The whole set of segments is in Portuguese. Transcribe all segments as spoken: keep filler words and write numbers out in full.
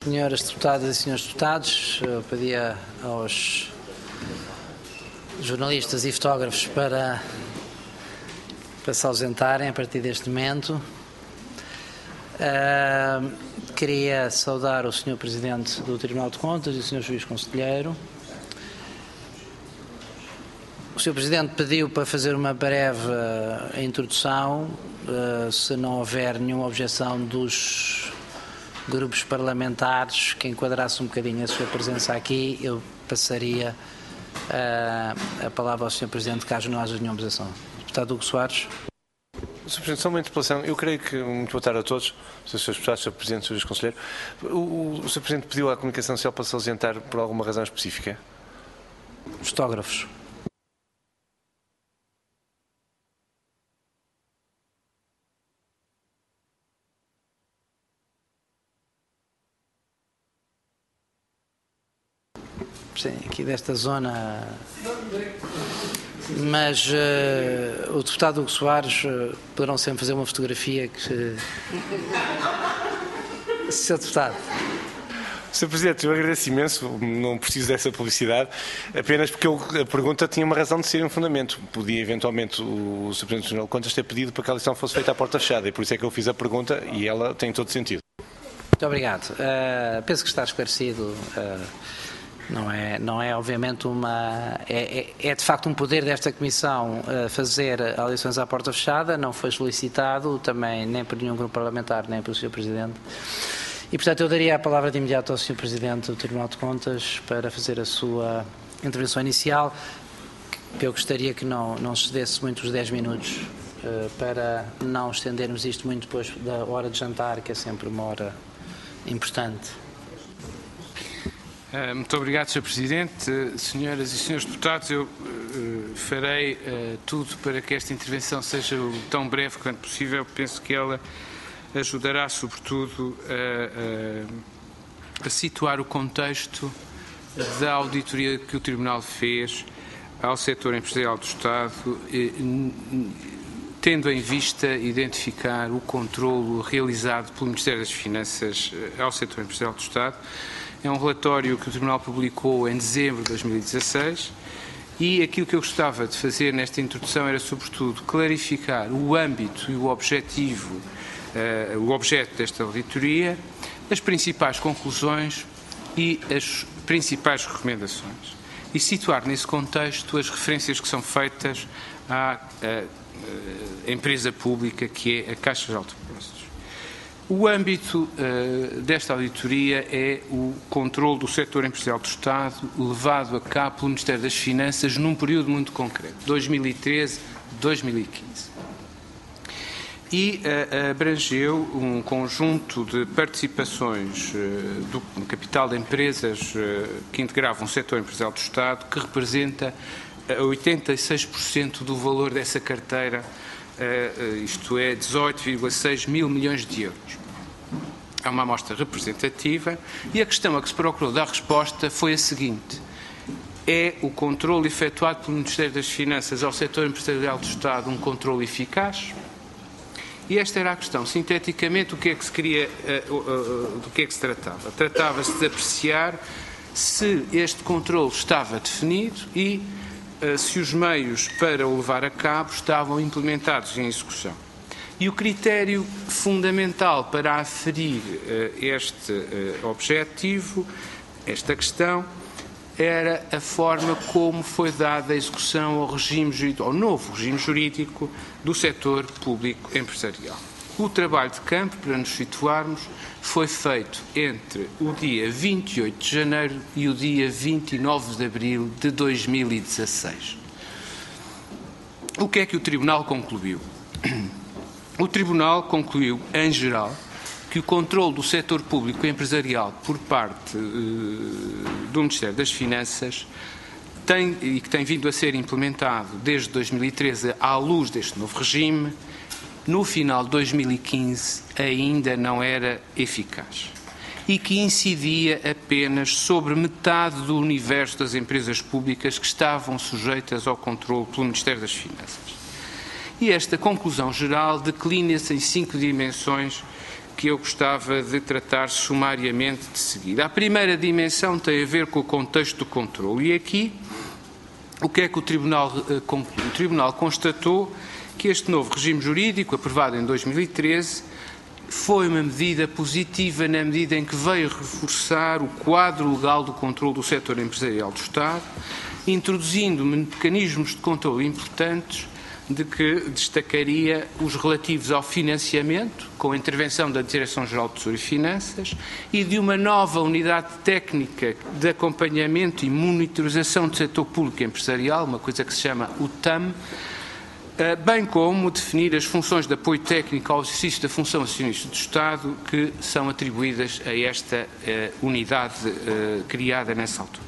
Senhoras deputadas e senhores deputados, eu pedia aos jornalistas e fotógrafos para, para se ausentarem a partir deste momento. Uh, queria saudar o senhor Presidente do Tribunal de Contas e o senhor Juiz Conselheiro. O senhor Presidente pediu para fazer uma breve uh, introdução, uh, se não houver nenhuma objeção dos grupos parlamentares que enquadrasse um bocadinho a sua presença aqui, eu passaria uh, a palavra ao senhor Presidente, caso não haja nenhuma objeção. Deputado Hugo Soares. senhor Presidente, só uma interpelação. Eu creio que, muito boa tarde a todos, senhores Deputados, senhor Presidente, senhor Conselheiro. O, o senhor Presidente pediu à Comunicação Social para se ausentar por alguma razão específica? Fotógrafos. Sim, aqui desta zona, mas uh, o deputado Hugo Soares uh, poderão sempre fazer uma fotografia que... senhor Deputado. senhor Presidente, eu agradeço imenso, não preciso dessa publicidade, apenas porque eu, a pergunta tinha uma razão de ser um fundamento. Podia eventualmente o senhor Presidente do Tribunal de Contas ter pedido para que a lição fosse feita à porta fechada, e por isso é que eu fiz a pergunta e ela tem todo sentido. Muito obrigado. Uh, penso que está esclarecido. Uh, Não é, não é obviamente uma... É, é, é de facto um poder desta Comissão uh, fazer audições à porta fechada, não foi solicitado também nem por nenhum grupo parlamentar, nem pelo senhor Presidente. E, portanto, eu daria a palavra de imediato ao senhor Presidente do Tribunal de Contas para fazer a sua intervenção inicial, que eu gostaria que não, não excedesse muito os dez minutos, uh, para não estendermos isto muito depois da hora de jantar, que é sempre uma hora importante. Muito obrigado, senhor Presidente. Senhoras e senhores deputados, eu uh, farei uh, tudo para que esta intervenção seja tão breve quanto possível. Penso que ela ajudará, sobretudo, a, a, a situar o contexto da auditoria que o Tribunal fez ao setor empresarial do Estado, eh, tendo em vista identificar o controlo realizado pelo Ministério das Finanças ao setor empresarial do Estado. É um relatório que o Tribunal publicou em dezembro de dois mil e dezasseis e aquilo que eu gostava de fazer nesta introdução era, sobretudo, clarificar o âmbito e o objetivo, uh, o objeto desta auditoria, as principais conclusões e as principais recomendações. E situar nesse contexto as referências que são feitas à, à, à empresa pública que é a Caixa Geral de Depósitos. O âmbito uh, desta auditoria é o controle do setor empresarial do Estado levado a cabo pelo Ministério das Finanças num período muito concreto, dois mil e treze a dois mil e quinze. E uh, abrangeu um conjunto de participações uh, do, no capital de empresas uh, que integravam o setor empresarial do Estado, que representa uh, oitenta e seis por cento do valor dessa carteira, uh, uh, isto é, dezoito vírgula seis mil milhões de euros. É uma amostra representativa e a questão a que se procurou dar resposta foi a seguinte: é o controle efetuado pelo Ministério das Finanças ao setor empresarial do Estado um controle eficaz? E esta era a questão. Sinteticamente, o que é que se queria, uh, uh, uh, do que é que se tratava? Tratava-se de apreciar se este controle estava definido e uh, se os meios para o levar a cabo estavam implementados em execução. E o critério fundamental para aferir uh, este uh, objetivo, esta questão, era a forma como foi dada a execução ao, regime jurídico, ao novo regime jurídico do setor público empresarial. O trabalho de campo, para nos situarmos, foi feito entre o dia vinte e oito de janeiro e o dia vinte e nove de abril de dois mil e dezasseis. O que é que o Tribunal concluiu? O Tribunal concluiu, em geral, que o controle do setor público empresarial por parte uh, do Ministério das Finanças tem, e que tem vindo a ser implementado desde dois mil e treze à luz deste novo regime, no final de dois mil e quinze ainda não era eficaz e que incidia apenas sobre metade do universo das empresas públicas que estavam sujeitas ao controle pelo Ministério das Finanças. E esta conclusão geral declina-se em cinco dimensões que eu gostava de tratar sumariamente de seguida. A primeira dimensão tem a ver com o contexto do controle. E aqui, o que é que o Tribunal concluiu? O Tribunal constatou que este novo regime jurídico, aprovado em dois mil e treze, foi uma medida positiva na medida em que veio reforçar o quadro legal do controle do setor empresarial do Estado, introduzindo mecanismos de controle importantes, de que destacaria os relativos ao financiamento, com a intervenção da Direção-Geral do Tesouro e Finanças, e de uma nova unidade técnica de acompanhamento e monitorização do setor público empresarial, uma coisa que se chama U T A M, bem como definir as funções de apoio técnico ao exercício da função acionista do Estado que são atribuídas a esta uh, unidade uh, criada nessa altura.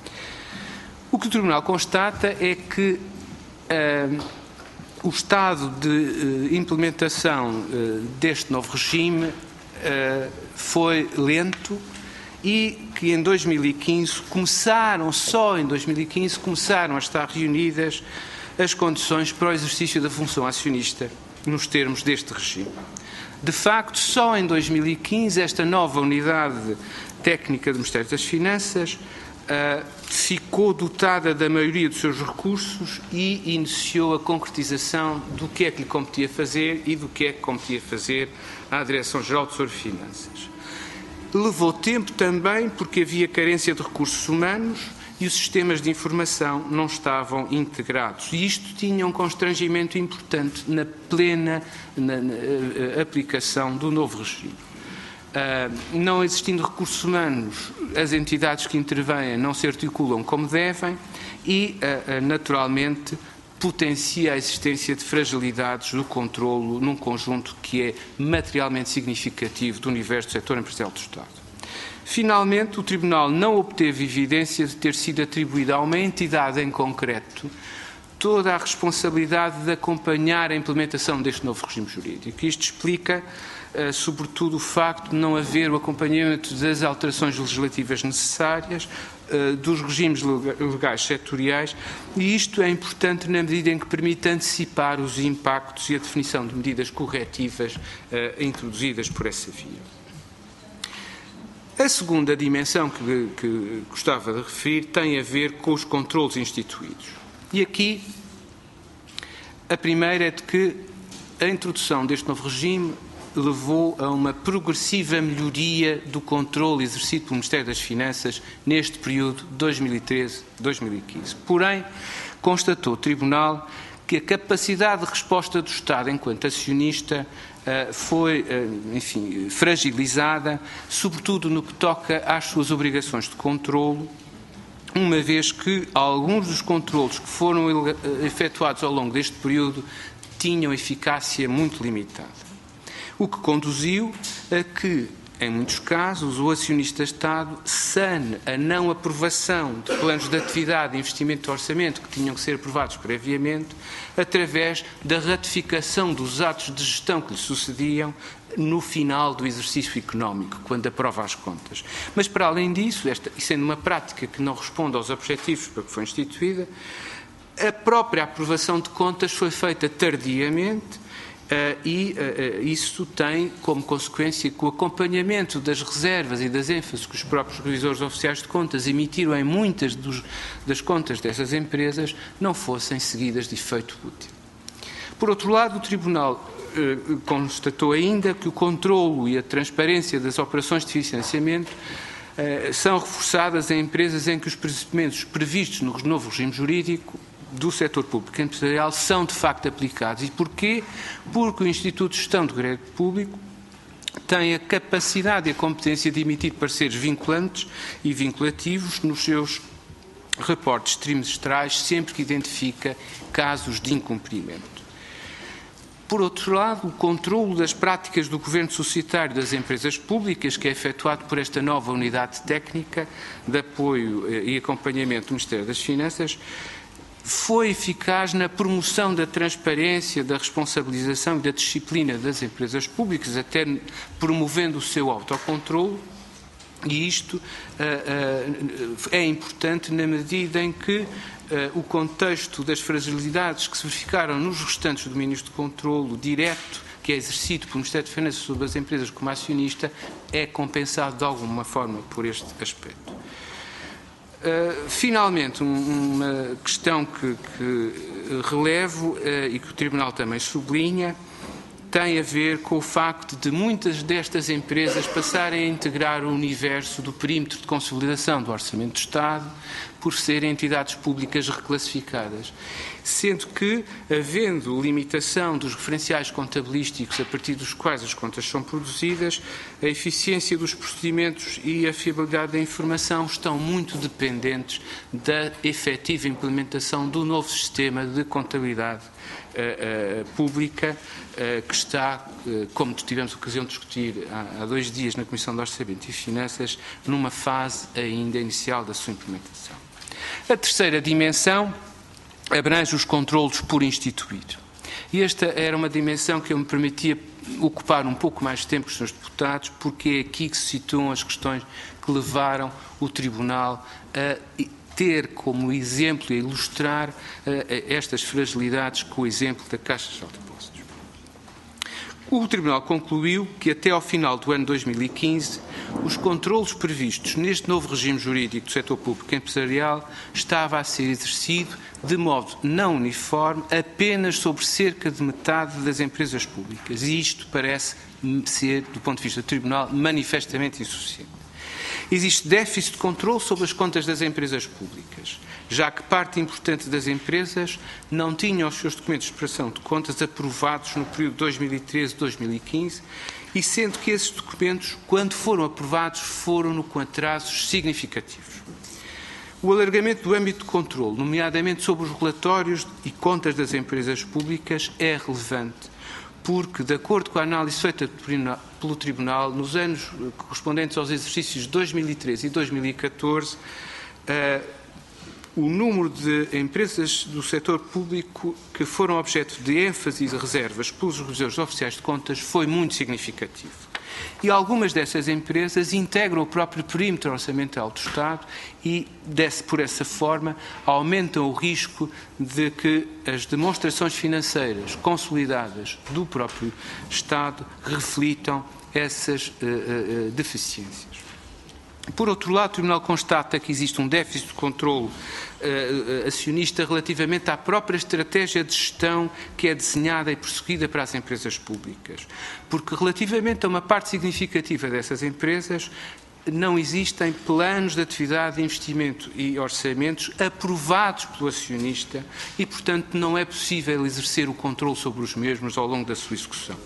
O que o Tribunal constata é que uh, o estado de uh, implementação uh, deste novo regime uh, foi lento e que em dois mil e quinze começaram, só em dois mil e quinze, começaram a estar reunidas as condições para o exercício da função acionista nos termos deste regime. De facto, só em dois mil e quinze esta nova unidade técnica do Ministério das Finanças uh, ficou dotada da maioria dos seus recursos e iniciou a concretização do que é que lhe competia fazer e do que é que competia fazer à Direção-Geral do Tesouro e Finanças. Levou tempo também porque havia carência de recursos humanos e os sistemas de informação não estavam integrados. E isto tinha um constrangimento importante na plena na, na, uh, aplicação do novo regime. Uh, não existindo recursos humanos, as entidades que intervêm não se articulam como devem e, uh, uh, naturalmente, potencia a existência de fragilidades do controlo num conjunto que é materialmente significativo do universo do setor empresarial do Estado. Finalmente, o Tribunal não obteve evidência de ter sido atribuída a uma entidade em concreto toda a responsabilidade de acompanhar a implementação deste novo regime jurídico. Isto explica, uh, sobretudo, o facto de não haver o acompanhamento das alterações legislativas necessárias, uh, dos regimes legais setoriais, e isto é importante na medida em que permite antecipar os impactos e a definição de medidas corretivas uh, introduzidas por essa via. A segunda dimensão que, que gostava de referir tem a ver com os controlos instituídos. E aqui, a primeira é de que a introdução deste novo regime levou a uma progressiva melhoria do controle exercido pelo Ministério das Finanças neste período de dois mil e treze a dois mil e quinze. Porém, constatou o Tribunal que a capacidade de resposta do Estado enquanto acionista foi, enfim, fragilizada, sobretudo no que toca às suas obrigações de controlo, uma vez que alguns dos controlos que foram efetuados ao longo deste período tinham eficácia muito limitada. O que conduziu a que, em muitos casos, o acionista-Estado sane a não aprovação de planos de atividade e investimento de orçamento que tinham que ser aprovados previamente, através da ratificação dos atos de gestão que lhe sucediam no final do exercício económico, quando aprova as contas. Mas, para além disso, esta, e sendo uma prática que não responde aos objetivos para que foi instituída, a própria aprovação de contas foi feita tardiamente. Uh, e uh, uh, isso tem como consequência que o acompanhamento das reservas e das ênfases que os próprios revisores oficiais de contas emitiram em muitas dos, das contas dessas empresas não fossem seguidas de efeito útil. Por outro lado, o Tribunal uh, constatou ainda que o controlo e a transparência das operações de financiamento uh, são reforçadas em empresas em que os procedimentos previstos no novo regime jurídico do setor público empresarial são de facto aplicados. E porquê? Porque o Instituto de Gestão do Crédito Público tem a capacidade e a competência de emitir pareceres vinculantes e vinculativos nos seus reportes trimestrais, sempre que identifica casos de incumprimento. Por outro lado, o controlo das práticas do governo societário das empresas públicas, que é efetuado por esta nova unidade técnica de apoio e acompanhamento do Ministério das Finanças, foi eficaz na promoção da transparência, da responsabilização e da disciplina das empresas públicas, até promovendo o seu autocontrolo, e isto uh, uh, é importante na medida em que uh, o contexto das fragilidades que se verificaram nos restantes domínios de controlo direto que é exercido pelo Ministério das Finanças sobre as empresas como acionista é compensado de alguma forma por este aspecto. Uh, finalmente, um, uma questão que, que relevo uh, e que o Tribunal também sublinha tem a ver com o facto de muitas destas empresas passarem a integrar o universo do perímetro de consolidação do Orçamento do Estado por serem entidades públicas reclassificadas, sendo que, havendo limitação dos referenciais contabilísticos a partir dos quais as contas são produzidas, a eficiência dos procedimentos e a fiabilidade da informação estão muito dependentes da efetiva implementação do novo sistema de contabilidade uh, uh, pública, uh, que está, uh, como tivemos a ocasião de discutir há, há dois dias na Comissão de Orçamento e Finanças, numa fase ainda inicial da sua implementação. A terceira dimensão abrange os controlos por instituir. E esta era uma dimensão que eu me permitia ocupar um pouco mais de tempo com os senhores deputados, porque é aqui que se situam as questões que levaram o Tribunal a ter como exemplo e a ilustrar uh, estas fragilidades com o exemplo da Caixa Geral de Depósitos. O Tribunal concluiu que até ao final do ano dois mil e quinze os controlos previstos neste novo regime jurídico do setor público empresarial estava a ser exercido de modo não uniforme apenas sobre cerca de metade das empresas públicas. E isto parece ser, do ponto de vista do Tribunal, manifestamente insuficiente. Existe déficit de controle sobre as contas das empresas públicas, já que parte importante das empresas não tinha os seus documentos de prestação de contas aprovados no período dois mil e treze a dois mil e quinze, e sendo que esses documentos, quando foram aprovados, foram com atrasos significativos. O alargamento do âmbito de controle, nomeadamente sobre os relatórios e contas das empresas públicas, é relevante, porque, de acordo com a análise feita pelo Tribunal, nos anos correspondentes aos exercícios de dois mil e treze e dois mil e catorze, uh, o número de empresas do setor público que foram objeto de ênfase e de reservas pelos revisores oficiais de contas foi muito significativo. E algumas dessas empresas integram o próprio perímetro orçamental do Estado e, desse, por essa forma, aumentam o risco de que as demonstrações financeiras consolidadas do próprio Estado reflitam essas uh, uh, deficiências. Por outro lado, o Tribunal constata que existe um déficit de controle uh, acionista relativamente à própria estratégia de gestão que é desenhada e perseguida para as empresas públicas, porque relativamente a uma parte significativa dessas empresas não existem planos de atividade de investimento e orçamentos aprovados pelo acionista e, portanto, não é possível exercer o controle sobre os mesmos ao longo da sua execução.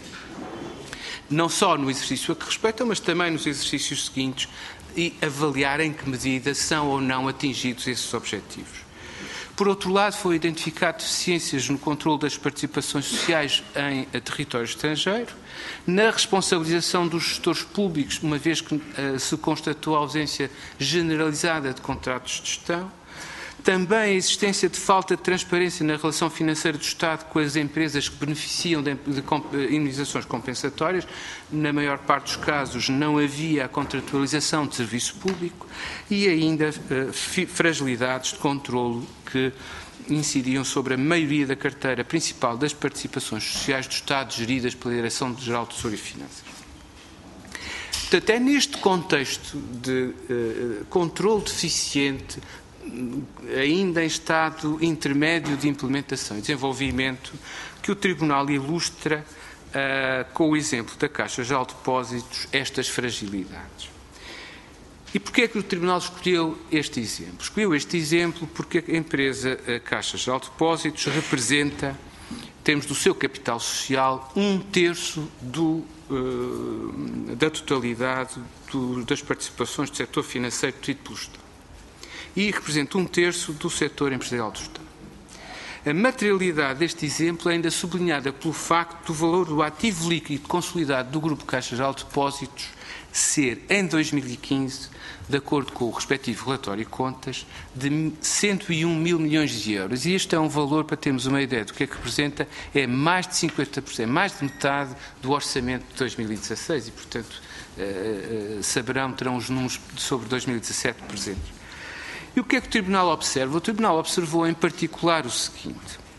Não só no exercício a que respeitam, mas também nos exercícios seguintes, e avaliar em que medida são ou não atingidos esses objetivos. Por outro lado, foi identificado deficiências no controle das participações sociais em território estrangeiro, na responsabilização dos gestores públicos, uma vez que uh, se constatou a ausência generalizada de contratos de gestão, também a existência de falta de transparência na relação financeira do Estado com as empresas que beneficiam de, de, de indenizações compensatórias. Na maior parte dos casos não havia a contratualização de serviço público e ainda uh, fragilidades de controlo que incidiam sobre a maioria da carteira principal das participações sociais do Estado geridas pela Direção-Geral do Tesouro e Finanças. Portanto, é neste contexto de uh, controle deficiente, ainda em estado intermédio de implementação e desenvolvimento, que o Tribunal ilustra uh, com o exemplo da Caixa Geral de Depósitos estas fragilidades. E porquê é que o Tribunal escolheu este exemplo? Escolheu este exemplo porque a empresa a Caixa Geral de Depósitos representa, em termos do seu capital social, um terço do, uh, da totalidade do, das participações do setor financeiro tido pelo Estado. E representa um terço do setor empresarial do Estado. A materialidade deste exemplo é ainda sublinhada pelo facto do valor do ativo líquido consolidado do Grupo Caixa Geral de Depósitos ser, em dois mil e quinze, de acordo com o respectivo relatório de contas, de cento e um mil milhões de euros. E este é um valor, para termos uma ideia do que é que representa, é mais de cinquenta por cento, mais de metade do orçamento de dois mil e dezasseis e, portanto, saberão, terão os números sobre dois mil e dezassete presentes. E o que é que o Tribunal observa? O Tribunal observou, em particular, o seguinte.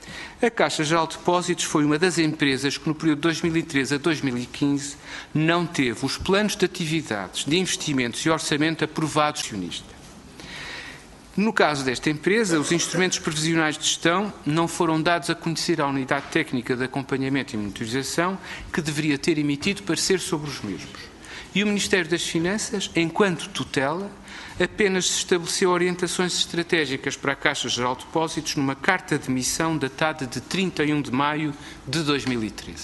A Caixa Geral de Depósitos foi uma das empresas que no período de dois mil e treze a dois mil e quinze não teve os planos de atividades, de investimentos e orçamento aprovados pelo acionista. No caso desta empresa, os instrumentos previsionais de gestão não foram dados a conhecer à Unidade Técnica de Acompanhamento e Monitorização, que deveria ter emitido parecer sobre os mesmos. E o Ministério das Finanças, enquanto tutela, apenas se estabeleceu orientações estratégicas para a Caixa Geral de Depósitos numa carta de missão datada de trinta e um de maio de dois mil e treze.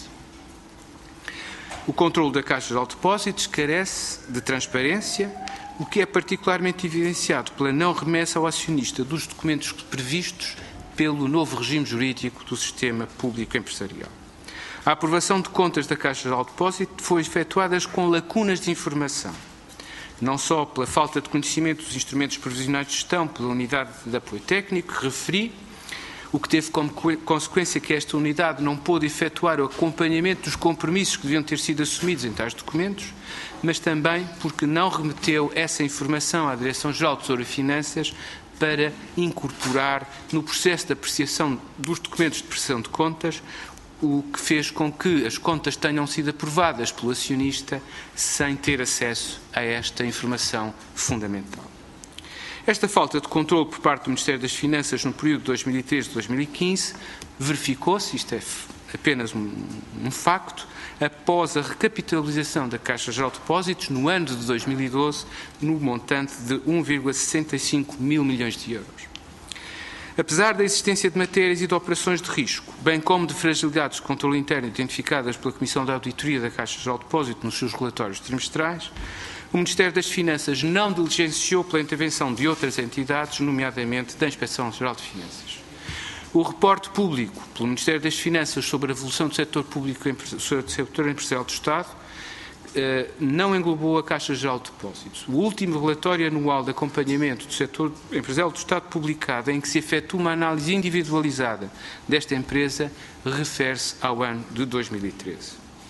O controle da Caixa Geral de Depósitos carece de transparência, o que é particularmente evidenciado pela não remessa ao acionista dos documentos previstos pelo novo regime jurídico do sistema público empresarial. A aprovação de contas da Caixa Geral de Depósitos foi efetuada com lacunas de informação, não só pela falta de conhecimento dos instrumentos previsionais de gestão pela unidade de apoio técnico que referi, o que teve como consequência que esta unidade não pôde efetuar o acompanhamento dos compromissos que deviam ter sido assumidos em tais documentos, mas também porque não remeteu essa informação à Direção-Geral de Tesouro e Finanças para incorporar no processo de apreciação dos documentos de prestação de contas, o que fez com que as contas tenham sido aprovadas pelo acionista sem ter acesso a esta informação fundamental. Esta falta de controle por parte do Ministério das Finanças no período de dois mil e treze a dois mil e quinze verificou-se, isto é apenas um, um facto, após a recapitalização da Caixa Geral de Depósitos no ano de dois mil e doze, no montante de um vírgula sessenta e cinco mil milhões de euros. Apesar da existência de matérias e de operações de risco, bem como de fragilidades de controle interno identificadas pela Comissão de Auditoria da Caixa Geral de Depósitos nos seus relatórios trimestrais, o Ministério das Finanças não diligenciou pela intervenção de outras entidades, nomeadamente da Inspeção-Geral de Finanças. O reporte público pelo Ministério das Finanças sobre a evolução do setor público do setor empresarial do Estado não englobou a Caixa Geral de Depósitos. O último relatório anual de acompanhamento do setor empresarial do Estado publicado, em que se efetua uma análise individualizada desta empresa, refere-se ao ano de dois mil e treze.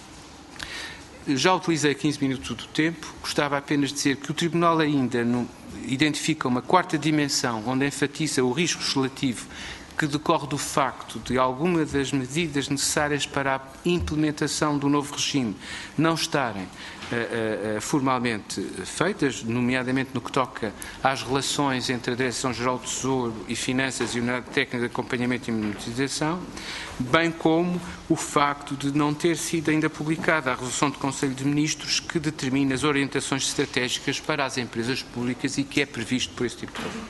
Já utilizei quinze minutos do tempo, gostava apenas de dizer que o Tribunal ainda não identifica uma quarta dimensão, onde enfatiza o risco legislativo que decorre do facto de alguma das medidas necessárias para a implementação do novo regime não estarem uh, uh, formalmente feitas, nomeadamente no que toca às relações entre a Direção-Geral do Tesouro e Finanças e a Unidade Técnica de Acompanhamento e Monitorização, bem como o facto de não ter sido ainda publicada a resolução do Conselho de Ministros que determina as orientações estratégicas para as empresas públicas e que é previsto por esse tipo de regime.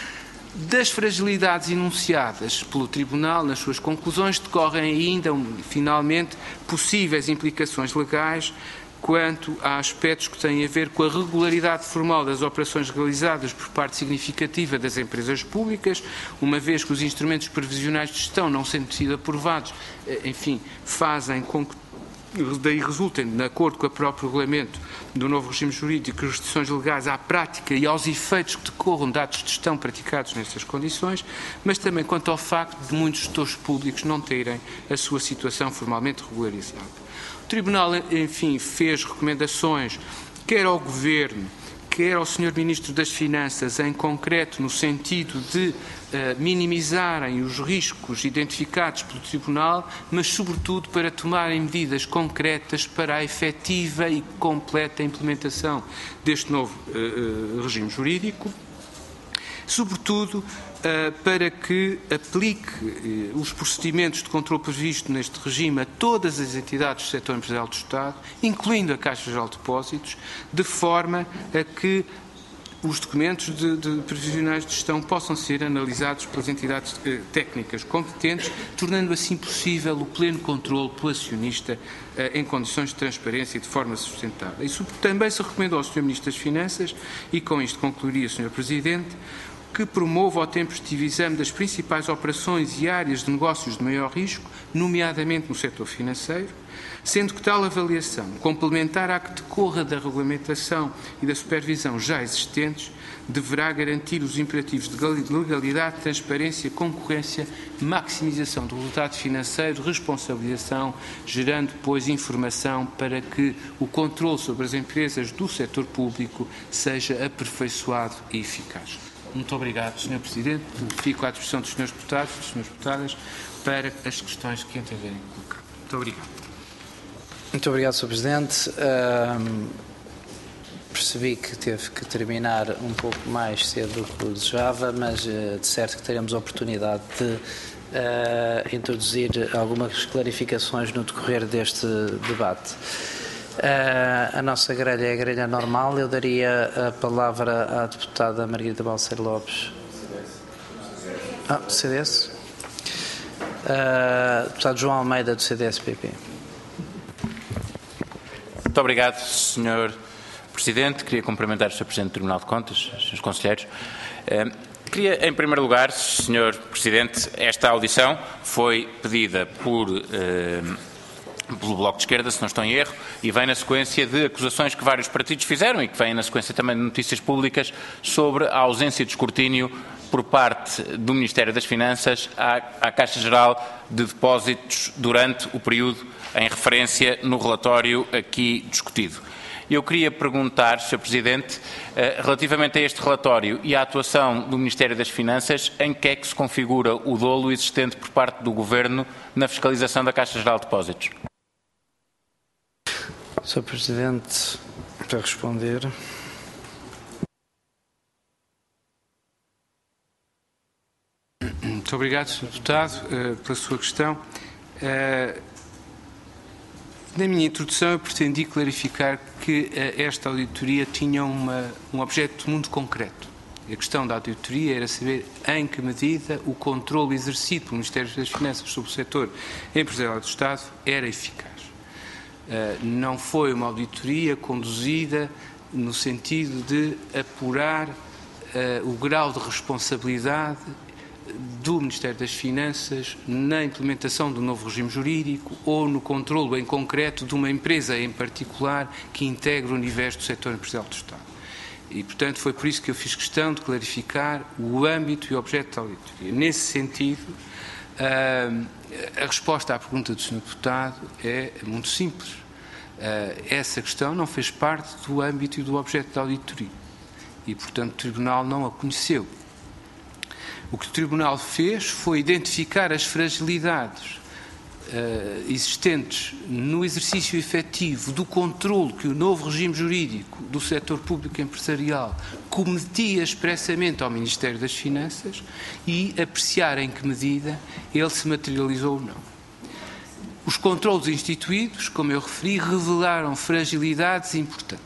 Das fragilidades enunciadas pelo Tribunal nas suas conclusões decorrem ainda, finalmente, possíveis implicações legais quanto a aspectos que têm a ver com a regularidade formal das operações realizadas por parte significativa das empresas públicas, uma vez que os instrumentos previsionais de gestão, não sendo sido aprovados, enfim, fazem com que daí resultem, de acordo com o próprio regulamento do novo regime jurídico, restrições legais à prática e aos efeitos que decorram de atos de gestão praticados nestas condições, mas também quanto ao facto de muitos gestores públicos não terem a sua situação formalmente regularizada. O Tribunal, enfim, fez recomendações quer ao Governo, quer ao senhor Ministro das Finanças, em concreto no sentido de uh, minimizarem os riscos identificados pelo Tribunal, mas sobretudo para tomarem medidas concretas para a efetiva e completa implementação deste novo uh, uh, regime jurídico, sobretudo uh, para que aplique uh, os procedimentos de controle previsto neste regime a todas as entidades do setor empresarial do Estado, incluindo a Caixa Geral de Depósitos, de forma a que os documentos de, de previsionais de gestão possam ser analisados pelas entidades uh, técnicas competentes, tornando assim possível o pleno controle pelo acionista uh, em condições de transparência e de forma sustentável. Isso também se recomendou ao senhor Ministro das Finanças, e com isto concluiria, senhor Presidente, que promova o tempestivo exame das principais operações e áreas de negócios de maior risco, nomeadamente no setor financeiro, sendo que tal avaliação, complementar à que decorra da regulamentação e da supervisão já existentes, deverá garantir os imperativos de legalidade, transparência, concorrência, maximização do resultado financeiro, responsabilização, gerando depois informação para que o controle sobre as empresas do setor público seja aperfeiçoado e eficaz. Muito obrigado, senhor Presidente. Fico à disposição dos senhores deputados e das senhoras deputadas para as questões que entenderem colocar. Muito obrigado. Muito obrigado, senhor Presidente. Uh, percebi que teve que terminar um pouco mais cedo do que o desejava, mas uh, de certo que teremos a oportunidade de uh, introduzir algumas clarificações no decorrer deste debate. Uh, a nossa grelha é a grelha normal. Eu daria a palavra à deputada Margarida Balseiro Lopes. Ah, do C D S? Uh, deputado João Almeida, do C D S P P. Muito obrigado, senhor Presidente. Queria cumprimentar o senhor Presidente do Tribunal de Contas, os senhores conselheiros. Uh, queria, em primeiro lugar, senhor Presidente, esta audição foi pedida por... Uh, pelo Bloco de Esquerda, se não estou em erro, e vem na sequência de acusações que vários partidos fizeram e que vem na sequência também de notícias públicas sobre a ausência de escrutínio por parte do Ministério das Finanças à, à Caixa Geral de Depósitos durante o período em referência no relatório aqui discutido. Eu queria perguntar, senhor Presidente, relativamente a este relatório e à atuação do Ministério das Finanças, em que é que se configura o dolo existente por parte do Governo na fiscalização da Caixa Geral de Depósitos? senhor Presidente, para responder. Muito obrigado, senhor Deputado, pela sua questão. Na minha introdução, eu pretendi clarificar que esta auditoria tinha uma, um objeto muito concreto. A questão da auditoria era saber em que medida o controle exercido pelo Ministério das Finanças sobre o setor empresarial do Estado era eficaz. Não foi uma auditoria conduzida no sentido de apurar o grau de responsabilidade do Ministério das Finanças na implementação do novo regime jurídico ou no controlo em concreto de uma empresa em particular que integra o universo do setor empresarial do Estado. E, portanto, foi por isso que eu fiz questão de clarificar o âmbito e o objeto da auditoria. Nesse sentido, a resposta à pergunta do senhor Deputado é muito simples. Essa questão não fez parte do âmbito e do objeto da auditoria e, portanto, o Tribunal não a conheceu. O que o Tribunal fez foi identificar as fragilidades uh, existentes no exercício efetivo do controle que o novo regime jurídico do setor público empresarial cometia expressamente ao Ministério das Finanças e apreciar em que medida ele se materializou ou não. Os controlos instituídos, como eu referi, revelaram fragilidades importantes.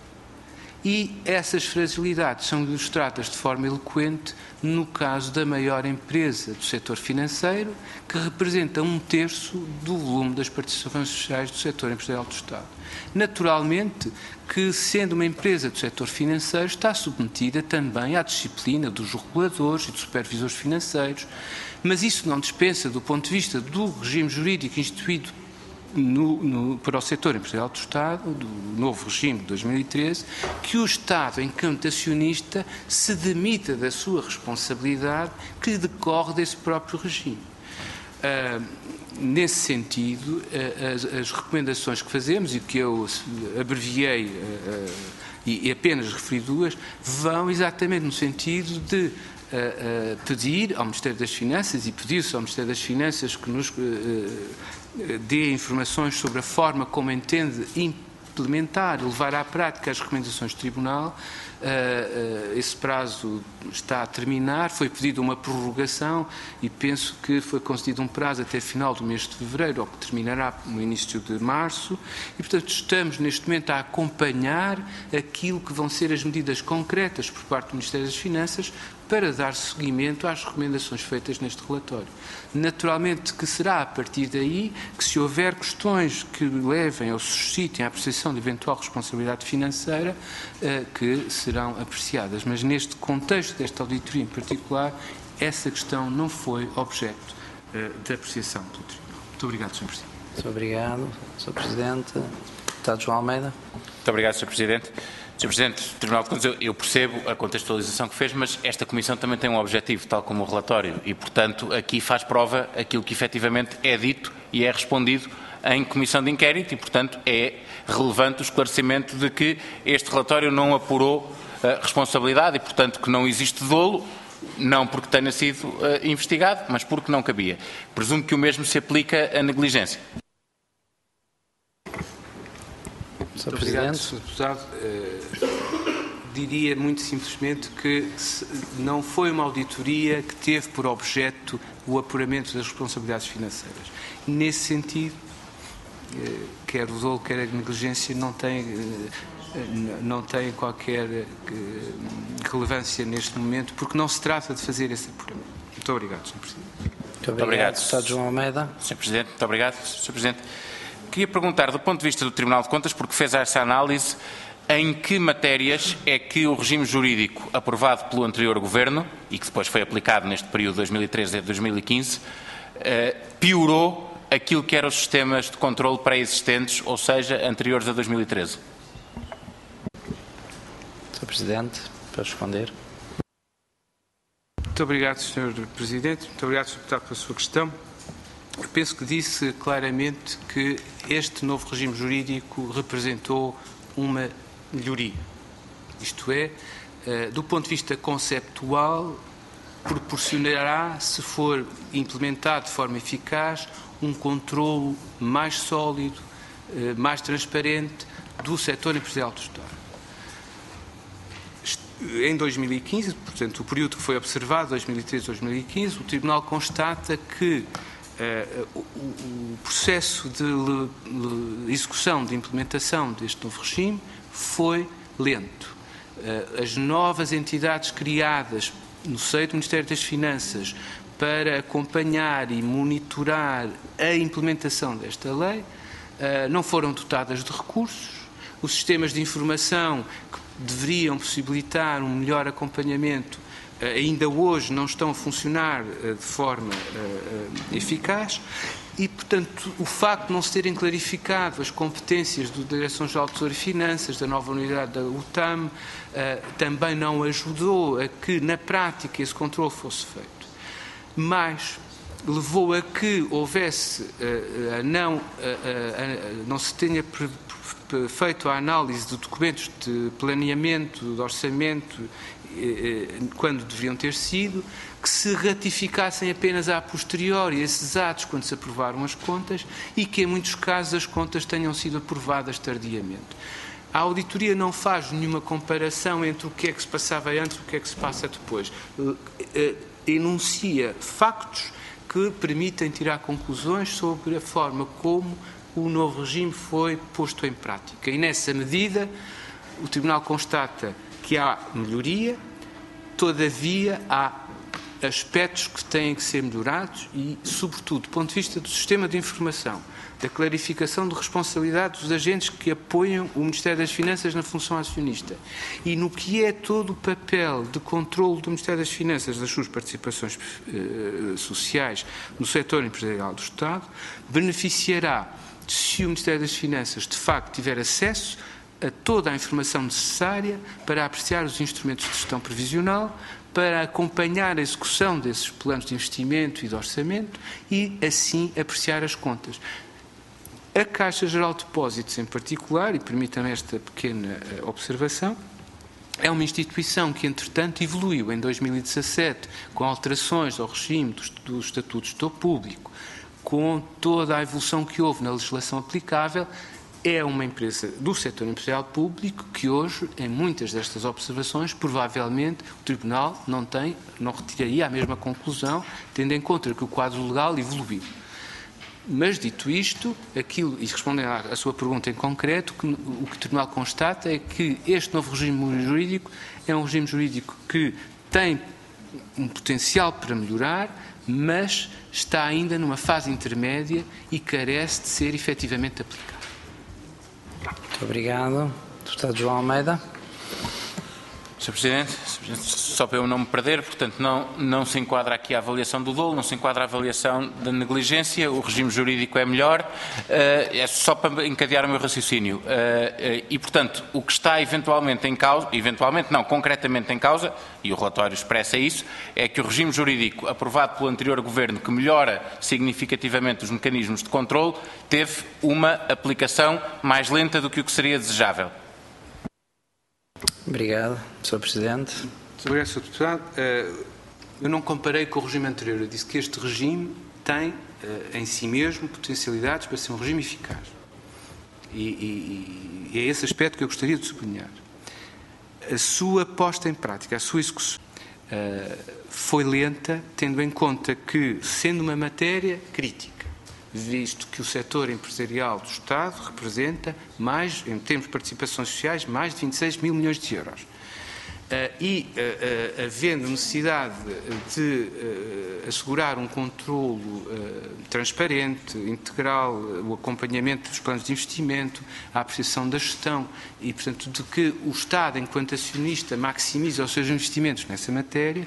E essas fragilidades são ilustradas de forma eloquente no caso da maior empresa do setor financeiro, que representa um terço do volume das participações sociais do setor empresarial do Estado. Naturalmente que, sendo uma empresa do setor financeiro, está submetida também à disciplina dos reguladores e dos supervisores financeiros, mas isso não dispensa, do ponto de vista do regime jurídico instituído No, no, para o setor empresarial do Estado, do novo regime de dois mil e treze, que o Estado, enquanto acionista, se demita da sua responsabilidade que decorre desse próprio regime. Uh, nesse sentido, uh, as, as recomendações que fazemos, e que eu abreviei uh, e, e apenas referi duas, vão exatamente no sentido de Uh, uh, pedir ao Ministério das Finanças e pedir-se ao Ministério das Finanças que nos uh, uh, dê informações sobre a forma como entende implementar, levar à prática as recomendações do Tribunal. Uh, uh, esse prazo está a terminar, foi pedida uma prorrogação e penso que foi concedido um prazo até final do mês de fevereiro, ou que terminará no início de março, e portanto estamos neste momento a acompanhar aquilo que vão ser as medidas concretas por parte do Ministério das Finanças para dar seguimento às recomendações feitas neste relatório. Naturalmente que será a partir daí que, se houver questões que levem ou suscitem a apreciação de eventual responsabilidade financeira, uh, que serão apreciadas. Mas neste contexto desta auditoria em particular, essa questão não foi objeto uh, de apreciação do Tribunal. Muito obrigado, senhor Presidente. Muito obrigado, senhor Presidente. Deputado João Almeida. Muito obrigado, senhor Presidente. senhor Presidente do Tribunal de Contas, eu percebo a contextualização que fez, mas esta Comissão também tem um objetivo, tal como o relatório, e, portanto, aqui faz prova aquilo que efetivamente é dito e é respondido em Comissão de Inquérito e, portanto, é relevante o esclarecimento de que este relatório não apurou responsabilidade e, portanto, que não existe dolo, não porque tenha sido uh, investigado, mas porque não cabia. Presumo que o mesmo se aplica à negligência. senhor Obrigado, Presidente. senhor Deputado. Uh, diria muito simplesmente que não foi uma auditoria que teve por objeto o apuramento das responsabilidades financeiras. Nesse sentido, uh, quer o dolo, quer a negligência não tem... Uh, não tem qualquer relevância neste momento, porque não se trata de fazer esse apuramento. Muito obrigado, senhor Presidente. Muito obrigado, obrigado. Deputado João Almeida. senhor Presidente, muito obrigado. senhor Presidente, queria perguntar, do ponto de vista do Tribunal de Contas, porque fez essa análise, em que matérias é que o regime jurídico aprovado pelo anterior Governo, e que depois foi aplicado neste período de dois mil e treze a dois mil e quinze, piorou aquilo que eram os sistemas de controle pré-existentes, ou seja, anteriores a dois mil e treze? senhor Presidente, para responder. Muito obrigado, senhor Presidente. Muito obrigado, senhor Deputado, pela sua questão. Eu penso que disse claramente que este novo regime jurídico representou uma melhoria. Isto é, do ponto de vista conceptual, proporcionará, se for implementado de forma eficaz, um controlo mais sólido, mais transparente do setor empresarial do Estado. Em dois mil e quinze, portanto, o período que foi observado, dois mil e treze a dois mil e quinze, o Tribunal constata que uh, o, o processo de le, le, execução, de implementação deste novo regime foi lento. Uh, as novas entidades criadas no seio do Ministério das Finanças para acompanhar e monitorar a implementação desta lei uh, não foram dotadas de recursos. Os sistemas de informação que deveriam possibilitar um melhor acompanhamento, ainda hoje não estão a funcionar de forma eficaz e, portanto, o facto de não se terem clarificado as competências da Direção-Geral de Tesouro e Finanças, da nova unidade da U T A M, também não ajudou a que, na prática, esse controle fosse feito. Mas levou a que houvesse, a não, a, a, a, não se tenha feito a análise de documentos de planeamento, de orçamento, quando deveriam ter sido, que se ratificassem apenas a posteriori esses atos quando se aprovaram as contas e que, em muitos casos, as contas tenham sido aprovadas tardiamente. A auditoria não faz nenhuma comparação entre o que é que se passava antes e o que é que se passa depois. Enuncia factos que permitem tirar conclusões sobre a forma como o novo regime foi posto em prática. E, nessa medida, o Tribunal constata que há melhoria, todavia há aspectos que têm que ser melhorados e, sobretudo, do ponto de vista do sistema de informação, da clarificação de responsabilidade dos agentes que apoiam o Ministério das Finanças na função acionista e no que é todo o papel de controle do Ministério das Finanças das suas participações eh, sociais no setor empresarial do Estado, beneficiará se o Ministério das Finanças, de facto, tiver acesso a toda a informação necessária para apreciar os instrumentos de gestão previsional, para acompanhar a execução desses planos de investimento e de orçamento e, assim, apreciar as contas. A Caixa Geral de Depósitos, em particular, e permitam-me esta pequena observação, é uma instituição que, entretanto, evoluiu em dois mil e dezassete com alterações ao regime do, do Estatuto do Gestor Público, com toda a evolução que houve na legislação aplicável. É uma empresa do setor empresarial público que hoje, em muitas destas observações, provavelmente o Tribunal não tem, não retiraria a mesma conclusão, tendo em conta que o quadro legal evoluiu. Mas, dito isto, aquilo, e respondendo à sua pergunta em concreto, que, o que o Tribunal constata é que este novo regime jurídico é um regime jurídico que tem um potencial para melhorar, mas está ainda numa fase intermédia e carece de ser efetivamente aplicado. Muito obrigado. Deputado João Almeida. senhor Presidente, só para eu não me perder, portanto, não, não se enquadra aqui a avaliação do dolo, não se enquadra a avaliação da negligência, o regime jurídico é melhor, uh, é só para encadear o meu raciocínio. Uh, uh, e, portanto, o que está eventualmente em causa, eventualmente não, concretamente em causa, e o relatório expressa isso, é que o regime jurídico aprovado pelo anterior Governo, que melhora significativamente os mecanismos de controle, teve uma aplicação mais lenta do que o que seria desejável. Obrigado, senhor Presidente. Muito obrigado, senhor Deputado. Eu não comparei com o regime anterior. Eu disse que este regime tem em si mesmo potencialidades para ser um regime eficaz. E, e, e é esse aspecto que eu gostaria de sublinhar. A sua posta em prática, a sua execução, foi lenta, tendo em conta que, sendo uma matéria crítica, visto que o setor empresarial do Estado representa mais, em termos de participações sociais, mais de vinte e seis mil milhões de euros. E, havendo necessidade de assegurar um controlo transparente, integral, o acompanhamento dos planos de investimento, a apreciação da gestão e, portanto, de que o Estado, enquanto acionista, maximize os seus investimentos nessa matéria,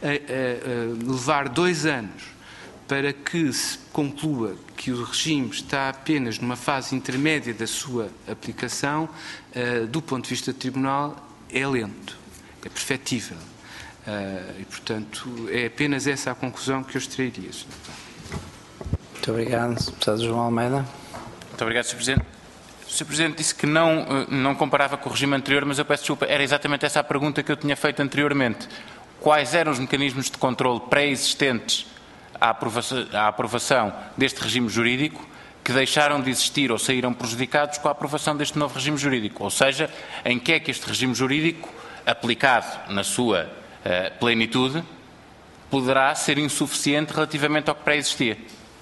levar dois anos para que se conclua que o regime está apenas numa fase intermédia da sua aplicação, do ponto de vista do Tribunal, é lento. É perfectível. Uh, e, portanto, é apenas essa a conclusão que eu extrairia, senhor Deputado. Muito obrigado, Deputado João Almeida. Muito obrigado, senhor Presidente. O senhor Presidente disse que não, não comparava com o regime anterior, mas eu peço desculpa, era exatamente essa a pergunta que eu tinha feito anteriormente. Quais eram os mecanismos de controle pré-existentes à aprovação, à aprovação deste regime jurídico que deixaram de existir ou saíram prejudicados com a aprovação deste novo regime jurídico? Ou seja, em que é que este regime jurídico, aplicado na sua uh, plenitude, poderá ser insuficiente relativamente ao que pré-existia?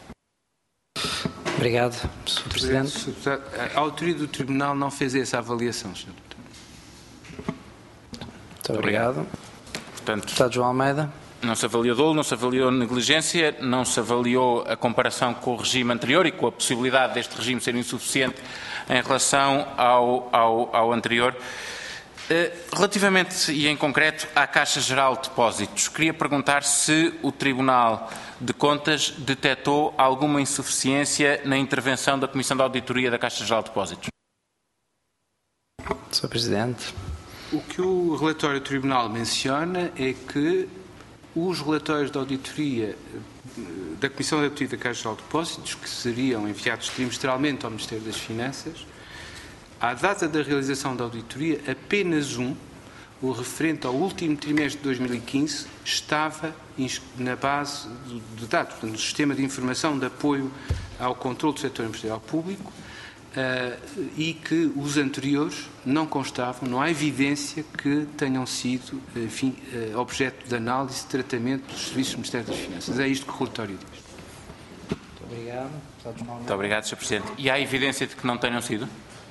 Obrigado, senhor Presidente. A autoria do Tribunal não fez essa avaliação, senhor Deputado. Muito obrigado. Portanto, Deputado João Almeida. Não se avaliou dolo, não se avaliou negligência, não se avaliou a comparação com o regime anterior e com a possibilidade deste regime ser insuficiente em relação ao, ao, ao anterior. Relativamente e em concreto à Caixa Geral de Depósitos, queria perguntar se o Tribunal de Contas detectou alguma insuficiência na intervenção da Comissão de Auditoria da Caixa Geral de Depósitos. senhor Presidente. O que o relatório do Tribunal menciona é que os relatórios de auditoria da Comissão de Auditoria da Caixa Geral de Depósitos, que seriam enviados trimestralmente ao Ministério das Finanças, à data da realização da auditoria, apenas um, o referente ao último trimestre de dois mil e quinze, estava na base de dados, portanto, no sistema de informação de apoio ao controle do setor empresarial público, uh, e que os anteriores não constavam, não há evidência que tenham sido, enfim, uh, objeto de análise e tratamento dos serviços do Ministério das Finanças. É isto que o relatório diz. Muito obrigado. Muito obrigado, senhor Presidente. E há evidência de que não tenham sido?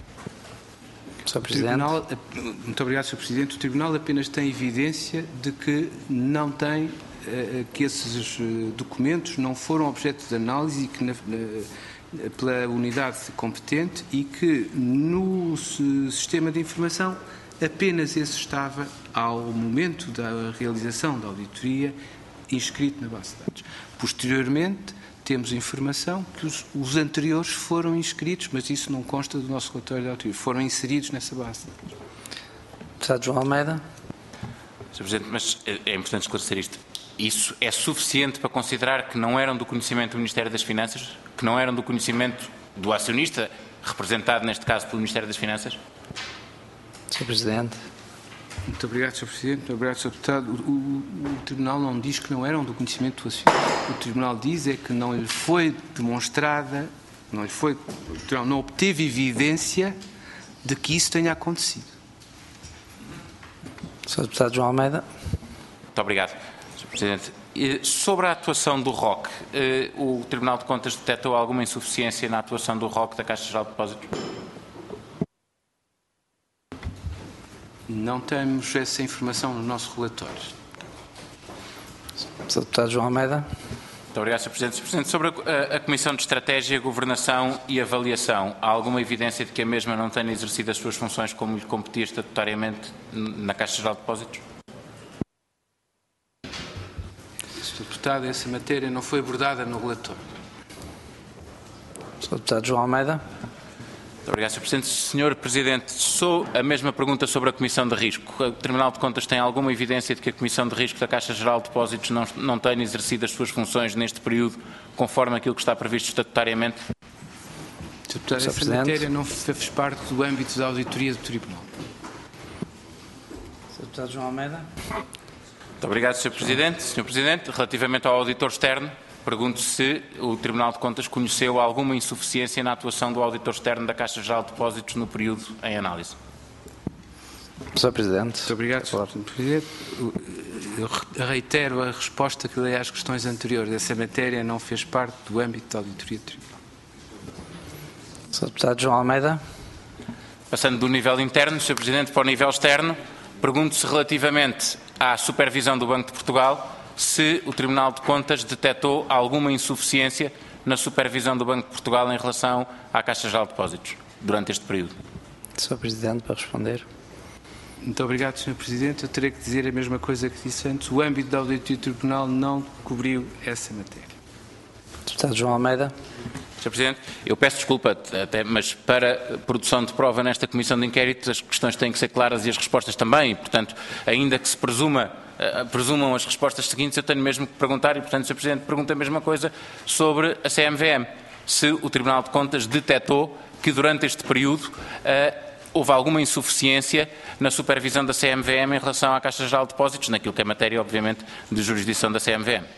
senhor Presidente. Tribunal, muito obrigado, senhor Presidente. O Tribunal apenas tem evidência de que não tem, que esses documentos não foram objeto de análise e que na, na, pela unidade competente e que no sistema de informação apenas esse estava, ao momento da realização da auditoria, inscrito na base de dados. Posteriormente, temos informação que os, os anteriores foram inscritos, mas isso não consta do nosso relatório de auditoria, foram inseridos nessa base de dados. Deputado João Almeida. senhor Presidente, mas é importante esclarecer isto. Isso é suficiente para considerar que não eram do conhecimento do Ministério das Finanças? Que não eram do conhecimento do acionista, representado neste caso pelo Ministério das Finanças? senhor Presidente. Muito obrigado, senhor Presidente. Muito obrigado, senhor Deputado. O, o, o Tribunal não diz que não eram do conhecimento do acionista. O Tribunal diz é que não lhe foi demonstrada, não lhe foi, o Tribunal não obteve evidência de que isso tenha acontecido. senhor Deputado João Almeida. Muito obrigado, senhor Presidente. Sobre a atuação do R O C, o Tribunal de Contas detectou alguma insuficiência na atuação do R O C da Caixa Geral de Depósitos? Não temos essa informação no nosso relatório. senhor Deputado João Almeida. Muito obrigado, senhor Presidente. senhor Presidente, sobre a, a Comissão de Estratégia, Governação e Avaliação, há alguma evidência de que a mesma não tenha exercido as suas funções como lhe competia estatutariamente na Caixa Geral de Depósitos? senhor Deputado, essa matéria não foi abordada no relatório. senhor Deputado João Almeida. Muito obrigado, senhor Presidente. senhor Presidente, sou a mesma pergunta sobre a Comissão de Risco. O Tribunal de Contas tem alguma evidência de que a Comissão de Risco da Caixa Geral de Depósitos não, não tenha exercido as suas funções neste período, conforme aquilo que está previsto estatutariamente? senhor Deputado, essa matéria não fez parte do âmbito da auditoria do Tribunal. Deputado João Almeida. Muito obrigado, senhor Presidente. senhor Presidente, relativamente ao auditor externo, pergunto se o Tribunal de Contas conheceu alguma insuficiência na atuação do auditor externo da Caixa Geral de Depósitos no período em análise. senhor Presidente. Muito obrigado, senhor Presidente. Eu reitero a resposta que dei às questões anteriores. Essa matéria não fez parte do âmbito da auditoria do Tribunal. senhor Deputado João Almeida. Passando do nível interno, senhor Presidente, para o nível externo, pergunto-se relativamente à supervisão do Banco de Portugal se o Tribunal de Contas detectou alguma insuficiência na supervisão do Banco de Portugal em relação à Caixa Geral de Depósitos durante este período. senhor Presidente, para responder. Muito obrigado, senhor Presidente. Eu terei que dizer a mesma coisa que disse antes. O âmbito da auditoria do Tribunal não cobriu essa matéria. Deputado João Almeida. senhor Presidente, eu peço desculpa, até, mas para produção de prova nesta Comissão de Inquérito as questões têm que ser claras e as respostas também, e, portanto, ainda que se presuma, uh, presumam as respostas seguintes, eu tenho mesmo que perguntar, e, portanto, senhor Presidente, pergunto a mesma coisa sobre a C M V M. Se o Tribunal de Contas detectou que durante este período uh, houve alguma insuficiência na supervisão da C M V M em relação à Caixa Geral de Depósitos, naquilo que é matéria, obviamente, de jurisdição da C M V M.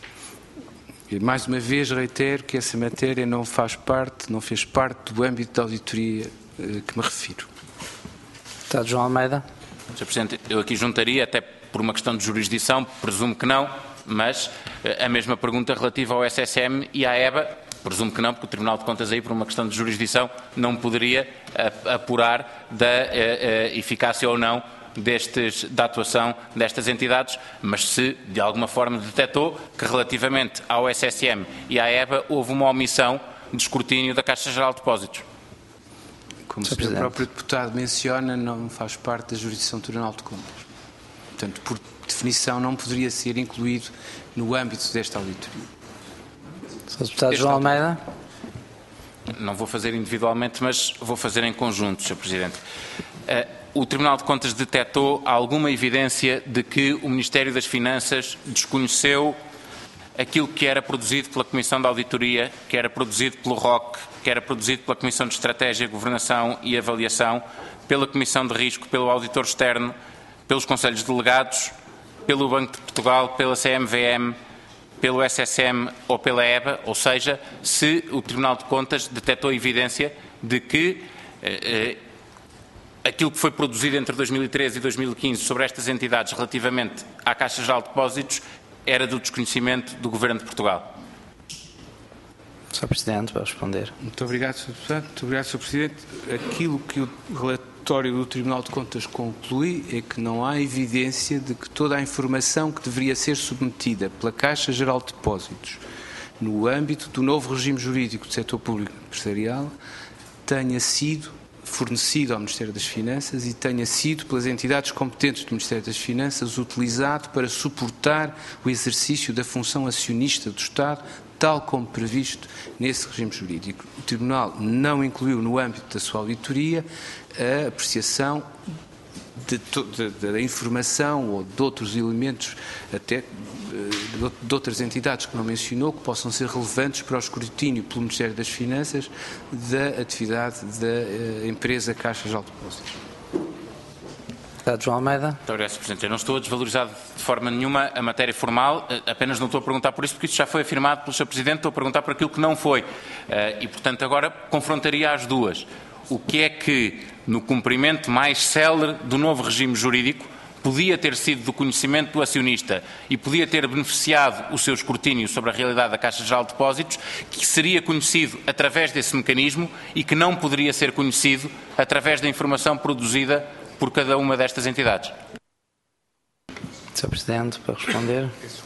E mais uma vez reitero que essa matéria não faz parte, não fez parte do âmbito da auditoria eh, que me refiro. Deputado João Almeida. senhor Presidente, eu aqui juntaria, até por uma questão de jurisdição, presumo que não, mas eh, a mesma pergunta relativa ao S S M e à E B A, presumo que não, porque o Tribunal de Contas aí, por uma questão de jurisdição, não poderia a, apurar da eh, eh, eficácia ou não destes, da atuação destas entidades, mas se de alguma forma detectou que relativamente ao S S M e à E B A houve uma omissão de escrutínio da Caixa Geral de Depósitos. Como o senhor próprio deputado menciona, não faz parte da jurisdição do Tribunal de Contas. Portanto, por definição, não poderia ser incluído no âmbito desta auditoria. senhor Deputado João Almeida. Não vou fazer individualmente, mas vou fazer em conjunto, senhor Presidente. Uh, o Tribunal de Contas detectou alguma evidência de que o Ministério das Finanças desconheceu aquilo que era produzido pela Comissão de Auditoria, que era produzido pelo R O C, que era produzido pela Comissão de Estratégia, Governação e Avaliação, pela Comissão de Risco, pelo Auditor Externo, pelos Conselhos Delegados, pelo Banco de Portugal, pela C M V M, pelo S S M ou pela E B A, ou seja, se o Tribunal de Contas detectou evidência de que eh, aquilo que foi produzido entre dois mil e treze e dois mil e quinze sobre estas entidades relativamente à Caixa Geral de Depósitos era do desconhecimento do Governo de Portugal. senhor Presidente, para responder. Muito obrigado, senhor Deputado. Muito obrigado, senhor Presidente. Aquilo que o relatório do Tribunal de Contas conclui é que não há evidência de que toda a informação que deveria ser submetida pela Caixa Geral de Depósitos no âmbito do novo regime jurídico do setor público empresarial tenha sido fornecido ao Ministério das Finanças e tenha sido pelas entidades competentes do Ministério das Finanças utilizado para suportar o exercício da função acionista do Estado, tal como previsto nesse regime jurídico. O Tribunal não incluiu no âmbito da sua auditoria a apreciação da informação ou de outros elementos, até de outras entidades que não mencionou, que possam ser relevantes para o escrutínio pelo Ministério das Finanças da atividade da empresa Caixa Geral de Depósitos. Deputado João Almeida. Muito obrigado, senhor Presidente. Eu não estou a desvalorizar de forma nenhuma a matéria formal, apenas não estou a perguntar por isso, porque isso já foi afirmado pelo senhor Presidente, estou a perguntar por aquilo que não foi. E, portanto, agora confrontaria as duas. O que é que, no cumprimento mais célere do novo regime jurídico, podia ter sido do conhecimento do acionista e podia ter beneficiado o seu escrutínio sobre a realidade da Caixa Geral de Depósitos, que seria conhecido através desse mecanismo e que não poderia ser conhecido através da informação produzida por cada uma destas entidades. senhor Presidente, para responder.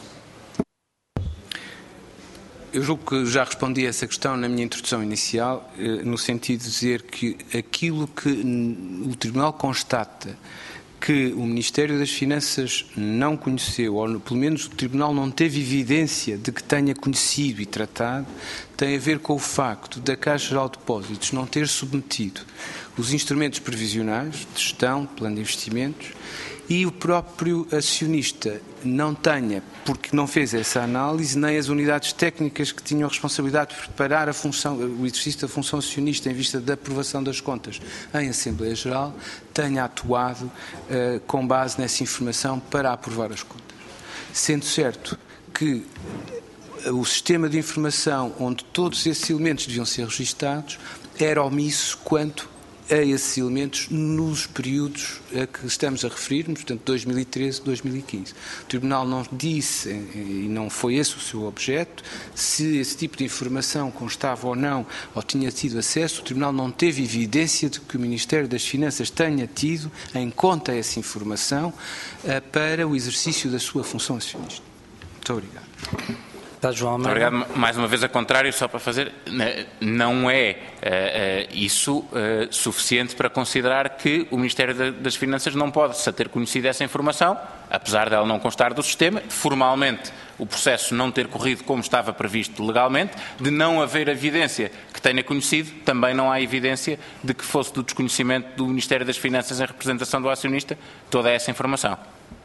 Eu julgo que já respondi a essa questão na minha introdução inicial, no sentido de dizer que aquilo que o Tribunal constata que o Ministério das Finanças não conheceu, ou pelo menos o Tribunal não teve evidência de que tenha conhecido e tratado, tem a ver com o facto da Caixa Geral de Depósitos não ter submetido os instrumentos previsionais de gestão, plano de investimentos, e o próprio acionista não tenha, porque não fez essa análise, nem as unidades técnicas que tinham a responsabilidade de preparar a função, o exercício da função acionista em vista da aprovação das contas em Assembleia Geral, tenha atuado uh, com base nessa informação para aprovar as contas. Sendo certo que o sistema de informação onde todos esses elementos deviam ser registados era omisso quanto a esses elementos nos períodos a que estamos a referir-nos, portanto, dois mil e treze a dois mil e quinze. O Tribunal não disse, e não foi esse o seu objeto, se esse tipo de informação constava ou não, ou tinha tido acesso. O Tribunal não teve evidência de que o Ministério das Finanças tenha tido em conta essa informação uh, para o exercício da sua função acionista. Muito obrigado. João Muito obrigado. Mais uma vez, a contrário, só para fazer, não é uh, uh, isso uh, suficiente para considerar que o Ministério de, das Finanças não pode se ter conhecido essa informação, apesar dela não constar do sistema, formalmente o processo não ter corrido como estava previsto legalmente, de não haver evidência que tenha conhecido, também não há evidência de que fosse do desconhecimento do Ministério das Finanças em representação do acionista toda essa informação.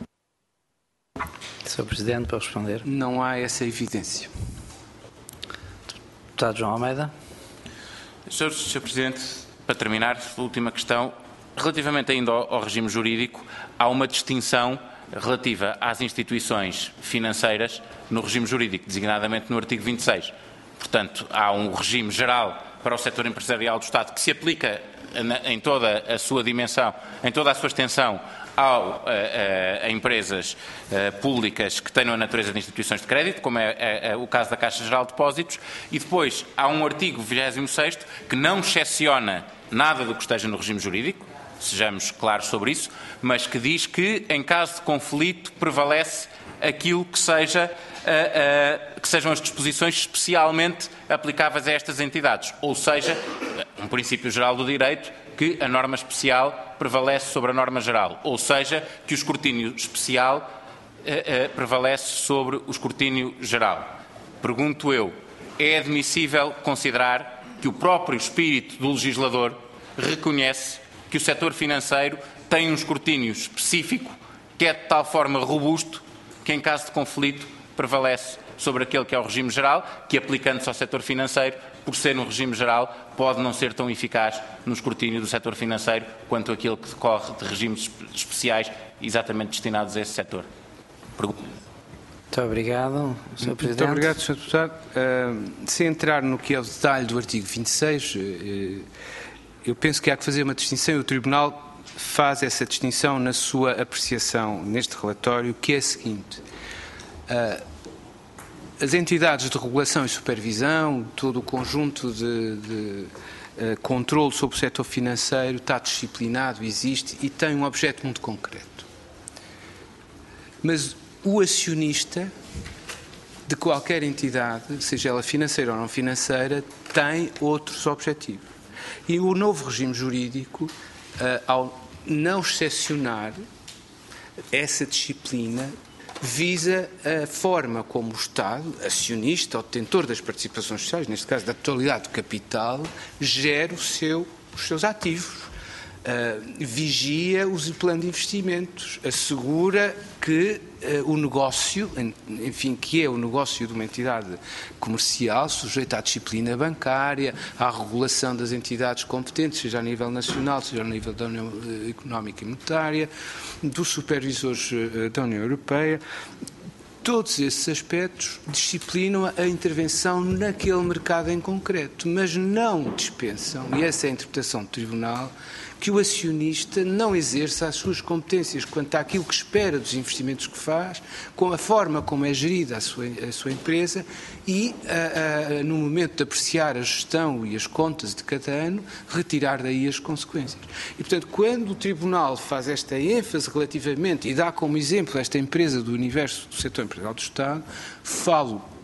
senhor Presidente, para responder. Não há essa evidência. Deputado João Almeida. senhor senhor Presidente, para terminar, a última questão. Relativamente ainda ao, ao regime jurídico, há uma distinção relativa às instituições financeiras no regime jurídico, designadamente no artigo vinte e seis. Portanto, há um regime geral para o setor empresarial do Estado que se aplica em toda a sua dimensão, em toda a sua extensão, ao, a, a, a empresas a, públicas que tenham a natureza de instituições de crédito, como é, é, é o caso da Caixa Geral de Depósitos, e depois há um artigo vigésimo sexto que não excepciona nada do que esteja no regime jurídico, sejamos claros sobre isso, mas que diz que, em caso de conflito, prevalece aquilo que, seja, uh, uh, que sejam as disposições especialmente aplicáveis a estas entidades, ou seja, um princípio geral do direito, que a norma especial prevalece sobre a norma geral, ou seja, que o escrutínio especial uh, uh, prevalece sobre o escrutínio geral. Pergunto eu, é admissível considerar que o próprio espírito do legislador reconhece que o setor financeiro tem um escrutínio específico que é de tal forma robusto que, em caso de conflito, prevalece sobre aquele que é o regime geral, que, aplicando-se ao setor financeiro, por ser no regime geral, pode não ser tão eficaz no escrutínio do setor financeiro quanto aquele que decorre de regimes especiais exatamente destinados a esse setor. Pergunta. Muito obrigado, senhor Presidente. Muito obrigado, senhor Deputado. Uh, sem entrar no que é o detalhe do artigo vinte e seis, uh, eu penso que há que fazer uma distinção e o Tribunal faz essa distinção na sua apreciação neste relatório, que é a seguinte. Uh, as entidades de regulação e supervisão, todo o conjunto de, de uh, controle sobre o setor financeiro está disciplinado, existe e tem um objeto muito concreto. Mas o acionista de qualquer entidade, seja ela financeira ou não financeira, tem outros objetivos. E o novo regime jurídico, uh, ao não excepcionar essa disciplina, visa a forma como o Estado, acionista ou detentor das participações sociais, neste caso da totalidade do capital, gera o seu, os seus ativos, uh, vigia o plano de investimentos, assegura que uh, o negócio, enfim, que é o negócio de uma entidade comercial, sujeita à disciplina bancária, à regulação das entidades competentes, seja a nível nacional, seja a nível da União Económica e Monetária, dos supervisores uh, da União Europeia. Todos esses aspectos disciplinam a intervenção naquele mercado em concreto, mas não dispensam, e essa é a interpretação do Tribunal, que o acionista não exerça as suas competências quanto àquilo que espera dos investimentos que faz, com a forma como é gerida a sua, a sua empresa e, a, a, no momento de apreciar a gestão e as contas de cada ano, retirar daí as consequências. E, portanto, quando o Tribunal faz esta ênfase relativamente e dá como exemplo esta empresa do universo do setor empresarial do Estado, falo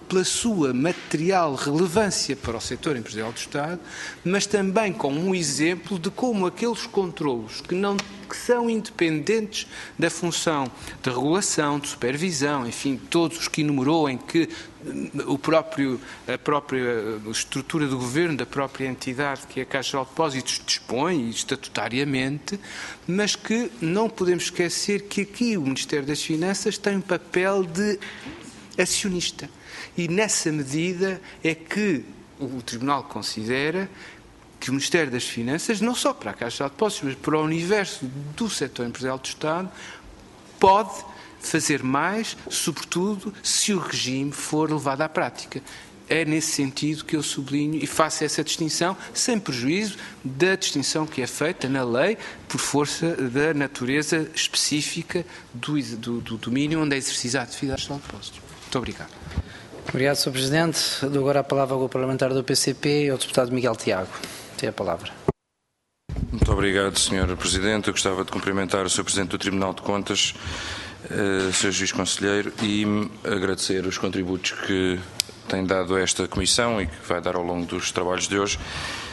pela sua material relevância para o setor empresarial do Estado, mas também como um exemplo de como aqueles controlos que, não, que são independentes da função de regulação, de supervisão, enfim, todos os que enumerou, em que o próprio, a própria estrutura do governo, da própria entidade que é a Caixa Geral de Depósitos dispõe estatutariamente, mas que não podemos esquecer que aqui o Ministério das Finanças tem um papel de acionista. E nessa medida é que o Tribunal considera que o Ministério das Finanças, não só para a Caixa Geral de Depósitos, mas para o universo do setor empresarial do Estado, pode fazer mais, sobretudo se o regime for levado à prática. É nesse sentido que eu sublinho e faço essa distinção, sem prejuízo da distinção que é feita na lei, por força da natureza específica do, do, do domínio onde é exercida a atividade de depósitos. Muito obrigado. Obrigado, senhor Presidente. Dou agora a palavra ao grupo parlamentar do P C P e ao deputado Miguel Tiago. Tem a palavra. Muito obrigado, senhor Presidente. Eu gostava de cumprimentar o senhor Presidente do Tribunal de Contas, Uh, senhor Juiz Conselheiro, e agradecer os contributos que tem dado a esta Comissão e que vai dar ao longo dos trabalhos de hoje.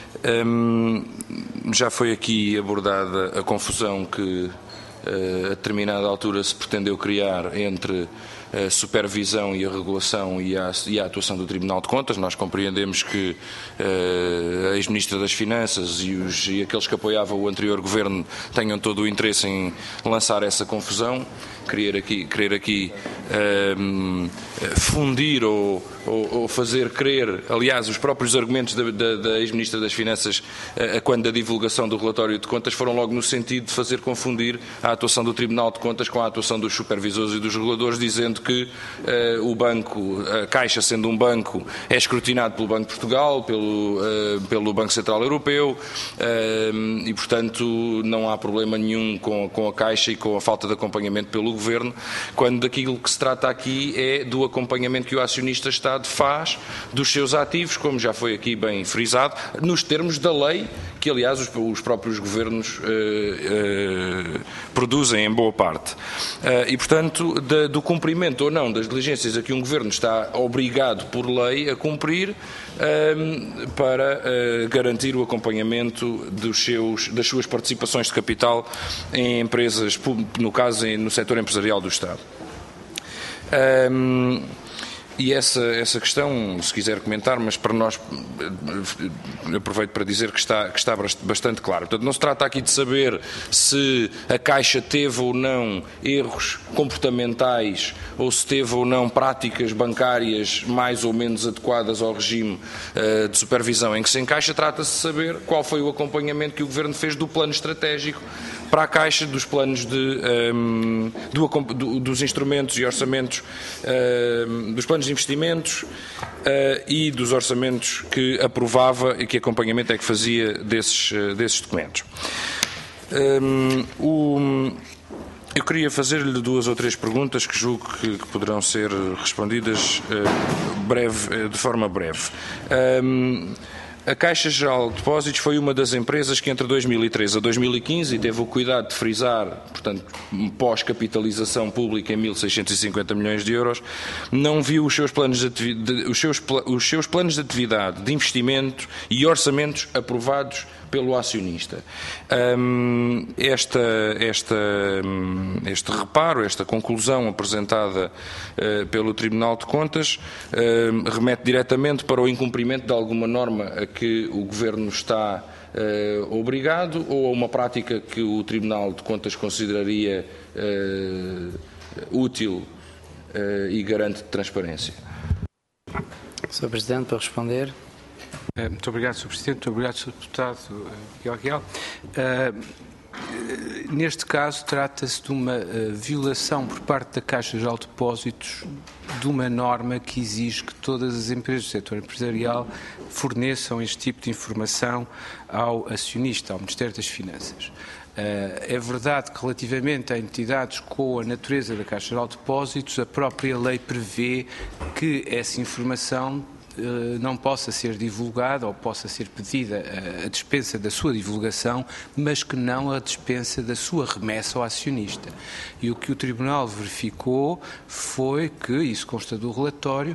Um, já foi aqui abordada a confusão que uh, a determinada altura se pretendeu criar entre a supervisão e a regulação e a, e a atuação do Tribunal de Contas. Nós compreendemos que uh, a ex-Ministra das Finanças e, os, e aqueles que apoiavam o anterior Governo tenham todo o interesse em lançar essa confusão, querer aqui, querer aqui uh, fundir ou, ou, ou fazer crer, aliás, os próprios argumentos da, da, da ex-Ministra das Finanças uh, quando da divulgação do relatório de contas foram logo no sentido de fazer confundir a atuação do Tribunal de Contas com a atuação dos supervisores e dos reguladores, dizendo que uh, o banco, a Caixa sendo um banco, é escrutinado pelo Banco de Portugal, pelo, uh, pelo Banco Central Europeu uh, e, portanto, não há problema nenhum com, com a Caixa e com a falta de acompanhamento pelo Governo, quando daquilo que se trata aqui é do acompanhamento que o acionista-Estado faz dos seus ativos, como já foi aqui bem frisado, nos termos da lei, que aliás os, os próprios Governos uh, uh, produzem em boa parte. Uh, e, portanto, da, do cumprimento ou não das diligências a que um Governo está obrigado por lei a cumprir uh, para uh, garantir o acompanhamento dos seus, das suas participações de capital em empresas, no caso no setor empresarial do Estado. Um, E essa, essa questão, se quiser comentar, mas para nós, aproveito para dizer que está, que está bastante claro. Portanto, não se trata aqui de saber se a Caixa teve ou não erros comportamentais ou se teve ou não práticas bancárias mais ou menos adequadas ao regime uh, de supervisão em que se encaixa. Trata-se de saber qual foi o acompanhamento que o Governo fez do plano estratégico para a Caixa, dos planos de, um, do, do, dos instrumentos e orçamentos, um, dos planos de investimentos uh, e dos orçamentos que aprovava e que acompanhamento é que fazia desses, uh, desses documentos. Um, o, eu queria fazer-lhe duas ou três perguntas que julgo que, que poderão ser respondidas uh, breve, uh, de forma breve. Um, A Caixa Geral de Depósitos foi uma das empresas que entre dois mil e treze a dois mil e quinze, e teve o cuidado de frisar, portanto, pós-capitalização pública em mil seiscentos e cinquenta milhões de euros, não viu os seus planos de, atividade, os seus, os seus planos de atividade, de investimento e orçamentos aprovados pelo acionista. Um, esta, esta, este reparo, esta conclusão apresentada uh, pelo Tribunal de Contas uh, remete diretamente para o incumprimento de alguma norma a que o Governo está uh, obrigado, ou a uma prática que o Tribunal de Contas consideraria uh, útil uh, e garante de transparência. senhor Presidente, para responder. Muito obrigado, senhor Presidente. Muito obrigado, senhor Deputado Miguel Aguial. Uh, neste caso, trata-se de uma uh, violação por parte da Caixa Geral de Depósitos de uma norma que exige que todas as empresas do setor empresarial forneçam este tipo de informação ao acionista, ao Ministério das Finanças. Uh, é verdade que, relativamente a entidades com a natureza da Caixa Geral de Depósitos, a própria lei prevê que essa informação não possa ser divulgada ou possa ser pedida a dispensa da sua divulgação, mas que não a dispensa da sua remessa ao acionista. E o que o Tribunal verificou foi que, isso consta do relatório,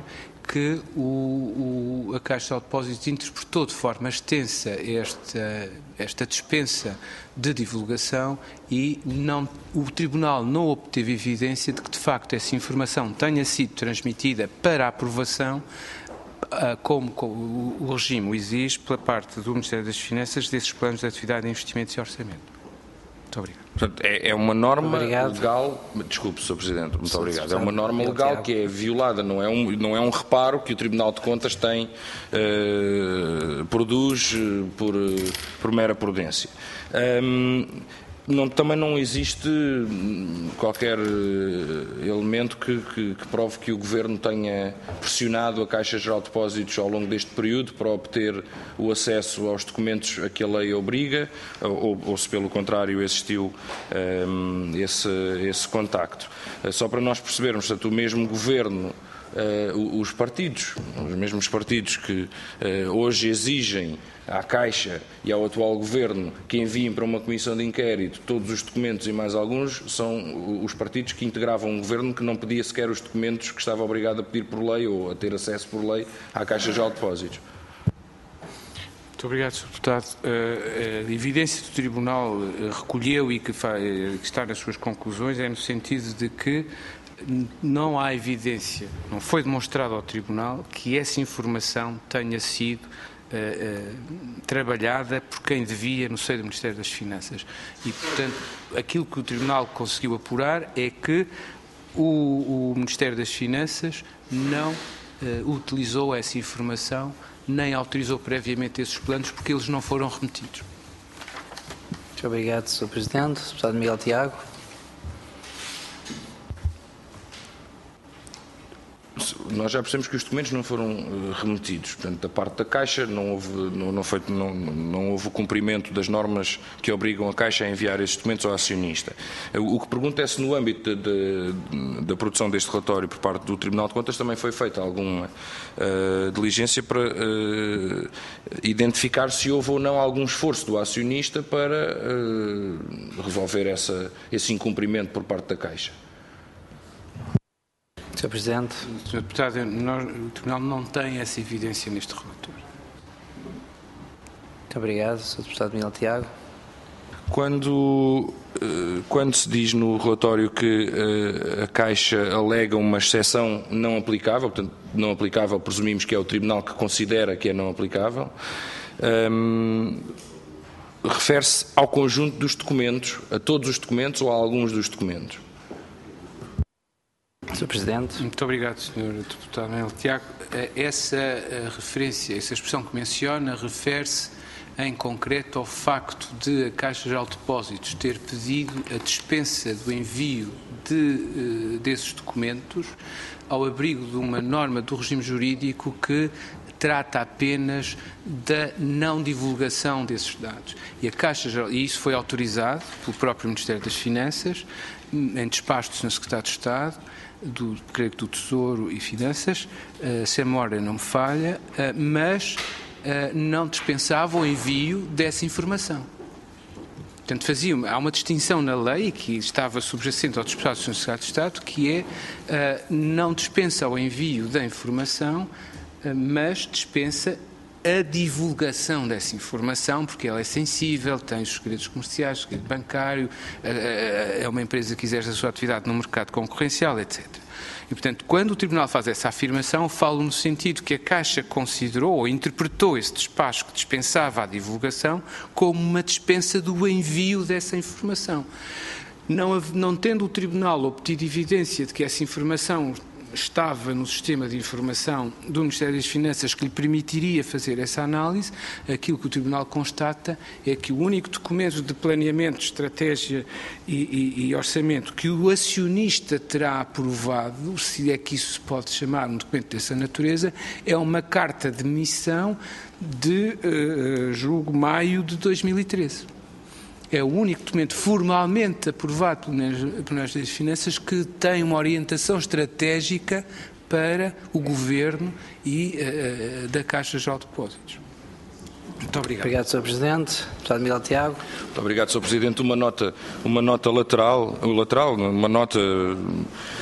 que o, o, a Caixa de Depósitos interpretou de forma extensa esta, esta dispensa de divulgação e não, o Tribunal não obteve evidência de que, de facto, essa informação tenha sido transmitida para a aprovação, como, como o regime o exige, pela parte do Ministério das Finanças, desses planos de atividade, investimentos e orçamento. Muito obrigado. Portanto, é, é uma norma obrigado. legal, desculpe, senhor Presidente, muito Sim, obrigado. É uma norma legal que é violada, não é um, não é um reparo que o Tribunal de Contas tem, eh, produz por, por mera prudência. Um, Não, também não existe qualquer elemento que, que, que prove que o Governo tenha pressionado a Caixa Geral de Depósitos ao longo deste período para obter o acesso aos documentos a que a lei obriga, ou, ou se pelo contrário existiu um, esse, esse contacto. Só para nós percebermos, portanto, o mesmo Governo, uh, os partidos, os mesmos partidos que uh, hoje exigem à Caixa e ao atual Governo que enviem para uma comissão de inquérito todos os documentos e mais alguns, são os partidos que integravam um Governo que não pedia sequer os documentos que estava obrigado a pedir por lei ou a ter acesso por lei à Caixa Geral de Depósitos. Muito obrigado, senhor Deputado. A evidência do Tribunal recolheu e que está nas suas conclusões é no sentido de que não há evidência, não foi demonstrado ao Tribunal que essa informação tenha sido Uh, uh, trabalhada por quem devia no seio do Ministério das Finanças. E, portanto, aquilo que o Tribunal conseguiu apurar é que o, o Ministério das Finanças não uh, utilizou essa informação, nem autorizou previamente esses planos, porque eles não foram remetidos. Muito obrigado, senhor Presidente. Deputado Miguel Tiago. Nós já percebemos que os documentos não foram uh, remetidos. Portanto, da parte da Caixa não houve, não, não, foi, não, não houve o cumprimento das normas que obrigam a Caixa a enviar esses documentos ao acionista. Uh, o que pergunto é se no âmbito de, de, da produção deste relatório por parte do Tribunal de Contas também foi feita alguma uh, diligência para uh, identificar se houve ou não algum esforço do acionista para uh, resolver essa, esse incumprimento por parte da Caixa. senhor Presidente. senhor Deputado, nós, o Tribunal não tem essa evidência neste relatório. Muito obrigado, senhor Deputado Miguel Tiago. Quando, quando se diz no relatório que a Caixa alega uma exceção não aplicável, portanto, não aplicável presumimos que é o Tribunal que considera que é não aplicável, hum, refere-se ao conjunto dos documentos, a todos os documentos ou a alguns dos documentos? senhor Presidente. Muito obrigado, senhor Deputado Miguel Tiago. Essa referência, essa expressão que menciona, refere-se em concreto ao facto de a Caixa Geral de Depósitos ter pedido a dispensa do envio de, desses documentos ao abrigo de uma norma do regime jurídico que trata apenas da não divulgação desses dados. E a Caixa Geral, e isso foi autorizado pelo próprio Ministério das Finanças, em despacho do senhor Secretário de Estado, do creio que do Tesouro e Finanças, uh, se a memória não me falha, uh, mas uh, não dispensava o envio dessa informação. Portanto, fazia, há uma distinção na lei que estava subjacente ao despachado do senhor Secretário de Estado, que é uh, não dispensa o envio da informação, uh, mas dispensa a divulgação dessa informação, porque ela é sensível, tem os segredos comerciais, o segredo bancário, é uma empresa que exerce a sua atividade no mercado concorrencial, etcétera. E, portanto, quando o Tribunal faz essa afirmação, falo no sentido que a Caixa considerou ou interpretou esse despacho que dispensava a divulgação como uma dispensa do envio dessa informação. Não, não tendo o Tribunal obtido evidência de que essa informação estava no sistema de informação do Ministério das Finanças que lhe permitiria fazer essa análise, aquilo que o Tribunal constata é que o único documento de planeamento, estratégia e, e, e orçamento que o acionista terá aprovado, se é que isso se pode chamar um documento dessa natureza, é uma carta de missão de, uh, julgo, maio de dois mil e treze. É o único documento formalmente aprovado pelo Ministério das Finanças que tem uma orientação estratégica para o Governo e uh, da Caixa Geral de Depósitos. Muito obrigado. Obrigado, senhor Presidente. Deputado Miguel Tiago. Muito obrigado, senhor Presidente. Uma nota, uma nota lateral, lateral, uma nota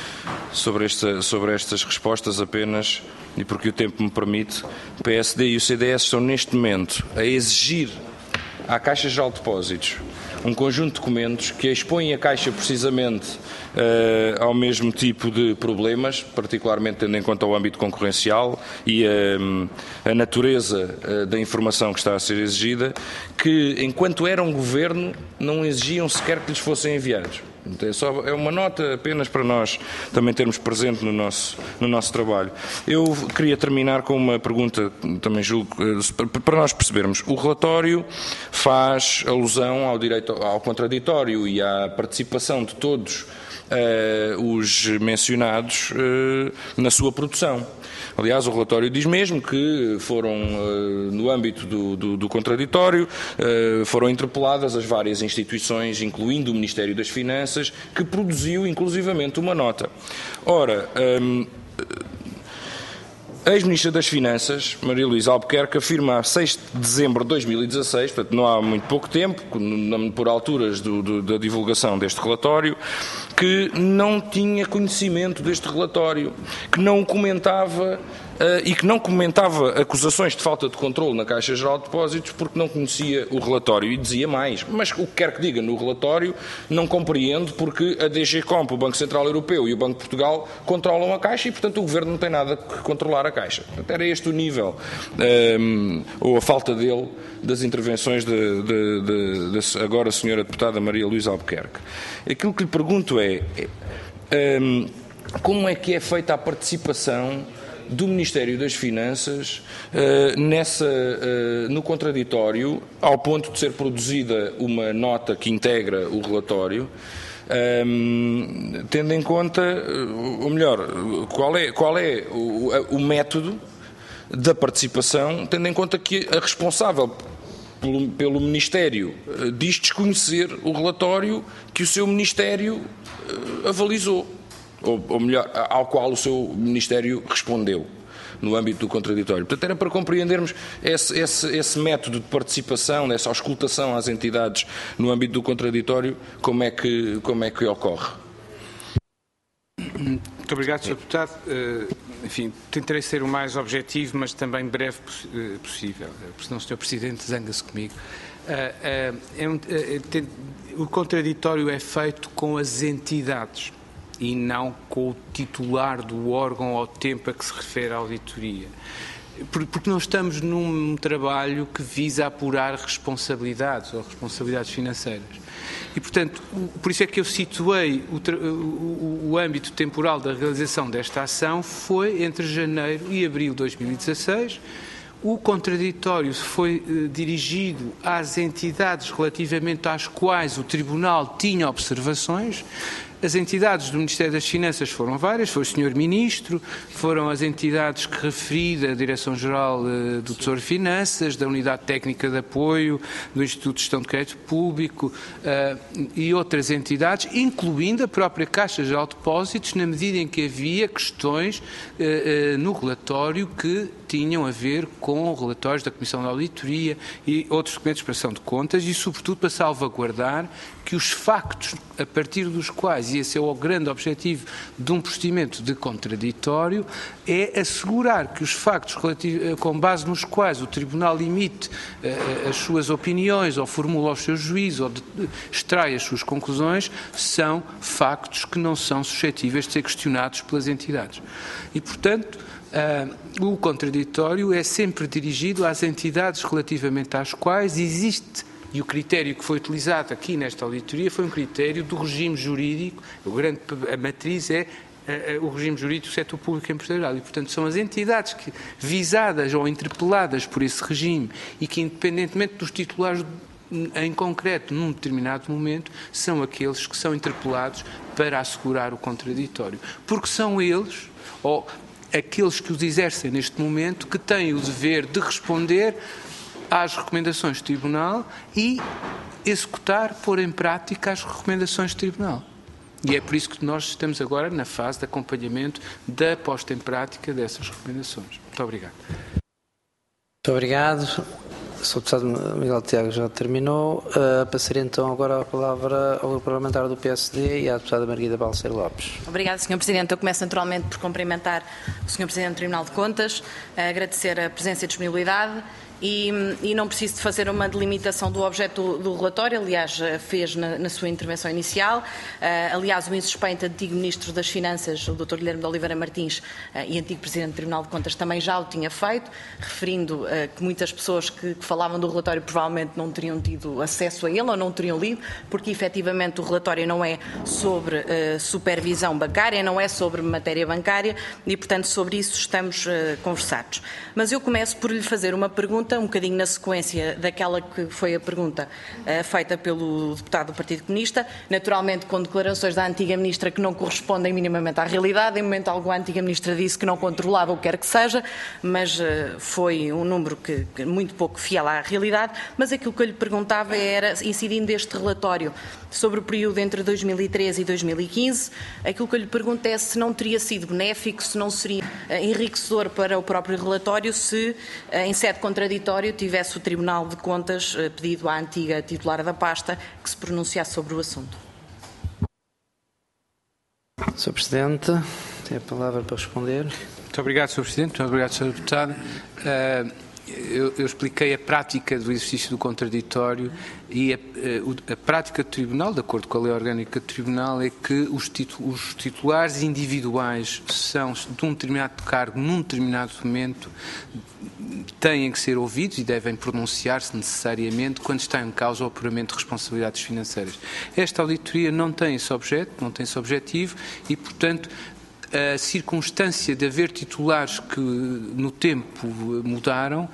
sobre, esta, sobre estas respostas apenas, e porque o tempo me permite, o P S D e o C D S estão neste momento a exigir à Caixa Geral de Depósitos um conjunto de documentos que expõem a Caixa precisamente uh, ao mesmo tipo de problemas, particularmente tendo em conta o âmbito concorrencial e a, a natureza uh, da informação que está a ser exigida, que enquanto eram governo não exigiam sequer que lhes fossem enviados. É, só, é uma nota apenas para nós também termos presente no nosso, no nosso trabalho. Eu queria terminar com uma pergunta, também julgo, para nós percebermos. O relatório faz alusão ao direito ao contraditório e à participação de todos uh, os mencionados uh, na sua produção. Aliás, o relatório diz mesmo que foram, no âmbito do, do, do contraditório, foram interpeladas as várias instituições, incluindo o Ministério das Finanças, que produziu inclusivamente uma nota. Ora, a ex-ministra das Finanças, Maria Luísa Albuquerque, afirma a seis de dezembro de dois mil e dezasseis, portanto não há muito pouco tempo, por alturas do, do, da divulgação deste relatório, que não tinha conhecimento deste relatório, que não o comentava uh, e que não comentava acusações de falta de controle na Caixa Geral de Depósitos porque não conhecia o relatório. E dizia mais, mas o que quer que diga no relatório não compreendo porque a D G Comp, o Banco Central Europeu e o Banco de Portugal controlam a Caixa e, portanto, o Governo não tem nada que controlar a Caixa. Portanto, era este o nível, um, ou a falta dele, das intervenções de, de, de, de agora a senhora deputada Maria Luísa Albuquerque. Aquilo que lhe pergunto é, é um, como é que é feita a participação do Ministério das Finanças uh, nessa, uh, no contraditório, ao ponto de ser produzida uma nota que integra o relatório, um, tendo em conta, ou melhor, qual é, qual é o, o método da participação, tendo em conta que a responsável pelo, pelo Ministério uh, diz desconhecer o relatório que o seu Ministério uh, avalizou, ou, ou melhor, ao qual o seu Ministério respondeu no âmbito do contraditório. Portanto, era para compreendermos esse, esse, esse método de participação, essa auscultação às entidades no âmbito do contraditório, como é que, como é que ocorre. Muito obrigado, senhor Deputado. Enfim, tentarei ser o mais objetivo, mas também breve possível, porque senão o senhor Presidente zanga-se comigo. É um, é, o contraditório é feito com as entidades e não com o titular do órgão ao tempo a que se refere a auditoria. Porque não estamos num trabalho que visa apurar responsabilidades ou responsabilidades financeiras. E, portanto, por isso é que eu situei o, o, o âmbito temporal da realização desta ação foi entre janeiro e abril de dois mil e dezasseis. O contraditório foi eh, dirigido às entidades relativamente às quais o Tribunal tinha observações. As entidades do Ministério das Finanças foram várias, foi o senhor Ministro, foram as entidades que referi da Direção-Geral uh, do Tesouro e Finanças, da Unidade Técnica de Apoio, do Instituto de Gestão de Crédito Público uh, e outras entidades, incluindo a própria Caixa Geral de Depósitos, na medida em que havia questões uh, uh, no relatório que tinham a ver com relatórios da Comissão de Auditoria e outros documentos de prestação de contas e, sobretudo, para salvaguardar que os factos a partir dos quais, e esse é o grande objetivo de um procedimento de contraditório, é assegurar que os factos com base nos quais o Tribunal emite uh, as suas opiniões ou formula os seus juízos ou de, extrai as suas conclusões são factos que não são suscetíveis de ser questionados pelas entidades. E, portanto, uh, o contraditório é sempre dirigido às entidades relativamente às quais existe. E o critério que foi utilizado aqui nesta auditoria foi um critério do regime jurídico, o grande, a matriz é uh, uh, o regime jurídico do setor público empresarial e, portanto, são as entidades que, visadas ou interpeladas por esse regime e que, independentemente dos titulares em concreto, num determinado momento, são aqueles que são interpelados para assegurar o contraditório. Porque são eles, ou aqueles que os exercem neste momento, que têm o dever de responder às recomendações do Tribunal e executar, pôr em prática as recomendações do Tribunal. E é por isso que nós estamos agora na fase de acompanhamento da posta em prática dessas recomendações. Muito obrigado. Muito obrigado. senhor Deputado Miguel Tiago já terminou. Uh, passaria então agora a palavra ao parlamentar do P S D e à Deputada Margarida Balseiro Lopes. Obrigada, senhor Presidente. Eu começo naturalmente por cumprimentar o senhor Presidente do Tribunal de Contas, agradecer a presença e disponibilidade. E, e não preciso de fazer uma delimitação do objeto do, do relatório, aliás, fez na, na sua intervenção inicial. Uh, aliás, o insuspeito antigo Ministro das Finanças, o doutor Guilherme de Oliveira Martins, uh, e antigo Presidente do Tribunal de Contas, também já o tinha feito, referindo uh, que muitas pessoas que, que falavam do relatório provavelmente não teriam tido acesso a ele ou não teriam lido, porque efetivamente o relatório não é sobre uh, supervisão bancária, não é sobre matéria bancária e, portanto, sobre isso estamos uh, conversados. Mas eu começo por lhe fazer uma pergunta um bocadinho na sequência daquela que foi a pergunta uh, feita pelo deputado do Partido Comunista, naturalmente com declarações da antiga Ministra que não correspondem minimamente à realidade. Em momento algum a antiga Ministra disse que não controlava o que quer que seja, mas uh, foi um número que, que muito pouco fiel à realidade. Mas aquilo que eu lhe perguntava era, incidindo este relatório sobre o período entre dois mil e treze e dois mil e quinze, aquilo que eu lhe pergunto é se não teria sido benéfico, se não seria uh, enriquecedor para o próprio relatório se, uh, em sede contraditória, tivesse o Tribunal de Contas uh, pedido à antiga titular da pasta que se pronunciasse sobre o assunto. senhor Presidente, tem a palavra para responder. Muito obrigado, senhor Presidente. Muito obrigado, senhor Deputado. Uh, Eu, eu expliquei a prática do exercício do contraditório e a, a, a prática do Tribunal, de acordo com a Lei Orgânica do Tribunal, é que os, titu, os titulares individuais são de um determinado cargo num determinado momento têm que ser ouvidos e devem pronunciar-se necessariamente quando está em causa o apuramento de responsabilidades financeiras. Esta auditoria não tem esse objeto, não tem esse objetivo e, portanto, a circunstância de haver titulares que no tempo mudaram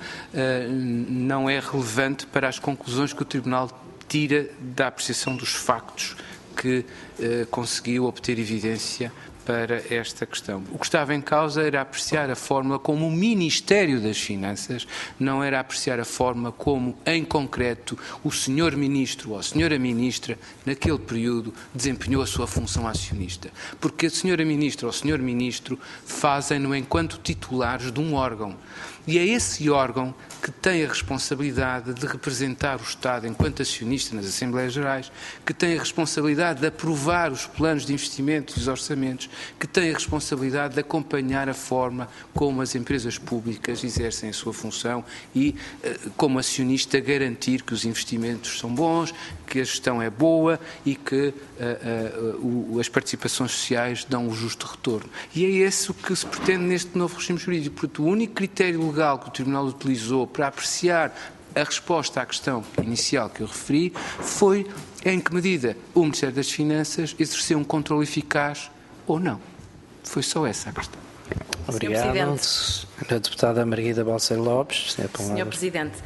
não é relevante para as conclusões que o Tribunal tira da apreciação dos factos que conseguiu obter evidência para esta questão. O que estava em causa era apreciar a forma como o Ministério das Finanças, não era apreciar a forma como, em concreto, o senhor Ministro ou a senhora Ministra, naquele período, desempenhou a sua função acionista. Porque a senhora Ministra ou o senhor Ministro fazem-no enquanto titulares de um órgão. E é esse órgão que tem a responsabilidade de representar o Estado enquanto acionista nas Assembleias Gerais, que tem a responsabilidade de aprovar os planos de investimento e os orçamentos, que tem a responsabilidade de acompanhar a forma como as empresas públicas exercem a sua função e, como acionista, garantir que os investimentos são bons, que a gestão é boa e que uh, uh, uh, as participações sociais dão o justo retorno. E é esse o que se pretende neste novo regime jurídico. Porque o único critério legal que o Tribunal utilizou para apreciar a resposta à questão inicial que eu referi foi em que medida o Ministério das Finanças exerceu um controle eficaz ou não. Foi só essa a questão. Obrigado. A deputada Margarida Balseiro Lopes. senhor Presidente,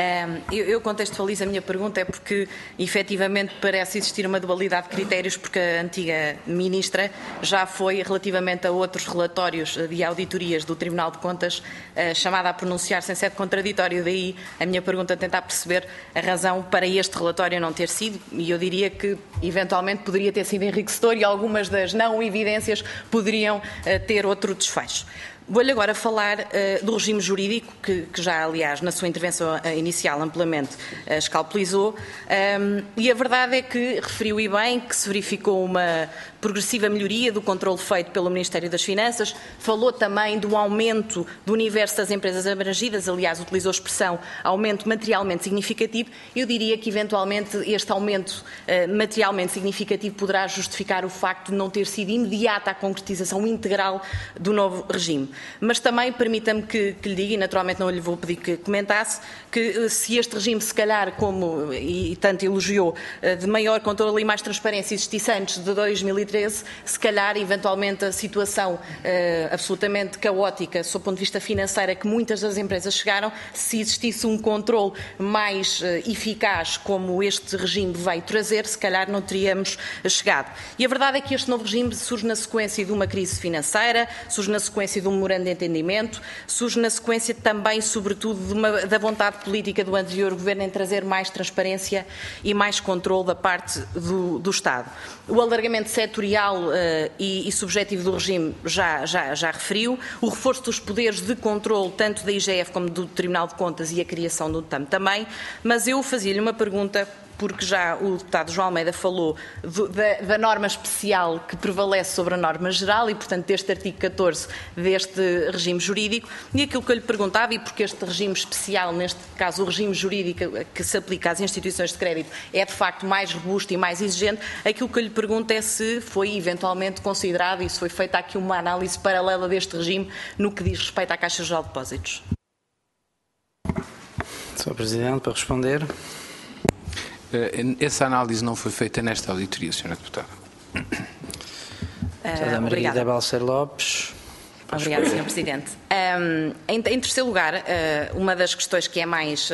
eu contextualizo a minha pergunta é porque efetivamente parece existir uma dualidade de critérios, porque a antiga Ministra já foi, relativamente a outros relatórios de auditorias do Tribunal de Contas, chamada a pronunciar-se em sede contraditória. Daí a minha pergunta é tentar perceber a razão para este relatório não ter sido, e eu diria que eventualmente poderia ter sido enriquecedor e algumas das não evidências poderiam ter outro desfecho. Vou-lhe agora falar uh, do regime jurídico, que, que já, aliás, na sua intervenção uh, inicial amplamente uh, escalpelizou, um, e a verdade é que referiu e bem que se verificou uma progressiva melhoria do controle feito pelo Ministério das Finanças, falou também do aumento do universo das empresas abrangidas, aliás, utilizou a expressão aumento materialmente significativo. Eu diria que, eventualmente, este aumento uh, materialmente significativo poderá justificar o facto de não ter sido imediata a concretização integral do novo regime. Mas também, permita-me que, que lhe diga, e naturalmente não lhe vou pedir que comentasse, que se este regime, se calhar, como e, e tanto elogiou, de maior controle e mais transparência existisse antes de dois mil e treze, se calhar, eventualmente, a situação eh, absolutamente caótica, sob o ponto de vista financeiro, a que muitas das empresas chegaram, se existisse um controle mais eh, eficaz, como este regime veio trazer, se calhar não teríamos chegado. E a verdade é que este novo regime surge na sequência de uma crise financeira, surge na sequência de um memorando de entendimento, surge na sequência também, sobretudo, de uma, da vontade política do anterior Governo em trazer mais transparência e mais controle da parte do, do Estado. O alargamento setorial uh, e, e subjetivo do regime já, já, já referiu, o reforço dos poderes de controle tanto da I G F como do Tribunal de Contas e a criação do T A M também, mas eu fazia-lhe uma pergunta, porque já o deputado João Almeida falou do, da, da norma especial que prevalece sobre a norma geral e, portanto, deste artigo catorze deste regime jurídico, e aquilo que eu lhe perguntava, e porque este regime especial, neste caso o regime jurídico que se aplica às instituições de crédito, é de facto mais robusto e mais exigente, aquilo que eu lhe pergunto é se foi eventualmente considerado e se foi feita aqui uma análise paralela deste regime no que diz respeito à Caixa Geral de Depósitos. senhor Presidente, para responder. Essa análise não foi feita nesta auditoria, senhora Deputada. Deputada Margarida Balcer Lopes. Obrigada, senhor Presidente. Um, em, em terceiro lugar, uh, uma das questões que é mais uh,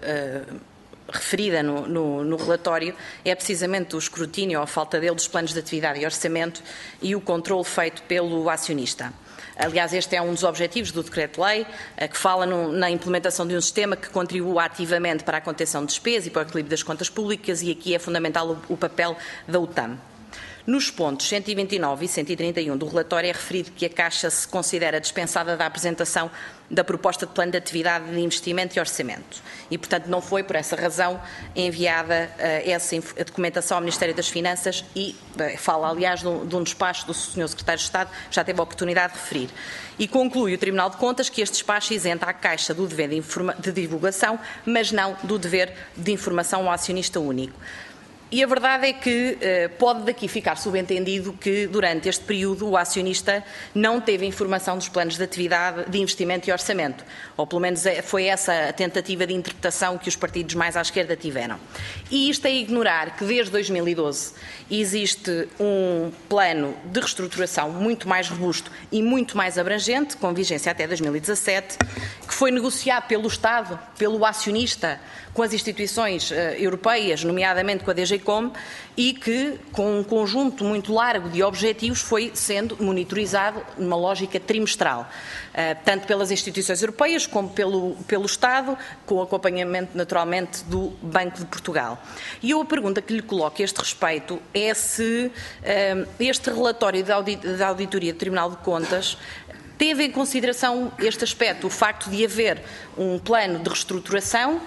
uh, referida no, no, no relatório é precisamente o escrutínio ou a falta dele dos planos de atividade e orçamento e o controle feito pelo acionista. Aliás, este é um dos objetivos do Decreto-Lei, que fala no, na implementação de um sistema que contribua ativamente para a contenção de despesas e para o equilíbrio das contas públicas, e aqui é fundamental o, o papel da U T A M. Nos pontos cento e vinte e nove e cento e trinta e um do relatório é referido que a Caixa se considera dispensada da apresentação da proposta de plano de atividade de investimento e orçamento e, portanto, não foi por essa razão enviada uh, essa a documentação ao Ministério das Finanças e uh, fala, aliás, de um, de um despacho do senhor Secretário de Estado, já teve a oportunidade de referir. E conclui o Tribunal de Contas que este despacho isenta a Caixa do dever de, informa de divulgação, mas não do dever de informação ao acionista único. E a verdade é que eh, pode daqui ficar subentendido que durante este período o acionista não teve informação dos planos de atividade, de investimento e orçamento, ou pelo menos foi essa a tentativa de interpretação que os partidos mais à esquerda tiveram. E isto é ignorar que desde dois mil e doze existe um plano de reestruturação muito mais robusto e muito mais abrangente, com vigência até dois mil e dezassete, que foi negociado pelo Estado, pelo acionista, com as instituições uh, europeias, nomeadamente com a D G COM, e que, com um conjunto muito largo de objetivos, foi sendo monitorizado numa lógica trimestral, uh, tanto pelas instituições europeias como pelo, pelo Estado, com o acompanhamento, naturalmente, do Banco de Portugal. E eu a pergunta que lhe coloco a este respeito é se uh, este relatório da audit da Auditoria do Tribunal de Contas teve em consideração este aspecto, o facto de haver um plano de reestruturação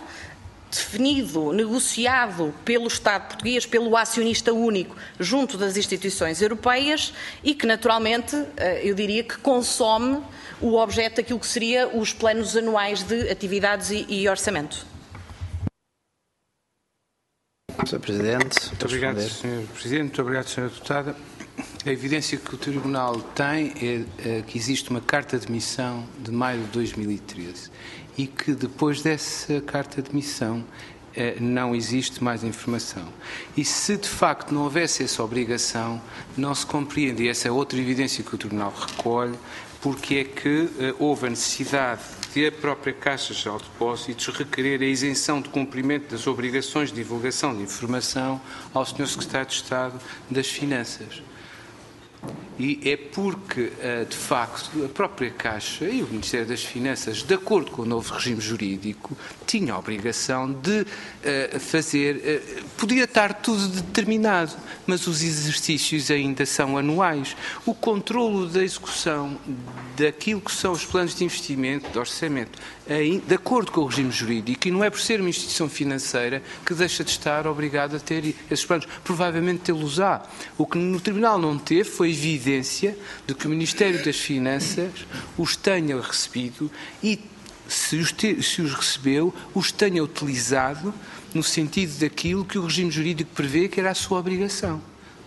definido, negociado pelo Estado português, pelo acionista único, junto das instituições europeias e que, naturalmente, eu diria que consome o objeto daquilo que seria os planos anuais de atividades e, e orçamento. senhor Presidente. Muito obrigado, senhor Presidente. Muito obrigado, senhora Deputada. A evidência que o Tribunal tem é, é que existe uma carta de missão de maio de dois mil e treze e que depois dessa carta de missão é, não existe mais informação. E se de facto não houvesse essa obrigação, não se compreende, e essa é outra evidência que o Tribunal recolhe, porque é que é, houve a necessidade de a própria Caixa Geral de Depósitos requerer a isenção de cumprimento das obrigações de divulgação de informação ao senhor Secretário de Estado das Finanças. E é porque, de facto, a própria Caixa e o Ministério das Finanças, de acordo com o novo regime jurídico, tinham a obrigação de fazer... Podia estar tudo determinado, mas os exercícios ainda são anuais. O controlo da execução daquilo que são os planos de investimento, de orçamento, de acordo com o regime jurídico, e não é por ser uma instituição financeira que deixa de estar obrigada a ter esses planos. Provavelmente tê-los-á. O que no Tribunal não teve foi evidência de que o Ministério das Finanças os tenha recebido e, se os, te, se os recebeu, os tenha utilizado no sentido daquilo que o regime jurídico prevê que era a sua obrigação.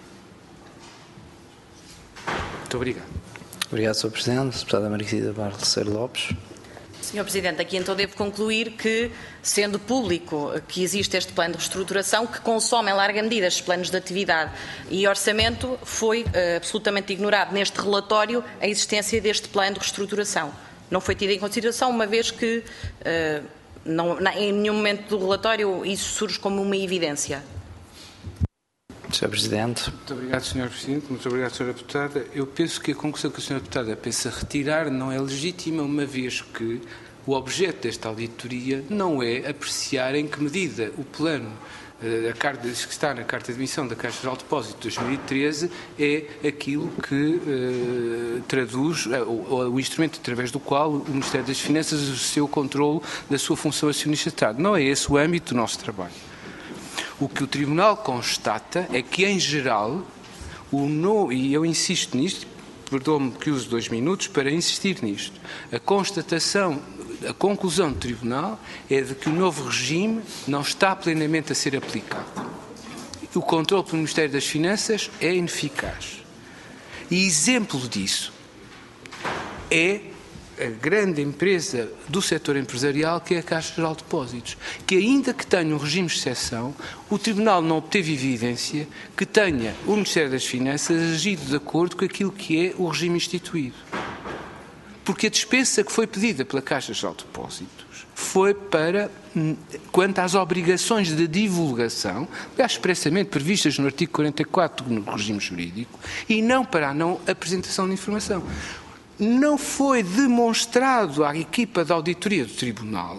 Muito obrigado. Obrigado, senhor Presidente. Deputada Margarida Balcer Lopes. senhor Presidente, aqui então devo concluir que, sendo público que existe este plano de reestruturação, que consome em larga medida estes planos de atividade e orçamento, foi uh, absolutamente ignorado neste relatório a existência deste plano de reestruturação. Não foi tido em consideração, uma vez que uh, não, em nenhum momento do relatório isso surge como uma evidência. senhor Presidente. Muito obrigado, senhor Presidente. Muito obrigado, senhora Deputada. Eu penso que a conclusão que a senhora Deputada pensa retirar não é legítima, uma vez que o objeto desta auditoria não é apreciar em que medida o plano a carta, que está na Carta de Admissão da Caixa Geral de Depósitos de dois mil e treze é aquilo que uh, traduz uh, o, o instrumento através do qual o Ministério das Finanças exerceu o controle da sua função acionista de Estado. Não é esse o âmbito do nosso trabalho. O que o Tribunal constata é que, em geral, o no, e eu insisto nisto, perdoe-me que use dois minutos para insistir nisto, a constatação, a conclusão do Tribunal é de que o novo regime não está plenamente a ser aplicado. O controle pelo Ministério das Finanças é ineficaz. E exemplo disso é a grande empresa do setor empresarial, que é a Caixa Geral de Depósitos, que ainda que tenha um regime de exceção, o Tribunal não obteve evidência que tenha o Ministério das Finanças agido de acordo com aquilo que é o regime instituído. Porque a dispensa que foi pedida pela Caixa Geral de Depósitos foi para, quanto às obrigações de divulgação, aliás, expressamente previstas no artigo quarenta e quatro do regime jurídico, e não para a não apresentação de informação. Não foi demonstrado à equipa de auditoria do Tribunal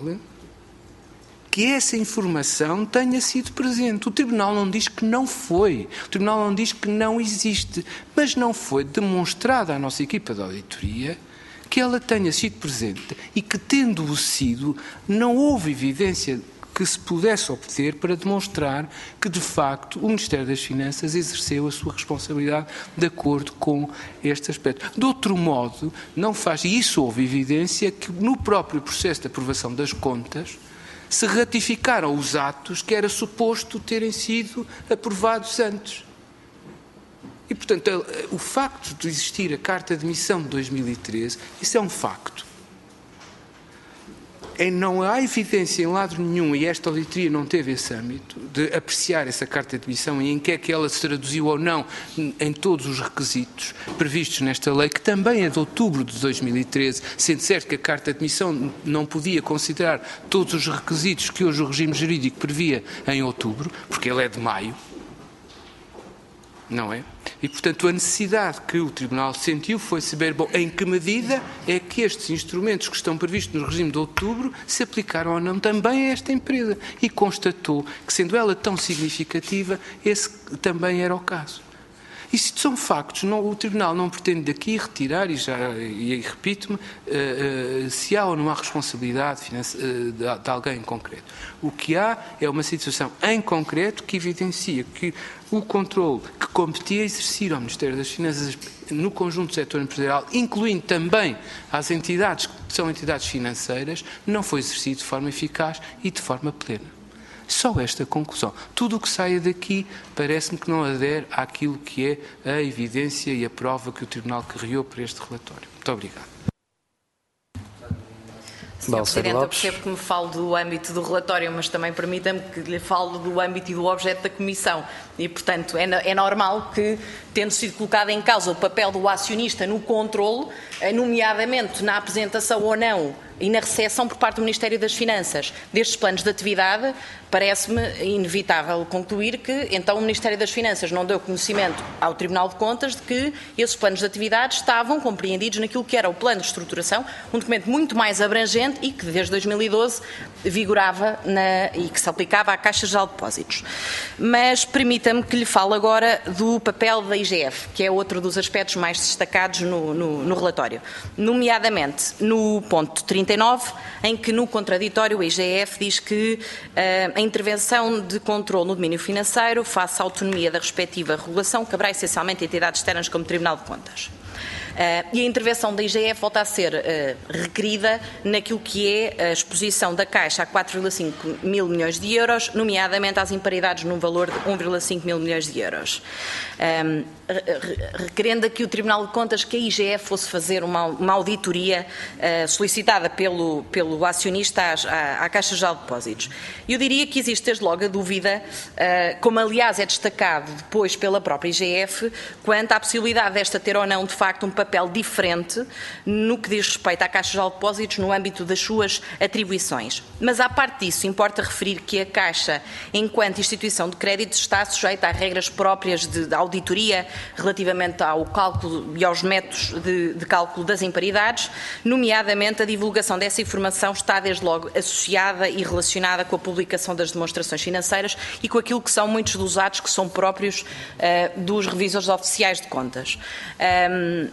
que essa informação tenha sido presente. O Tribunal não diz que não foi, o Tribunal não diz que não existe, mas não foi demonstrado à nossa equipa de auditoria que ela tenha sido presente e que, tendo-o sido, não houve evidência que se pudesse obter para demonstrar que, de facto, o Ministério das Finanças exerceu a sua responsabilidade de acordo com este aspecto. De outro modo, não faz, e isso houve evidência, que no próprio processo de aprovação das contas se ratificaram os atos que era suposto terem sido aprovados antes. E, portanto, o facto de existir a Carta de Admissão de dois mil e treze, isso é um facto. E não há evidência em lado nenhum, e esta auditoria não teve esse âmbito, de apreciar essa Carta de Admissão e em que é que ela se traduziu ou não em todos os requisitos previstos nesta lei, que também é de outubro de dois mil e treze, sendo certo que a Carta de Admissão não podia considerar todos os requisitos que hoje o regime jurídico previa em outubro, porque ele é de maio, não é? E, portanto, a necessidade que o Tribunal sentiu foi saber, bom, em que medida é que estes instrumentos que estão previstos no regime de outubro se aplicaram ou não também a esta empresa. E constatou que, sendo ela tão significativa, esse também era o caso. Isto são factos. Não, o Tribunal não pretende daqui retirar, e, já, e repito-me, uh, uh, se há ou não há responsabilidade uh, de, de alguém em concreto. O que há é uma situação em concreto que evidencia que o controle que competia exercer ao Ministério das Finanças no conjunto do setor empresarial, incluindo também as entidades que são entidades financeiras, não foi exercido de forma eficaz e de forma plena. Só esta conclusão. Tudo o que saia daqui parece-me que não adere àquilo que é a evidência e a prova que o Tribunal carregou para este relatório. Muito obrigado. senhor Presidente, eu percebo que me falo do âmbito do relatório, mas também permita-me que lhe falo do âmbito e do objeto da Comissão. E, portanto, é, é normal que, tendo sido colocado em causa o papel do acionista no controle, nomeadamente na apresentação ou não e na recepção por parte do Ministério das Finanças destes planos de atividade, parece-me inevitável concluir que, então, o Ministério das Finanças não deu conhecimento ao Tribunal de Contas de que esses planos de atividade estavam compreendidos naquilo que era o plano de estruturação, um documento muito mais abrangente e que, desde dois mil e doze, vigorava na, e que se aplicava à Caixa Geral de Depósitos. Mas permita-me que lhe fale agora do papel da I G F, que é outro dos aspectos mais destacados no, no, no relatório, nomeadamente no ponto trinta e nove, em que no contraditório a I G F diz que uh, a intervenção de controle no domínio financeiro, face à autonomia da respectiva regulação, caberá essencialmente a entidades externas como o Tribunal de Contas. Uh, e a intervenção da I G F volta a ser uh, requerida naquilo que é a exposição da Caixa a quatro vírgula cinco mil milhões de euros, nomeadamente às imparidades no valor de um vírgula cinco mil milhões de euros. Um, requerendo aqui o Tribunal de Contas que a I G F fosse fazer uma, uma auditoria uh, solicitada pelo, pelo acionista à, à Caixa Geral de Depósitos. Eu diria que existe desde logo a dúvida, uh, como aliás é destacado depois pela própria I G F, quanto à possibilidade desta ter ou não de facto um papel papel diferente no que diz respeito à Caixa Geral de Depósitos no âmbito das suas atribuições. Mas, à parte disso, importa referir que a Caixa, enquanto instituição de crédito, está sujeita a regras próprias de, de auditoria relativamente ao cálculo e aos métodos de, de cálculo das imparidades, nomeadamente a divulgação dessa informação está, desde logo, associada e relacionada com a publicação das demonstrações financeiras e com aquilo que são muitos dos atos que são próprios uh, dos revisores oficiais de contas. Um,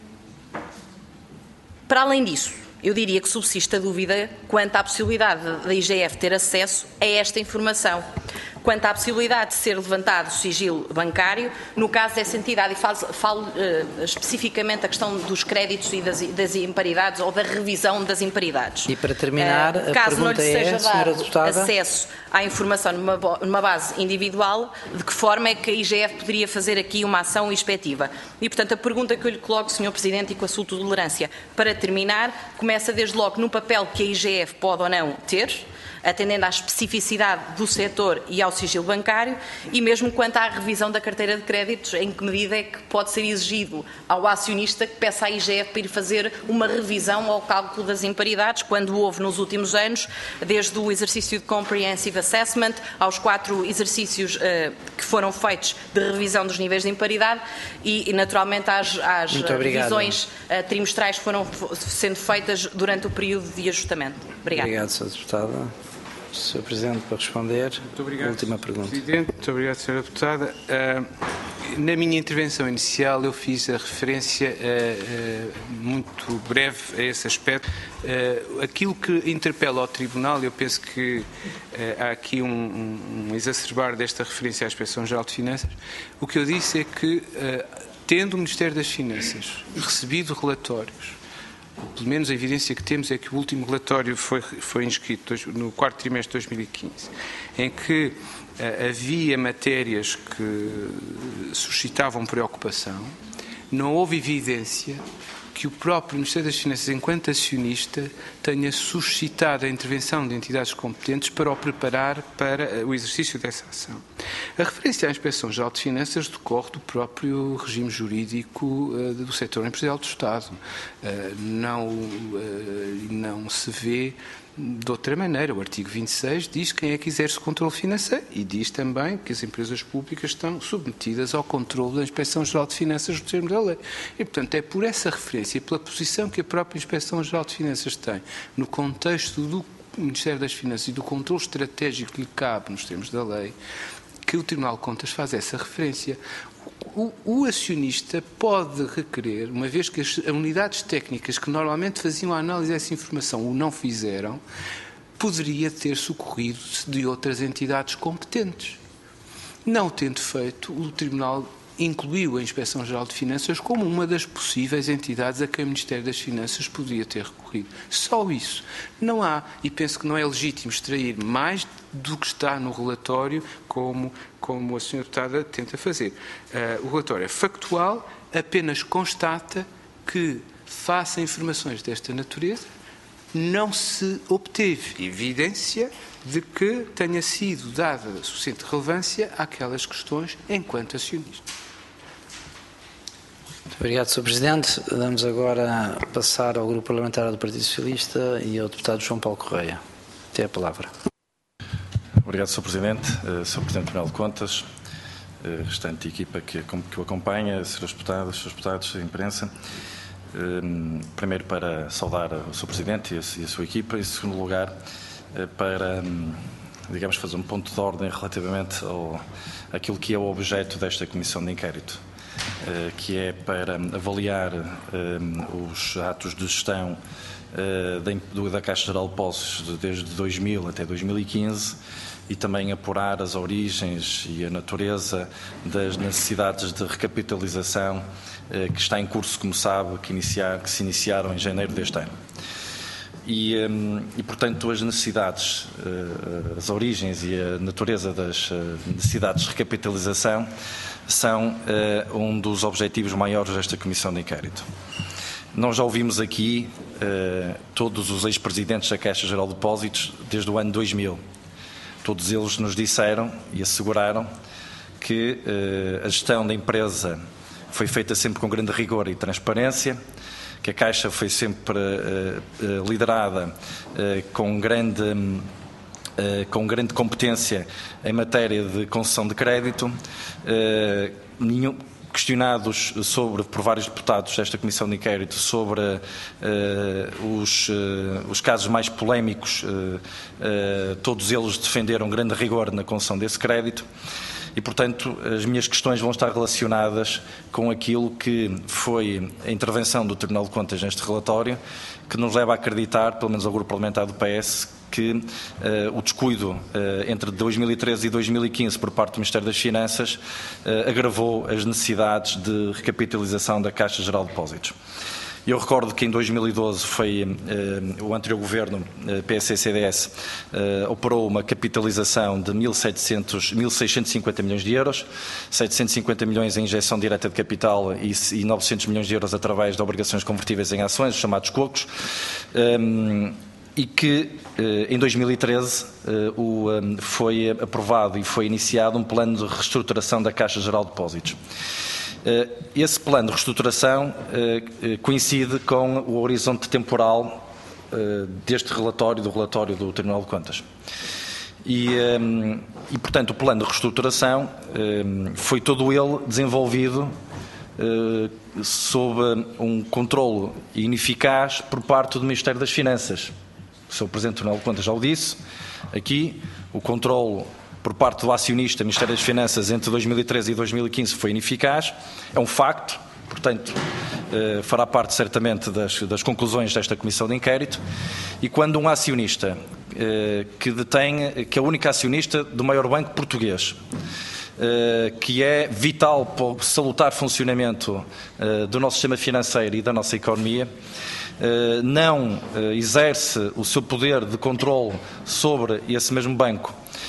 para além disso, eu diria que subsiste a dúvida quanto à possibilidade da I G F ter acesso a esta informação, quanto à possibilidade de ser levantado o sigilo bancário, no caso dessa entidade, e falo, falo uh, especificamente a questão dos créditos e das, das imparidades, ou da revisão das imparidades. E para terminar, uh, a caso não lhe pergunta é, seja senhora dado deputada, acesso à informação numa, numa base individual, de que forma é que a I G F poderia fazer aqui uma ação inspectiva? E, portanto, a pergunta que eu lhe coloco, senhor Presidente, e com a sua tolerância, para terminar, começa desde logo no papel que a I G F pode ou não ter, atendendo à especificidade do setor e ao sigilo bancário, e mesmo quanto à revisão da carteira de créditos, em que medida é que pode ser exigido ao acionista que peça à I G F para ir fazer uma revisão ao cálculo das imparidades, quando houve nos últimos anos, desde o exercício de Comprehensive Assessment aos quatro exercícios uh, que foram feitos de revisão dos níveis de imparidade e, e naturalmente, às, às revisões uh, trimestrais que foram sendo feitas durante o período de ajustamento. Obrigada. Obrigado, senhora Deputada. senhor Presidente, para responder. Muito obrigado, última pergunta. Presidente. Muito obrigado, senhora Deputada. Uh, na minha intervenção inicial eu fiz a referência uh, uh, muito breve a esse aspecto. Uh, aquilo que interpela ao Tribunal, eu penso que uh, há aqui um, um, um exacerbar desta referência à Inspeção-Geral de Finanças. O que eu disse é que, uh, tendo o Ministério das Finanças recebido relatórios, pelo menos a evidência que temos é que o último relatório foi, foi inscrito no quarto trimestre de dois mil e quinze, em que uh, havia matérias que suscitavam preocupação, não houve evidência que o próprio Ministério das Finanças, enquanto acionista, tenha suscitado a intervenção de entidades competentes para o preparar para o exercício dessa ação. A referência à Inspeção-Geral de Finanças decorre do próprio regime jurídico uh, do setor empresarial do Estado. Uh, não, uh, não se vê de outra maneira. O artigo vinte e seis diz quem é que exerce o controle financeiro e diz também que as empresas públicas estão submetidas ao controle da Inspeção-Geral de Finanças no termo da lei. E, portanto, é por essa referência e pela posição que a própria Inspeção-Geral de Finanças tem no contexto do Ministério das Finanças e do controle estratégico que lhe cabe nos termos da lei que o Tribunal de Contas faz essa referência. O, o acionista pode requerer, uma vez que as unidades técnicas que normalmente faziam a análise dessa informação o não fizeram, poderia ter socorrido de outras entidades competentes. Não tendo feito, o Tribunal incluiu a Inspeção-Geral de Finanças como uma das possíveis entidades a que o Ministério das Finanças podia ter recorrido. Só isso. Não há, e penso que não é legítimo extrair mais do que está no relatório, como, como a senhora Deputada tenta fazer. Uh, o relatório é factual, apenas constata que, face a informações desta natureza, não se obteve evidência de que tenha sido dada suficiente relevância àquelas questões enquanto acionista. Muito obrigado, senhor Presidente. Vamos agora passar ao Grupo Parlamentar do Partido Socialista e ao deputado João Paulo Correia. Tem a palavra. Obrigado, senhor Presidente, senhor Presidente do Tribunal de Contas, restante equipa que, que o acompanha, senhores deputados, senhores deputados, a imprensa. Primeiro para saudar o senhor Presidente e a, e a sua equipa, e em segundo lugar para, digamos, fazer um ponto de ordem relativamente ao, àquilo que é o objeto desta Comissão de Inquérito, que é para avaliar os atos de gestão da Caixa Geral de Depósitos desde dois mil até dois mil e quinze e também apurar as origens e a natureza das necessidades de recapitalização que está em curso, como sabe, que, iniciar, que se iniciaram em janeiro deste ano. E, e, portanto, as necessidades, as origens e a natureza das necessidades de recapitalização são um dos objetivos maiores desta Comissão de Inquérito. Nós já ouvimos aqui todos os ex-presidentes da Caixa Geral de Depósitos desde o ano dois mil. Todos eles nos disseram e asseguraram que a gestão da empresa foi feita sempre com grande rigor e transparência, que a Caixa foi sempre uh, uh, liderada uh, com grande, uh, com grande competência em matéria de concessão de crédito. Uh, nenhum, questionados sobre, por vários deputados desta Comissão de Inquérito sobre uh, os, uh, os casos mais polémicos, uh, uh, todos eles defenderam grande rigor na concessão desse crédito. E, portanto, as minhas questões vão estar relacionadas com aquilo que foi a intervenção do Tribunal de Contas neste relatório, que nos leva a acreditar, pelo menos ao Grupo Parlamentar do P S, que uh, o descuido uh, entre dois mil e treze e dois mil e quinze por parte do Ministério das Finanças uh, agravou as necessidades de recapitalização da Caixa Geral de Depósitos. Eu recordo que em dois mil e doze foi uh, o anterior governo, uh, P S C C D S, uh, operou uma capitalização de mil seiscentos e cinquenta milhões de euros, setecentos e cinquenta milhões em injeção direta de capital e, e novecentos milhões de euros através de obrigações convertíveis em ações, os chamados cocos, um, e que em dois mil e treze foi aprovado e foi iniciado um plano de reestruturação da Caixa Geral de Depósitos. Esse plano de reestruturação coincide com o horizonte temporal deste relatório, do relatório do Tribunal de Contas. E, e portanto, o plano de reestruturação foi todo ele desenvolvido sob um controle ineficaz por parte do Ministério das Finanças. O senhor Presidente do Tribunal de Contas já o disse, aqui o controle por parte do acionista Ministério das Finanças entre dois mil e treze e dois mil e quinze foi ineficaz, é um facto, portanto fará parte certamente das, das conclusões desta Comissão de Inquérito, e quando um acionista que detém, que é o único acionista do maior banco português, que é vital para o salutar funcionamento do nosso sistema financeiro e da nossa economia, não exerce o seu poder de controle sobre esse mesmo banco,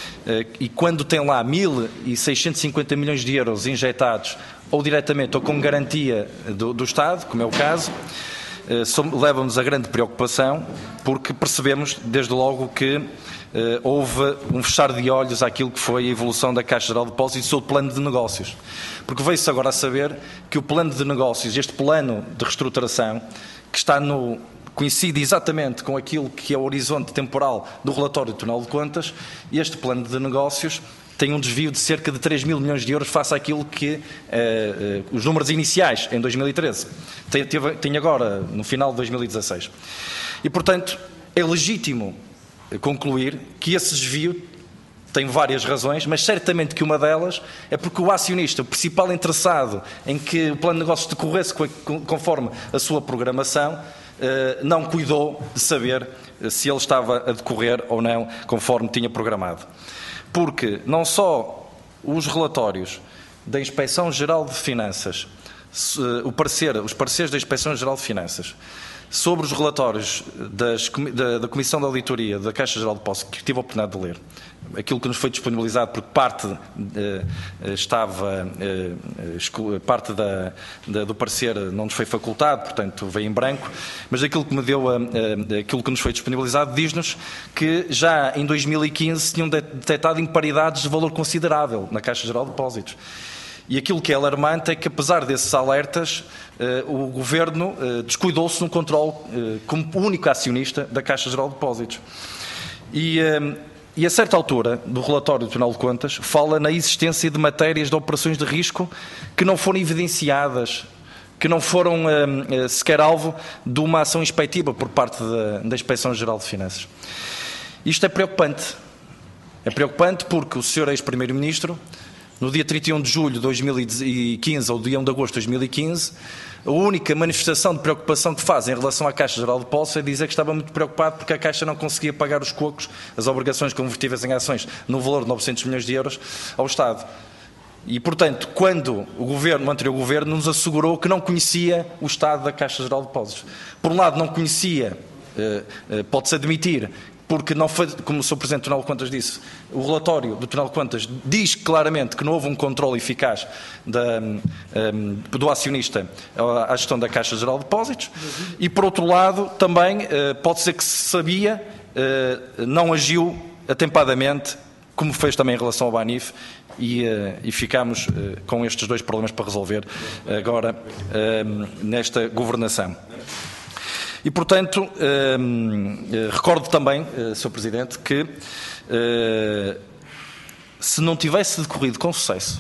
e quando tem lá mil seiscentos e cinquenta milhões de euros injetados ou diretamente ou com garantia do, do Estado, como é o caso, leva-nos a grande preocupação, porque percebemos desde logo que Uh, houve um fechar de olhos àquilo que foi a evolução da Caixa Geral de Depósitos e o seu plano de negócios. Porque veio-se agora a saber que o plano de negócios, este plano de reestruturação, que está no, coincide exatamente com aquilo que é o horizonte temporal do relatório do Tribunal de Contas, e este plano de negócios tem um desvio de cerca de três mil milhões de euros face àquilo que uh, uh, os números iniciais em dois mil e treze. Tem, teve, tem agora, no final de dois mil e dezasseis. E, portanto, é legítimo concluir que esse desvio tem várias razões, mas certamente que uma delas é porque o acionista, o principal interessado em que o plano de negócios decorresse conforme a sua programação, não cuidou de saber se ele estava a decorrer ou não conforme tinha programado. Porque não só os relatórios da Inspeção Geral de Finanças, o parecer, os pareceres da Inspeção Geral de Finanças, sobre os relatórios das, da, da Comissão de Auditoria da Caixa Geral de Depósitos, que tive a oportunidade de ler, aquilo que nos foi disponibilizado, porque parte eh, estava, eh, parte da, da, do parecer não nos foi facultado, portanto veio em branco, mas aquilo que me deu, a, a, aquilo que nos foi disponibilizado diz-nos que já em dois mil e quinze tinham detectado imparidades de valor considerável na Caixa Geral de Depósitos. E aquilo que é alarmante é que, apesar desses alertas, eh, o Governo eh, descuidou-se no controle eh, como único acionista da Caixa Geral de Depósitos. E, eh, e a certa altura do relatório do Tribunal de Contas fala na existência de matérias de operações de risco que não foram evidenciadas, que não foram eh, sequer alvo de uma ação inspectiva por parte da, da Inspeção Geral de Finanças. Isto é preocupante. É preocupante porque o senhor ex-primeiro-ministro, no dia trinta e um de julho de dois mil e quinze, ou dia um de agosto de dois mil e quinze, a única manifestação de preocupação que faz em relação à Caixa Geral de Depósitos é dizer que estava muito preocupado porque a Caixa não conseguia pagar os cocos, as obrigações convertíveis em ações, no valor de novecentos milhões de euros, ao Estado. E, portanto, quando o governo, o anterior governo, nos assegurou que não conhecia o estado da Caixa Geral de Depósitos. Por um lado, não conhecia, pode-se admitir, porque não foi, como o senhor Presidente do Tribunal de Contas disse, o relatório do Tribunal de Contas diz claramente que não houve um controle eficaz da, um, do acionista à gestão da Caixa Geral de Depósitos, e por outro lado também uh, pode ser que se sabia, uh, não agiu atempadamente como fez também em relação ao Banif, e, uh, e ficámos uh, com estes dois problemas para resolver agora uh, nesta governação. E, portanto, uh, uh, recordo também, uh, senhor Presidente, que uh, se não tivesse decorrido com sucesso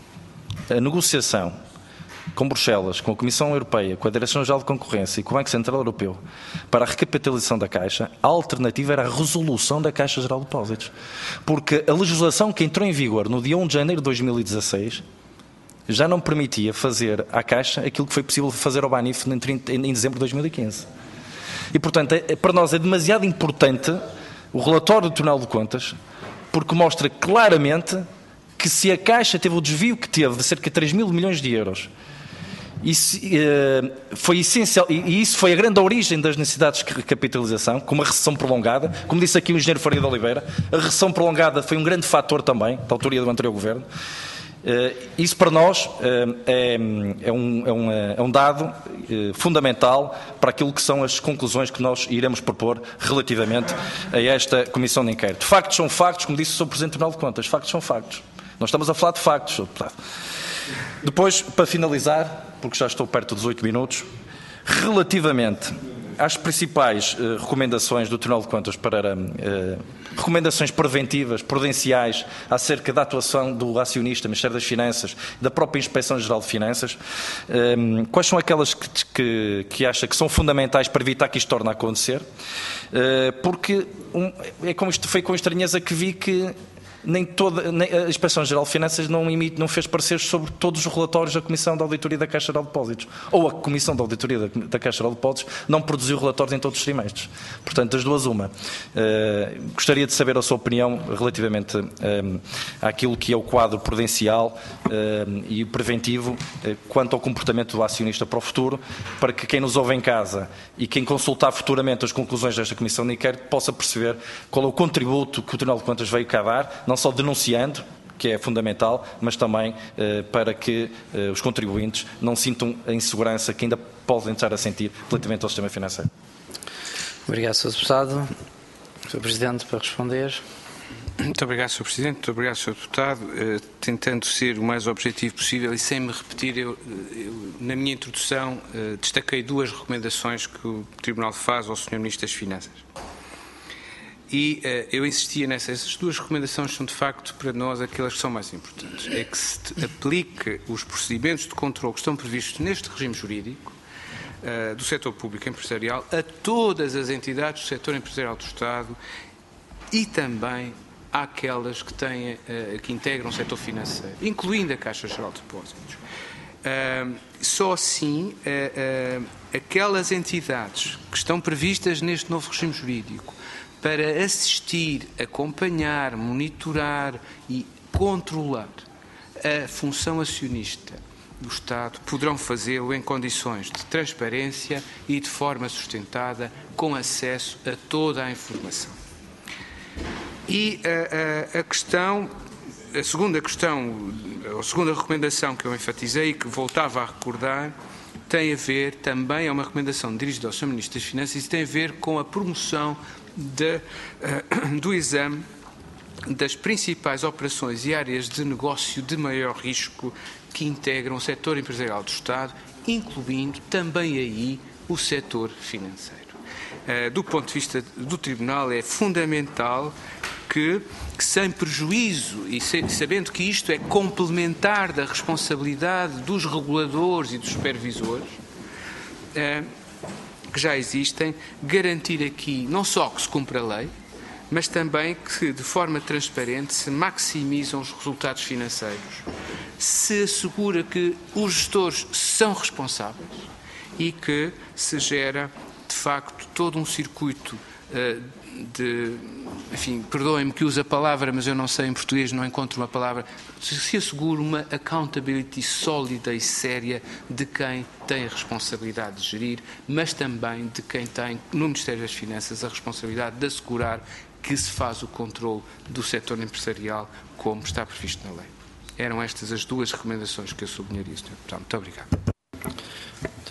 a negociação com Bruxelas, com a Comissão Europeia, com a Direção-Geral de Concorrência e com o Banco Central Europeu para a recapitalização da Caixa, a alternativa era a resolução da Caixa Geral de Depósitos. Porque a legislação que entrou em vigor no dia primeiro de janeiro de dois mil e dezasseis já não permitia fazer à Caixa aquilo que foi possível fazer ao Banif em dezembro de dois mil e quinze. E, portanto, é, para nós é demasiado importante o relatório do Tribunal de Contas, porque mostra claramente que se a Caixa teve o desvio que teve de cerca de três mil milhões de euros, isso, uh, foi essencial, e, e isso foi a grande origem das necessidades de recapitalização, com uma recessão prolongada, como disse aqui o engenheiro Faria de Oliveira, a recessão prolongada foi um grande fator também, da autoria do anterior governo. Uh, isso para nós uh, é, é, um, é, um, é um dado uh, fundamental para aquilo que são as conclusões que nós iremos propor relativamente a esta Comissão de Inquérito. Factos são factos, como disse o senhor Presidente do Tribunal de Contas, factos são factos. Nós estamos a falar de factos, senhor Deputado. Depois, para finalizar, porque já estou perto dos oito minutos, relativamente às principais uh, recomendações do Tribunal de Contas para uh, recomendações preventivas, prudenciais, acerca da atuação do acionista, Ministério das Finanças, da própria Inspeção-Geral de Finanças, um, quais são aquelas que, que, que acha que são fundamentais para evitar que isto torne a acontecer? Uh, porque um, é com isto, foi com estranheza que vi que nem toda, nem, a Inspeção-Geral de Finanças não, emite, não fez pareceres sobre todos os relatórios da Comissão de Auditoria da Caixa Geral de Depósitos. Ou a Comissão de Auditoria da, da Caixa Geral de Depósitos não produziu relatórios em todos os trimestres. Portanto, das duas, uma. Uh, gostaria de saber a sua opinião relativamente um, àquilo que é o quadro prudencial um, e preventivo uh, quanto ao comportamento do acionista para o futuro, para que quem nos ouve em casa e quem consultar futuramente as conclusões desta Comissão de Inquérito possa perceber qual é o contributo que o Tribunal de Contas veio cá dar, não só denunciando, que é fundamental, mas também eh, para que eh, os contribuintes não sintam a insegurança que ainda podem estar a sentir relativamente ao sistema financeiro. Obrigado, senhor Deputado. senhor Presidente, para responder. Muito obrigado, senhor Presidente. Muito obrigado, senhor Deputado. Uh, tentando ser o mais objetivo possível e sem me repetir, eu, eu na minha introdução uh, destaquei duas recomendações que o Tribunal faz ao senhor Ministro das Finanças. E uh, eu insistia nessas. Essas duas recomendações são, de facto, para nós, aquelas que são mais importantes. É que se aplique os procedimentos de controle que estão previstos neste regime jurídico uh, do setor público empresarial a todas as entidades do setor empresarial do Estado e também àquelas que, têm, uh, que integram o setor financeiro, incluindo a Caixa Geral de Depósitos. Uh, só assim, uh, uh, aquelas entidades que estão previstas neste novo regime jurídico para assistir, acompanhar, monitorar e controlar a função acionista do Estado poderão fazê-lo em condições de transparência e de forma sustentada, com acesso a toda a informação. E a, a, a questão, a segunda questão, a segunda recomendação que eu enfatizei e que voltava a recordar, tem a ver também, é uma recomendação dirigida ao senhor Ministro das Finanças e tem a ver com a promoção de, uh, do exame das principais operações e áreas de negócio de maior risco que integram o setor empresarial do Estado, incluindo também aí o setor financeiro. Uh, do ponto de vista do Tribunal, é fundamental que, que sem prejuízo e se, sabendo que isto é complementar da responsabilidade dos reguladores e dos supervisores, uh, que já existem, garantir aqui não só que se cumpra a lei, mas também que de forma transparente se maximizam os resultados financeiros, se assegura que os gestores são responsáveis e que se gera, de facto, todo um circuito uh, de, enfim, perdoem-me que use a palavra, mas eu não sei em português, não encontro uma palavra, se assegura uma accountability sólida e séria de quem tem a responsabilidade de gerir, mas também de quem tem, no Ministério das Finanças, a responsabilidade de assegurar que se faz o controle do setor empresarial como está previsto na lei. Eram estas as duas recomendações que eu sublinharia, senhor Deputado. Muito obrigado. Muito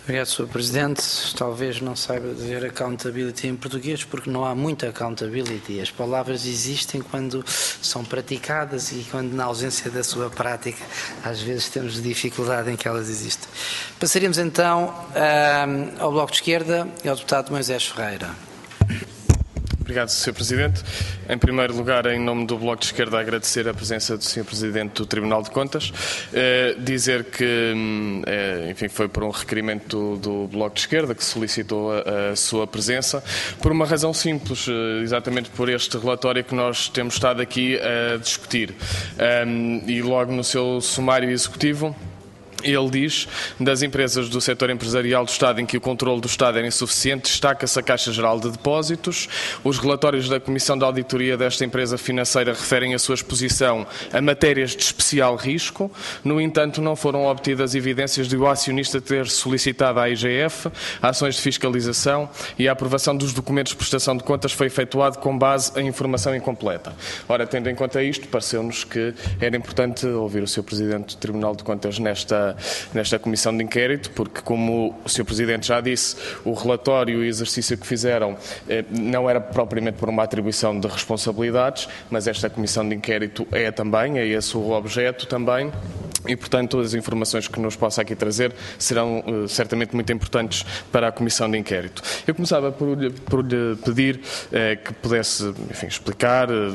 Obrigado, senhor Presidente. Talvez não saiba dizer accountability em português, porque não há muita accountability. As palavras existem quando são praticadas e quando, na ausência da sua prática, às vezes temos dificuldade em que elas existem. Passaríamos então ao Bloco de Esquerda e ao deputado Moisés Ferreira. Obrigado, senhor Presidente. Em primeiro lugar, em nome do Bloco de Esquerda, agradecer a presença do senhor Presidente do Tribunal de Contas. Eh, dizer que, eh, enfim, foi por um requerimento do, do Bloco de Esquerda que solicitou a, a sua presença, por uma razão simples, eh, exatamente por este relatório que nós temos estado aqui a discutir. Um, e logo no seu sumário executivo, ele diz, das empresas do setor empresarial do Estado em que o controle do Estado era insuficiente, destaca-se a Caixa Geral de Depósitos. Os relatórios da Comissão de Auditoria desta empresa financeira referem a sua exposição a matérias de especial risco. No entanto, não foram obtidas evidências de o acionista ter solicitado à I G F ações de fiscalização e a aprovação dos documentos de prestação de contas foi efetuado com base em informação incompleta. Ora, tendo em conta isto, pareceu-nos que era importante ouvir o senhor Presidente do Tribunal de Contas nesta nesta comissão de inquérito, porque, como o senhor Presidente já disse, o relatório e o exercício que fizeram eh, não era propriamente por uma atribuição de responsabilidades, mas esta comissão de inquérito é também, é esse o objeto também, e, portanto, todas as informações que nos possa aqui trazer serão eh, certamente muito importantes para a comissão de inquérito. Eu começava por, por lhe pedir eh, que pudesse, enfim, explicar eh,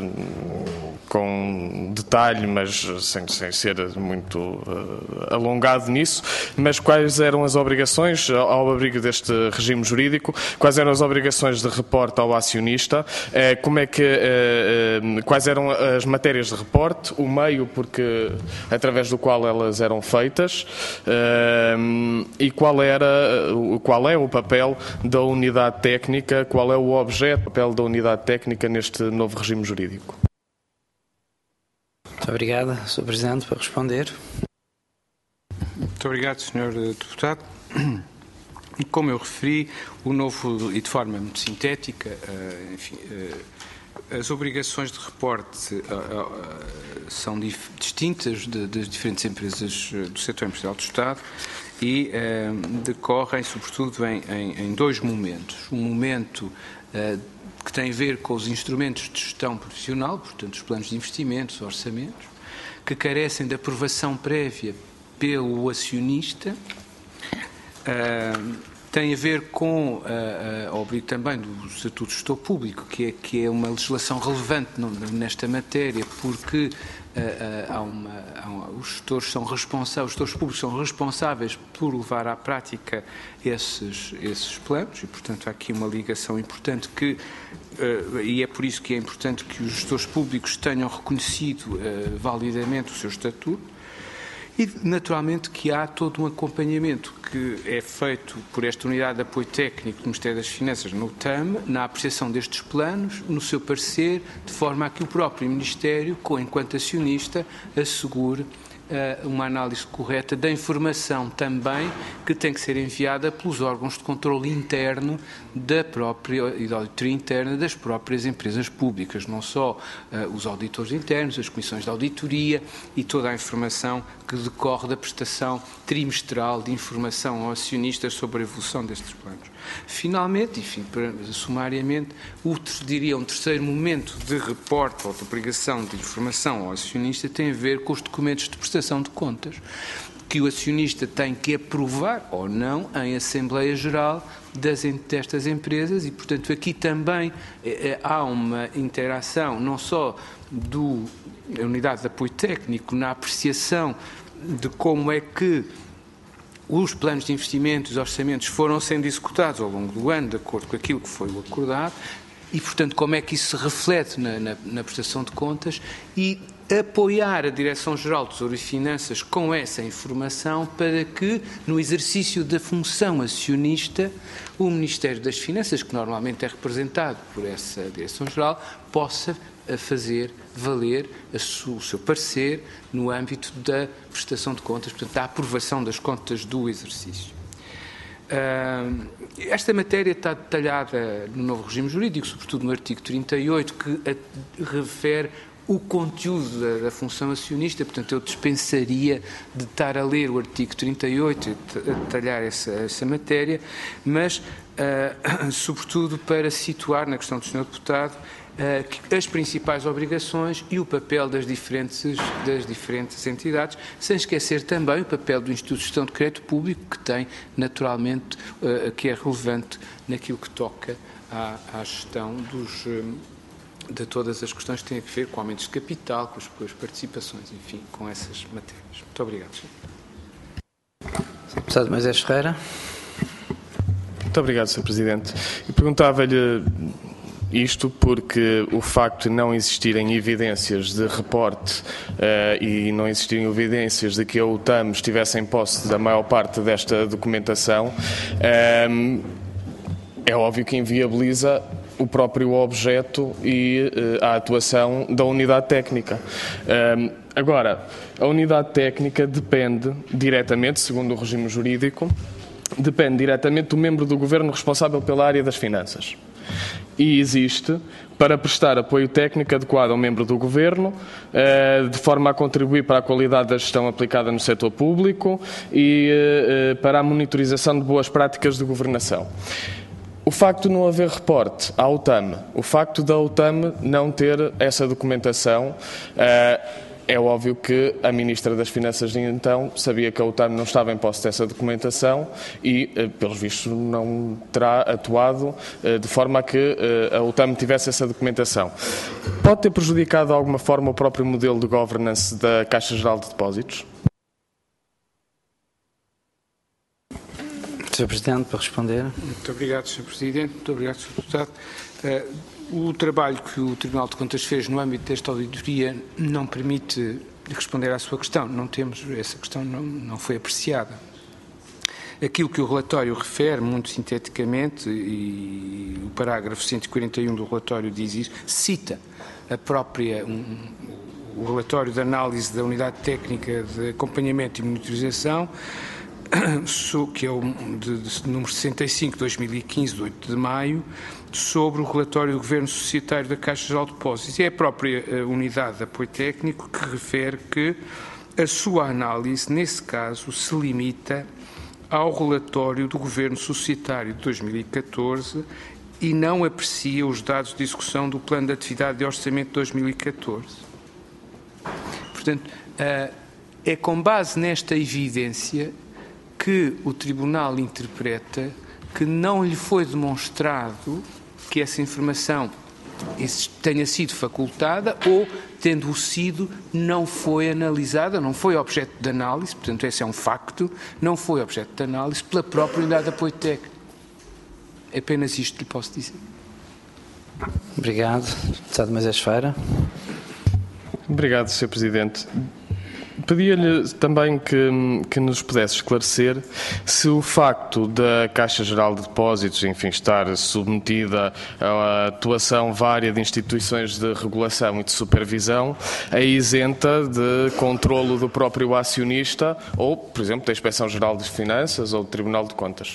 com detalhe, mas sem, sem ser muito eh, alongado nisso, mas quais eram as obrigações ao abrigo deste regime jurídico, quais eram as obrigações de reporte ao acionista, eh, como é que, eh, eh, quais eram as matérias de reporte, o meio porque, através do qual elas eram feitas, eh, e qual, era, qual é o papel da unidade técnica, qual é o objeto, o papel da unidade técnica neste novo regime jurídico. Muito obrigado, senhor Presidente, por responder. Muito obrigado, senhor Deputado. Como eu referi, o novo, e de forma muito sintética, enfim, as obrigações de reporte são distintas das diferentes empresas do setor empresarial do Estado e decorrem, sobretudo, em, em dois momentos. Um momento que tem a ver com os instrumentos de gestão profissional, portanto, os planos de investimentos, os orçamentos, que carecem de aprovação prévia pelo acionista, uh, tem a ver com uh, uh, o obrigo também do Estatuto de Gestor Público, que é, que é uma legislação relevante no, nesta matéria, porque uh, uh, há uma, há uma, os gestores são responsáveis, os gestores públicos são responsáveis por levar à prática esses, esses planos, e, portanto, há aqui uma ligação importante que, uh, e é por isso que é importante que os gestores públicos tenham reconhecido uh, validamente o seu estatuto. E, naturalmente, que há todo um acompanhamento que é feito por esta Unidade de Apoio Técnico do Ministério das Finanças, no T A M, na apreciação destes planos, no seu parecer, de forma a que o próprio Ministério, enquanto acionista, assegure uh, uma análise correta da informação também que tem que ser enviada pelos órgãos de controle interno da própria e da auditoria interna das próprias empresas públicas, não só uh, os auditores internos, as comissões de auditoria e toda a informação que decorre da prestação trimestral de informação aos acionistas sobre a evolução destes planos. Finalmente, enfim, sumariamente, o, diria um terceiro momento de reporte ou de obrigação de informação ao acionista tem a ver com os documentos de prestação de contas, que o acionista tem que aprovar ou não em Assembleia Geral das, destas empresas e, portanto, aqui também eh, há uma interação não só do, da Unidade de Apoio Técnico na apreciação de como é que os planos de investimentos, os orçamentos foram sendo executados ao longo do ano, de acordo com aquilo que foi o acordado, e, portanto, como é que isso se reflete na, na, na prestação de contas e apoiar a Direção-Geral de Tesouro e Finanças com essa informação para que, no exercício da função acionista, o Ministério das Finanças, que normalmente é representado por essa Direção-Geral, possa fazer valer a su, o seu parecer no âmbito da prestação de contas, portanto, da aprovação das contas do exercício. Uh, esta matéria está detalhada no novo regime jurídico, sobretudo no artigo trinta e oito, que a, refere o conteúdo da, da função acionista, portanto eu dispensaria de estar a ler o artigo trinta e oito e a detalhar essa, essa matéria, mas uh, sobretudo para situar na questão do senhor Deputado uh, as principais obrigações e o papel das diferentes, das diferentes entidades, sem esquecer também o papel do Instituto de Gestão de Crédito Público, que tem naturalmente, uh, que é relevante naquilo que toca à, à gestão dos... Um, de todas as questões que têm a ver com aumentos de capital, com as, com as participações, enfim, com essas matérias. Muito obrigado, senhor. Deputado Moisés Ferreira. Muito obrigado, senhor Presidente. E perguntava-lhe isto porque o facto de não existirem evidências de reporte uh, e não existirem evidências de que a UTAM estivesse em posse da maior parte desta documentação, uh, é óbvio que inviabiliza o próprio objeto e uh, a atuação da unidade técnica. Um, agora, a unidade técnica depende diretamente, segundo o regime jurídico, depende diretamente do membro do Governo responsável pela área das finanças. E existe para prestar apoio técnico adequado ao membro do Governo, uh, de forma a contribuir para a qualidade da gestão aplicada no setor público e uh, para a monitorização de boas práticas de governação. O facto de não haver reporte à UTAM, o facto da UTAM não ter essa documentação, é óbvio que a Ministra das Finanças de então sabia que a UTAM não estava em posse dessa documentação e, pelos vistos, não terá atuado de forma a que a UTAM tivesse essa documentação. Pode ter prejudicado de alguma forma o próprio modelo de governance da Caixa Geral de Depósitos? senhor Presidente, para responder. Muito obrigado, senhor Presidente. Muito obrigado, senhor Deputado. Uh, o trabalho que o Tribunal de Contas fez no âmbito desta auditoria não permite responder à sua questão. Não temos, essa questão não, não foi apreciada. Aquilo que o relatório refere, muito sinteticamente, e o parágrafo cento e quarenta e um do relatório diz isso, cita a própria, um, o relatório de análise da Unidade Técnica de Acompanhamento e Monitorização, que é o de, de, de número sessenta e cinco de dois mil e quinze, de oito de maio, sobre o relatório do Governo Societário da Caixa Geral de Depósitos. E é a própria uh, unidade de apoio técnico que refere que a sua análise, nesse caso, se limita ao relatório do Governo Societário de dois mil e catorze e não aprecia os dados de execução do Plano de Atividade de Orçamento de dois mil e catorze. Portanto, uh, é com base nesta evidência que o Tribunal interpreta que não lhe foi demonstrado que essa informação tenha sido facultada ou, tendo sido, não foi analisada, não foi objeto de análise, portanto, esse é um facto, não foi objeto de análise pela própria Unidade de Apoio Técnico. É apenas isto que lhe posso dizer. Obrigado. Deputado Moisés Ferreira. Obrigado, senhor Presidente. Pedia-lhe também que, que nos pudesse esclarecer se o facto da Caixa Geral de Depósitos, enfim, estar submetida à atuação vária de instituições de regulação e de supervisão é isenta de controlo do próprio acionista ou, por exemplo, da Inspeção-Geral de Finanças ou do Tribunal de Contas.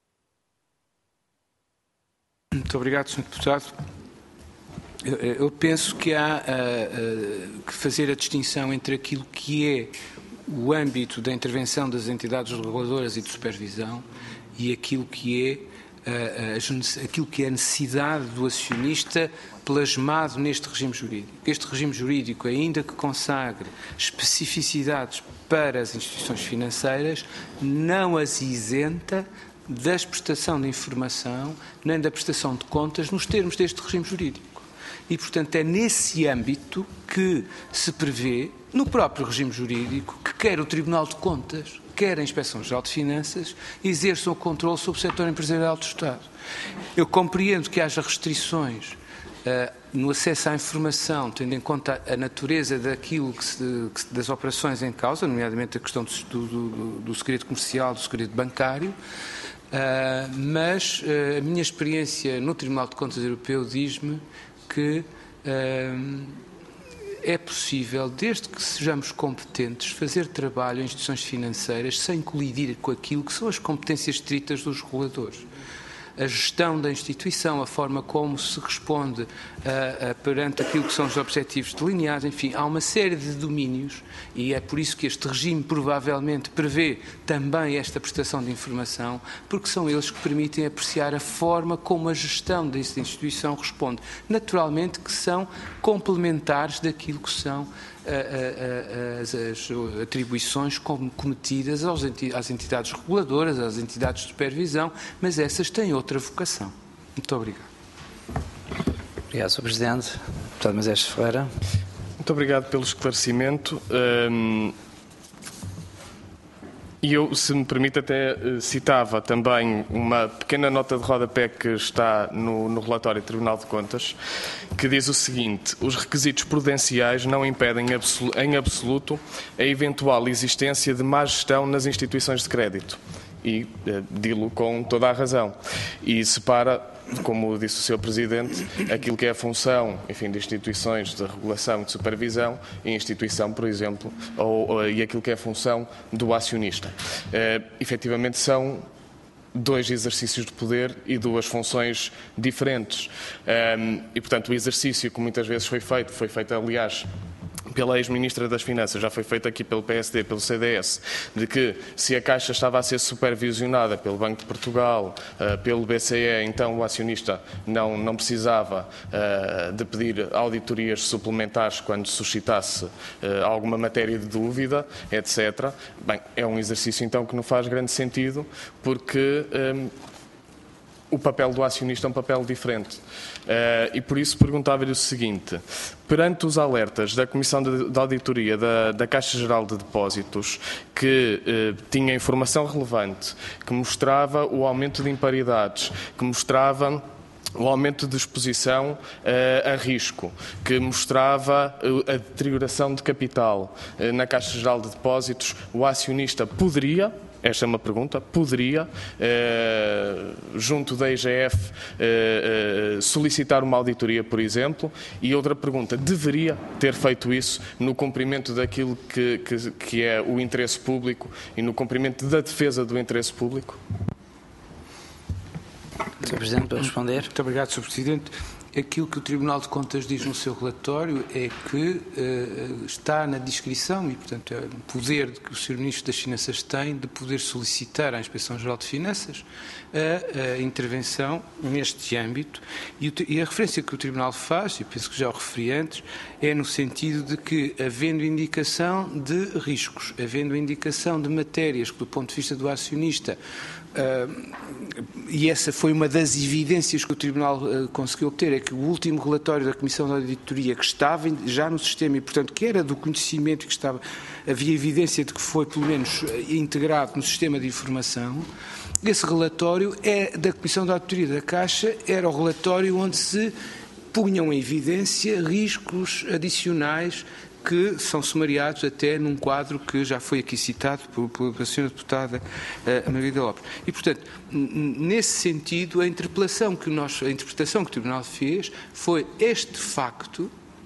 Muito obrigado, senhor Deputado. Eu, eu penso que há uh, uh, que fazer a distinção entre aquilo que é o âmbito da intervenção das entidades reguladoras e de supervisão e aquilo que é, uh, aquilo que é a necessidade do acionista plasmado neste regime jurídico. Este regime jurídico, ainda que consagre especificidades para as instituições financeiras, não as isenta da prestação de informação nem da prestação de contas nos termos deste regime jurídico. E, portanto, é nesse âmbito que se prevê, no próprio regime jurídico, que quer o Tribunal de Contas, quer a Inspeção-Geral de Finanças, exerçam o controle sobre o setor empresarial do Estado. Eu compreendo que haja restrições uh, no acesso à informação, tendo em conta a natureza daquilo que se, que, das operações em causa, nomeadamente a questão do, do, do segredo comercial, do segredo bancário, uh, mas uh, a minha experiência no Tribunal de Contas Europeu diz-me que uh, é possível, desde que sejamos competentes, fazer trabalho em instituições financeiras sem colidir com aquilo que são as competências estritas dos reguladores. a gestão da instituição, a forma como se responde a, a, perante aquilo que são os objetivos delineados, enfim, há uma série de domínios e é por isso que este regime provavelmente prevê também esta prestação de informação, porque são eles que permitem apreciar a forma como a gestão desta instituição responde. Naturalmente que são complementares daquilo que são As, as atribuições cometidas às entidades reguladoras, às entidades de supervisão, mas essas têm outra vocação. Muito obrigado. Obrigado, senhor Presidente. Deputado Moisés Ferreira. Muito obrigado pelo esclarecimento. Um, E eu, se me permite, até citava também uma pequena nota de rodapé que está no, no relatório do Tribunal de Contas, que diz o seguinte: os requisitos prudenciais não impedem em absoluto a eventual existência de má gestão nas instituições de crédito. E eh, dilo com toda a razão. E separa, como disse o senhor Presidente, aquilo que é a função, enfim, de instituições de regulação e de supervisão e instituição, por exemplo, ou, ou, e aquilo que é a função do acionista. Eh, efetivamente são dois exercícios de poder e duas funções diferentes. Um, e, portanto, o exercício que muitas vezes foi feito, foi feito, aliás, pela ex-ministra das Finanças, já foi feito aqui pelo P S D, pelo C D S, de que se a Caixa estava a ser supervisionada pelo Banco de Portugal, uh, pelo B C E, então o acionista não, não precisava uh, de pedir auditorias suplementares quando suscitasse uh, alguma matéria de dúvida, etcétera. Bem, é um exercício então que não faz grande sentido, porque um, o papel do acionista é um papel diferente. Uh, e por isso perguntava-lhe o seguinte: perante os alertas da Comissão de, de Auditoria da, da Caixa Geral de Depósitos, que uh, tinha informação relevante, que mostrava o aumento de imparidades, que mostrava o aumento de exposição uh, a risco, que mostrava uh, a deterioração de capital uh, na Caixa Geral de Depósitos, o acionista poderia, esta é uma pergunta, poderia, eh, junto da I G F, eh, eh, solicitar uma auditoria, por exemplo? E outra pergunta, deveria ter feito isso no cumprimento daquilo que, que, que é o interesse público e no cumprimento da defesa do interesse público? senhor Presidente, para responder. Muito obrigado, senhor Presidente. Aquilo que o Tribunal de Contas diz no seu relatório é que uh, está na descrição e, portanto, é um poder que o senhor Ministro das Finanças tem de poder solicitar à Inspeção-Geral de Finanças a, a intervenção neste âmbito e, o, e a referência que o Tribunal faz, e penso que já o referi antes, é no sentido de que, havendo indicação de riscos, havendo indicação de matérias que, do ponto de vista do acionista, Uh, e essa foi uma das evidências que o Tribunal uh, conseguiu obter, é que o último relatório da Comissão de Auditoria, que estava já no sistema e, portanto, que era do conhecimento, que estava, havia evidência de que foi, pelo menos, integrado no sistema de informação, esse relatório é da Comissão de Auditoria da Caixa, era o relatório onde se punham em evidência riscos adicionais que são sumariados até num quadro que já foi aqui citado pela senhora deputada uh, Margarida Lopes. E, portanto, nesse sentido, a interpelação que nós, a interpretação que o Tribunal fez foi este facto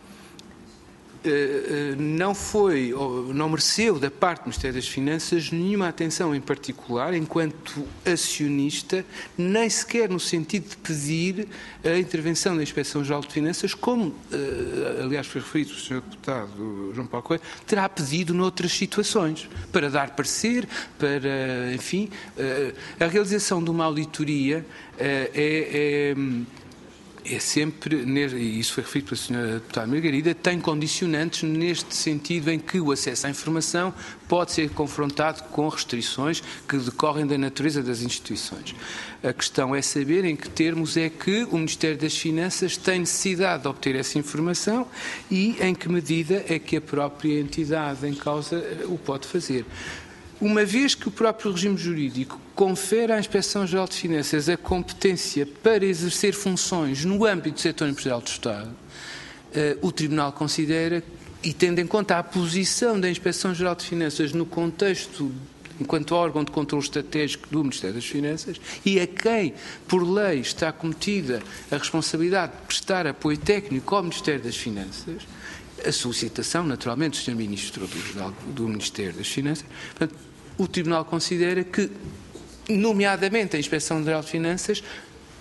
não foi, não mereceu da parte do Ministério das Finanças nenhuma atenção em particular enquanto acionista, nem sequer no sentido de pedir a intervenção da Inspeção-Geral de Finanças, como, aliás, foi referido o senhor Deputado João Paulo Coelho, terá pedido noutras situações, para dar parecer, para, enfim, a realização de uma auditoria é... é É sempre, e isso foi referido pela senhora Deputada Margarida, tem condicionantes neste sentido em que o acesso à informação pode ser confrontado com restrições que decorrem da natureza das instituições. A questão é saber em que termos é que o Ministério das Finanças tem necessidade de obter essa informação e em que medida é que a própria entidade em causa o pode fazer. Uma vez que o próprio regime jurídico confere à Inspeção-Geral de Finanças a competência para exercer funções no âmbito do setor empresarial do Estado, o Tribunal considera, e tendo em conta a posição da Inspeção-Geral de Finanças no contexto enquanto órgão de controle estratégico do Ministério das Finanças e a quem, por lei, está cometida a responsabilidade de prestar apoio técnico ao Ministério das Finanças, a solicitação, naturalmente, do senhor Ministro do, do Ministério das Finanças, portanto, o Tribunal considera que, nomeadamente, a Inspeção-Geral de Finanças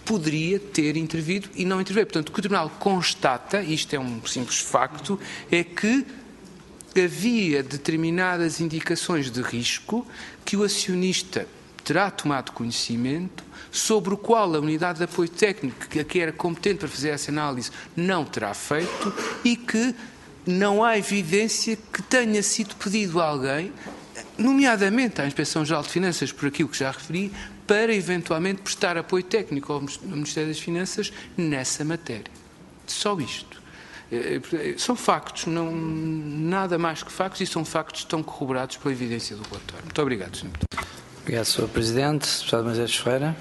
poderia ter intervido e não interveio. Portanto, o que o Tribunal constata, isto é um simples facto, é que havia determinadas indicações de risco que o acionista terá tomado conhecimento, sobre o qual a unidade de apoio técnico, que era competente para fazer essa análise, não terá feito e que não há evidência que tenha sido pedido a alguém, nomeadamente à Inspeção-Geral de Finanças, por aquilo que já referi, para eventualmente prestar apoio técnico ao Ministério das Finanças nessa matéria. Só isto. São factos, não, nada mais que factos, e são factos que estão corroborados pela evidência do relatório. Muito obrigado, senhor Deputado. Obrigado, senhor Presidente. Deputado Moisés Ferreira.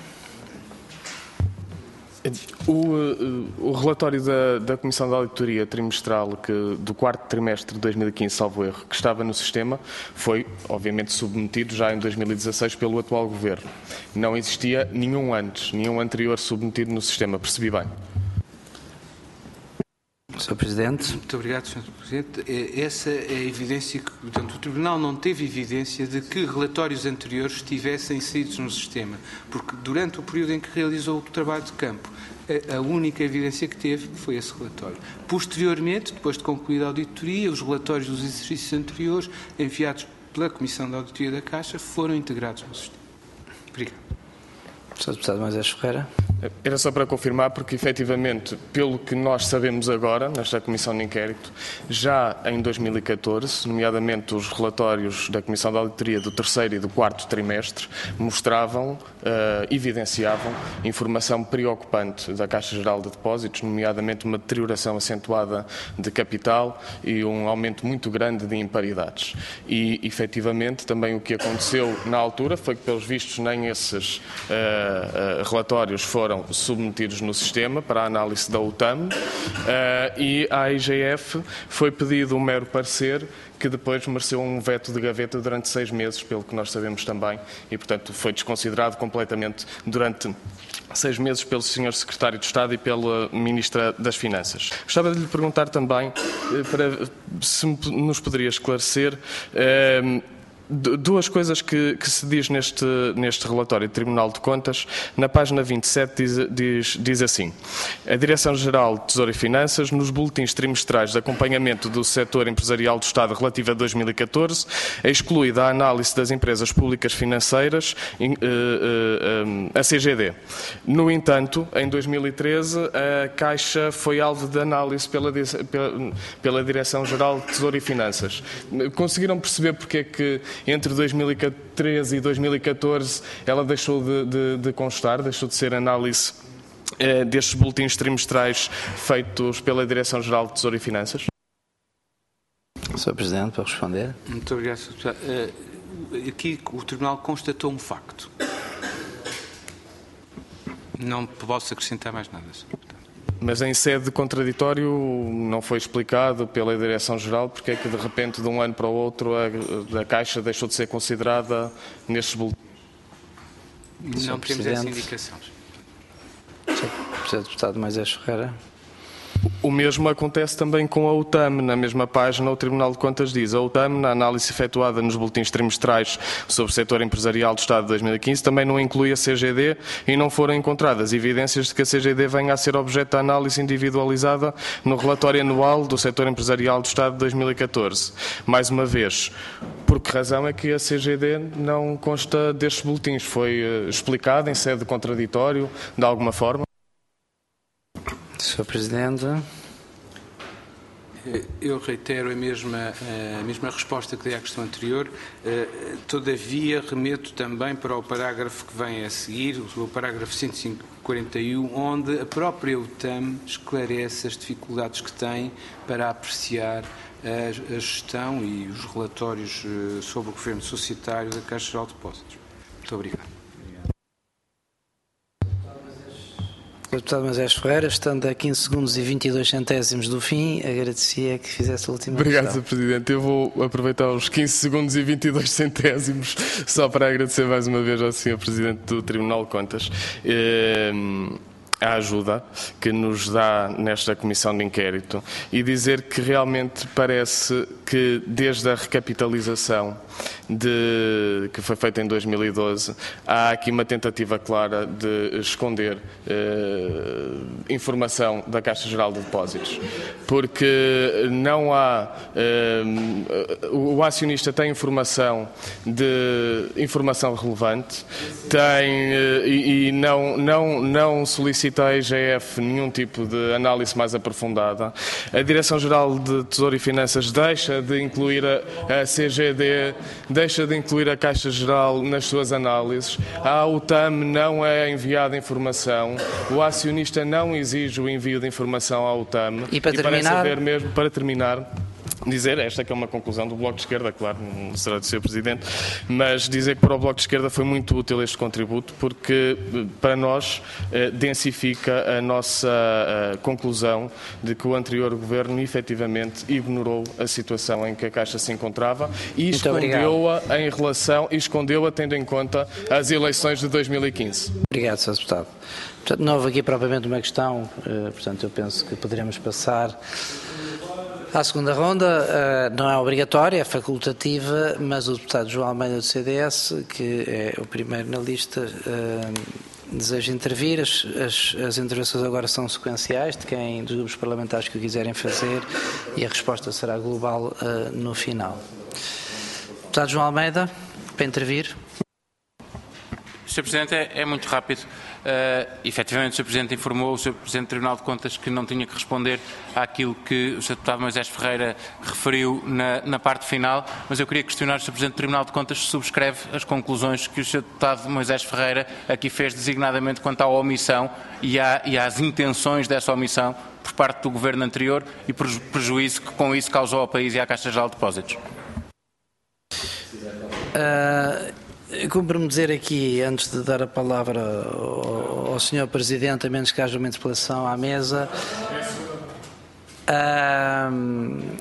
O, o relatório da, da Comissão de Auditoria trimestral que, do quarto trimestre de dois mil e quinze, salvo erro, que estava no sistema, foi, obviamente, submetido já em dois mil e dezasseis pelo atual Governo. Não existia nenhum antes, nenhum anterior submetido no sistema, percebi bem. senhor Presidente. Muito obrigado, senhor Presidente. Essa é a evidência que, portanto, o Tribunal não teve evidência de que relatórios anteriores estivessem inseridos no sistema, porque durante o período em que realizou o trabalho de campo, a única evidência que teve foi esse relatório. Posteriormente, depois de concluída a auditoria, os relatórios dos exercícios anteriores, enviados pela Comissão de Auditoria da Caixa, foram integrados no sistema. Obrigado. senhor Deputado Moisés Ferreira. Era só para confirmar, porque efetivamente, pelo que nós sabemos agora, nesta Comissão de Inquérito, já em dois mil e catorze, nomeadamente os relatórios da Comissão de Auditoria do terceiro e do quarto trimestre, mostravam, uh, evidenciavam informação preocupante da Caixa Geral de Depósitos, nomeadamente uma deterioração acentuada de capital e um aumento muito grande de imparidades. E, efetivamente, também o que aconteceu na altura foi que, pelos vistos, nem esses uh, uh, relatórios foram submetidos no sistema para a análise da U T A M, uh, e à I G F foi pedido um mero parecer que depois mereceu um veto de gaveta durante seis meses, pelo que nós sabemos também, e portanto foi desconsiderado completamente durante seis meses pelo senhor Secretário de Estado e pela Ministra das Finanças. Gostava de lhe perguntar também, para, se nos poderia esclarecer, uh, duas coisas que, que se diz neste, neste relatório do Tribunal de Contas. Na página vinte e sete diz, diz, diz assim: a Direção-Geral de Tesouro e Finanças, nos boletins trimestrais de acompanhamento do setor empresarial do Estado relativo a dois mil e catorze, exclui da análise das empresas públicas financeiras a C G D. No entanto, em dois mil e treze, a Caixa foi alvo de análise pela, pela, pela Direção-Geral de Tesouro e Finanças. Conseguiram perceber porque é que entre dois mil e treze e dois mil e catorze ela deixou de, de, de constar, deixou de ser análise eh, destes boletins trimestrais feitos pela Direção-Geral de Tesouro e Finanças? senhor Presidente, para responder. Muito obrigado, senhor Deputado. Uh, aqui o Tribunal constatou um facto. Não posso acrescentar mais nada, senhor Deputado. Mas em sede de contraditório não foi explicado pela Direção-Geral porque é que de repente de um ano para o outro a, a Caixa deixou de ser considerada nestes boletins? Não temos essa indicação. senhor Deputado Moisés Ferreira. O mesmo acontece também com a U T A M. Na mesma página, o Tribunal de Contas diz: a U T A M, na análise efetuada nos boletins trimestrais sobre o setor empresarial do Estado de dois mil e quinze, também não inclui a C G D e não foram encontradas evidências de que a C G D venha a ser objeto de análise individualizada no relatório anual do setor empresarial do Estado de dois mil e catorze. Mais uma vez, por que razão é que a C G D não consta destes boletins? Foi uh, explicado em sede de contraditório, de alguma forma? senhor Presidente. Eu reitero a mesma, a mesma resposta que dei à questão anterior, todavia remeto também para o parágrafo que vem a seguir, o parágrafo cento e quarenta e um, onde a própria U T A M esclarece as dificuldades que tem para apreciar a, a gestão e os relatórios sobre o governo societário da Caixa Geral de Depósitos. Muito obrigado. senhor Deputado Moisés Ferreira, estando a quinze segundos e vinte e dois centésimos do fim, agradecia que fizesse a última Obrigado, questão. senhor Presidente. Eu vou aproveitar os quinze segundos e vinte e dois centésimos só para agradecer mais uma vez ao senhor Presidente do Tribunal de Contas. a ajuda que nos dá nesta comissão de inquérito e dizer que realmente parece que desde a recapitalização de, que foi feita em dois mil e doze, há aqui uma tentativa clara de esconder eh, informação da Caixa Geral de Depósitos, porque não há, eh, o acionista tem informação de informação relevante, tem eh, e, e não, não, não solicita à E G F nenhum tipo de análise mais aprofundada. A Direção-Geral de Tesouro e Finanças deixa de incluir a, a C G D, deixa de incluir a Caixa Geral nas suas análises, a U T A M não é enviada informação, o acionista não exige o envio de informação à U T A M. E para e terminar... parece haver mesmo, para terminar, dizer, esta que é uma conclusão do Bloco de Esquerda, claro, não será do senhor Presidente, mas dizer que para o Bloco de Esquerda foi muito útil este contributo, porque para nós eh, densifica a nossa eh, conclusão de que o anterior Governo efetivamente ignorou a situação em que a Caixa se encontrava e escondeu-a em relação, e escondeu-a tendo em conta as eleições de dois mil e quinze. Obrigado, senhor Deputado. Portanto, não houve aqui propriamente uma questão, eh, portanto eu penso que poderemos passar à segunda ronda. Uh, não é obrigatória, é facultativa, mas o deputado João Almeida do C D S, que é o primeiro na lista, uh, deseja intervir. As, as, as intervenções agora são sequenciais, de quem dos grupos parlamentares que o quiserem fazer, e a resposta será global uh, no final. Deputado João Almeida, para intervir. senhor Presidente, é, é muito rápido. Uh, efetivamente, o senhor Presidente informou o senhor Presidente do Tribunal de Contas que não tinha que responder àquilo que o senhor Deputado Moisés Ferreira referiu na, na parte final, mas eu queria questionar o senhor Presidente do Tribunal de Contas se subscreve as conclusões que o senhor Deputado Moisés Ferreira aqui fez designadamente quanto à omissão e, à, e às intenções dessa omissão por parte do Governo anterior e preju, prejuízo que com isso causou ao país e à Caixa Geral de Depósitos. Uh... Cumpre-me dizer aqui, antes de dar a palavra ao, ao senhor Presidente, a menos que haja uma interpelação à mesa, um,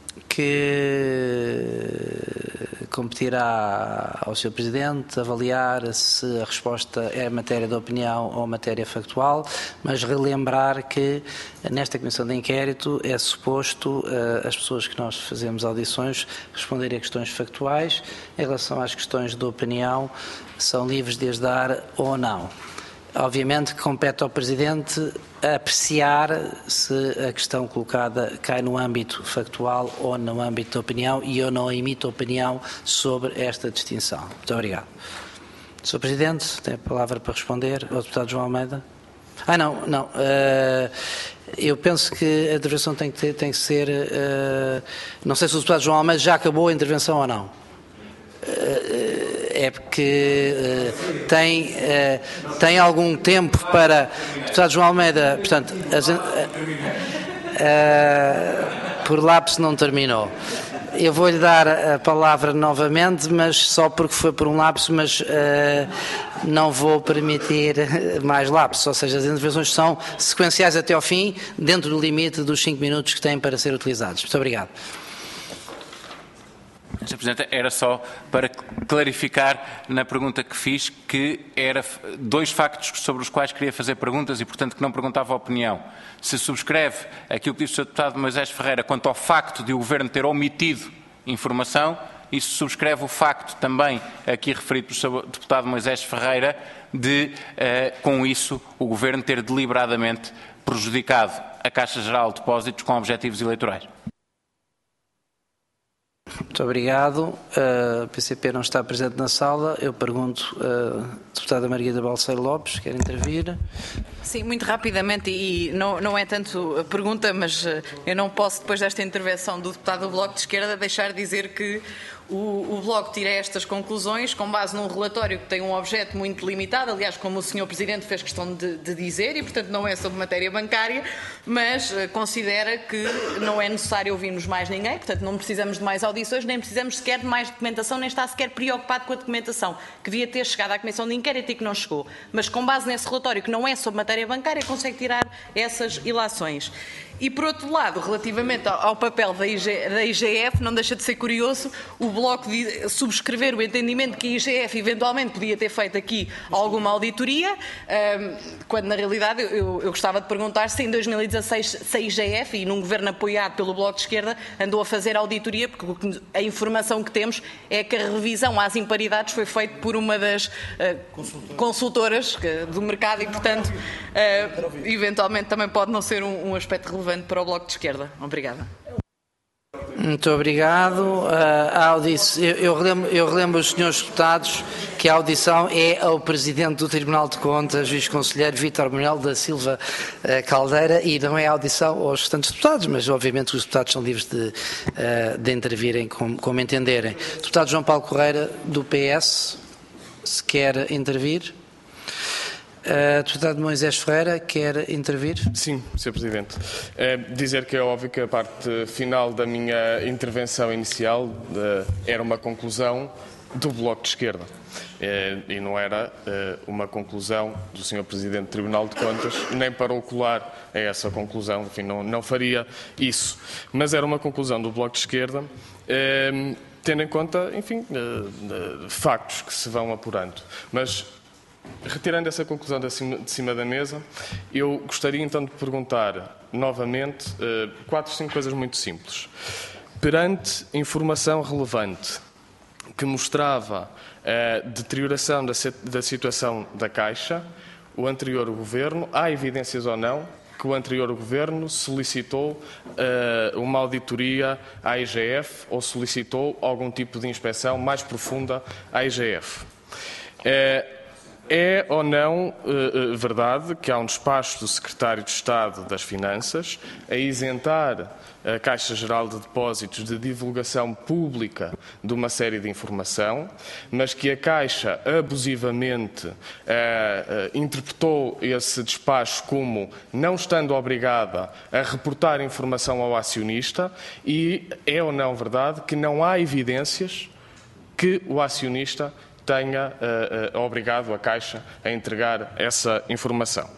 que competirá ao senhor Presidente avaliar se a resposta é matéria de opinião ou matéria factual, mas relembrar que nesta Comissão de Inquérito é suposto uh, as pessoas que nós fazemos audições responderem a questões factuais. Em relação às questões de opinião, são livres de as dar ou não. Obviamente que compete ao Presidente apreciar se a questão colocada cai no âmbito factual ou no âmbito da opinião, e eu não emito opinião sobre esta distinção. Muito obrigado. senhor Presidente, tem a palavra para responder ao deputado João Almeida. Ah, não, não. Uh, eu penso que a intervenção tem que, ter, tem que ser... Uh, não sei se o deputado João Almeida já acabou a intervenção ou não. Uh, é porque uh, tem, uh, tem algum tempo para... Deputado João Almeida, portanto, as, uh, uh, por lapso não terminou. Eu vou-lhe dar a palavra novamente, mas só porque foi por um lapso, mas uh, não vou permitir mais lapsos, ou seja, as intervenções são sequenciais até ao fim, dentro do limite dos cinco minutos que têm para ser utilizados. Muito obrigado. senhor Presidente, era só para clarificar na pergunta que fiz que era dois factos sobre os quais queria fazer perguntas e, portanto, que não perguntava a opinião. Se subscreve aquilo que disse o senhor Deputado Moisés Ferreira quanto ao facto de o Governo ter omitido informação, e se subscreve o facto também aqui referido pelo senhor Deputado Moisés Ferreira de, eh, com isso, o Governo ter deliberadamente prejudicado a Caixa Geral de Depósitos com objetivos eleitorais. Muito obrigado. A P C P não está presente na sala. Eu pergunto à deputada Margarida Balseiro Lopes, quer intervir? Sim, muito rapidamente, e não, não é tanto a pergunta, mas eu não posso, depois desta intervenção do deputado do Bloco de Esquerda, deixar de dizer que o, o Bloco tira estas conclusões com base num relatório que tem um objeto muito limitado, aliás, como o senhor Presidente fez questão de, de dizer, e portanto não é sobre matéria bancária, mas uh, considera que não é necessário ouvirmos mais ninguém, portanto não precisamos de mais audições, nem precisamos sequer de mais documentação, nem está sequer preocupado com a documentação que devia ter chegado à Comissão de Inquérito e que não chegou. Mas com base nesse relatório, que não é sobre matéria bancária, consegue tirar essas ilações. E, por outro lado, relativamente ao, ao papel da, I G, da I G F, não deixa de ser curioso o Bloco de subscrever o entendimento que a I G F eventualmente podia ter feito aqui alguma auditoria, um, quando na realidade eu, eu gostava de perguntar se em dois mil e dezasseis se a I G F, e num governo apoiado pelo Bloco de Esquerda, andou a fazer auditoria, porque a informação que temos é que a revisão às imparidades foi feita por uma das uh, consultoras que, do mercado e, portanto, uh, eventualmente também pode não ser um, um aspecto relevante para o Bloco de Esquerda. Obrigada. Muito obrigado. Uh, a audição, eu, eu, relembro, eu relembro aos senhores deputados que a audição é ao Presidente do Tribunal de Contas, Juiz Conselheiro Vítor Manuel da Silva uh, Caldeira, e não é a audição aos restantes deputados, mas obviamente os deputados são livres de, uh, de intervirem como, como entenderem. Deputado João Paulo Correia, do P S, se quer intervir. Uh, deputado Moisés Ferreira, quer intervir? Sim, senhor Presidente. É dizer que é óbvio que a parte final da minha intervenção inicial uh, era uma conclusão do Bloco de Esquerda. É, e não era uh, uma conclusão do senhor Presidente do Tribunal de Contas, nem para o colar a essa conclusão, enfim, não, não faria isso. Mas era uma conclusão do Bloco de Esquerda, uh, tendo em conta, enfim, uh, uh, factos que se vão apurando. Mas, retirando essa conclusão de cima, de cima da mesa, eu gostaria então de perguntar novamente uh, quatro, cinco coisas muito simples. Perante informação relevante que mostrava a deterioração da, da situação da Caixa, o anterior governo, há evidências ou não que o anterior governo solicitou uh, uma auditoria à I G F ou solicitou algum tipo de inspeção mais profunda à I G F. Uh, É ou não uh, verdade que há um despacho do Secretário de Estado das Finanças a isentar a Caixa Geral de Depósitos de divulgação pública de uma série de informação, mas que a Caixa abusivamente uh, uh, interpretou esse despacho como não estando obrigada a reportar informação ao acionista, e é ou não verdade que não há evidências que o acionista tenha uh, uh, obrigado a Caixa a entregar essa informação.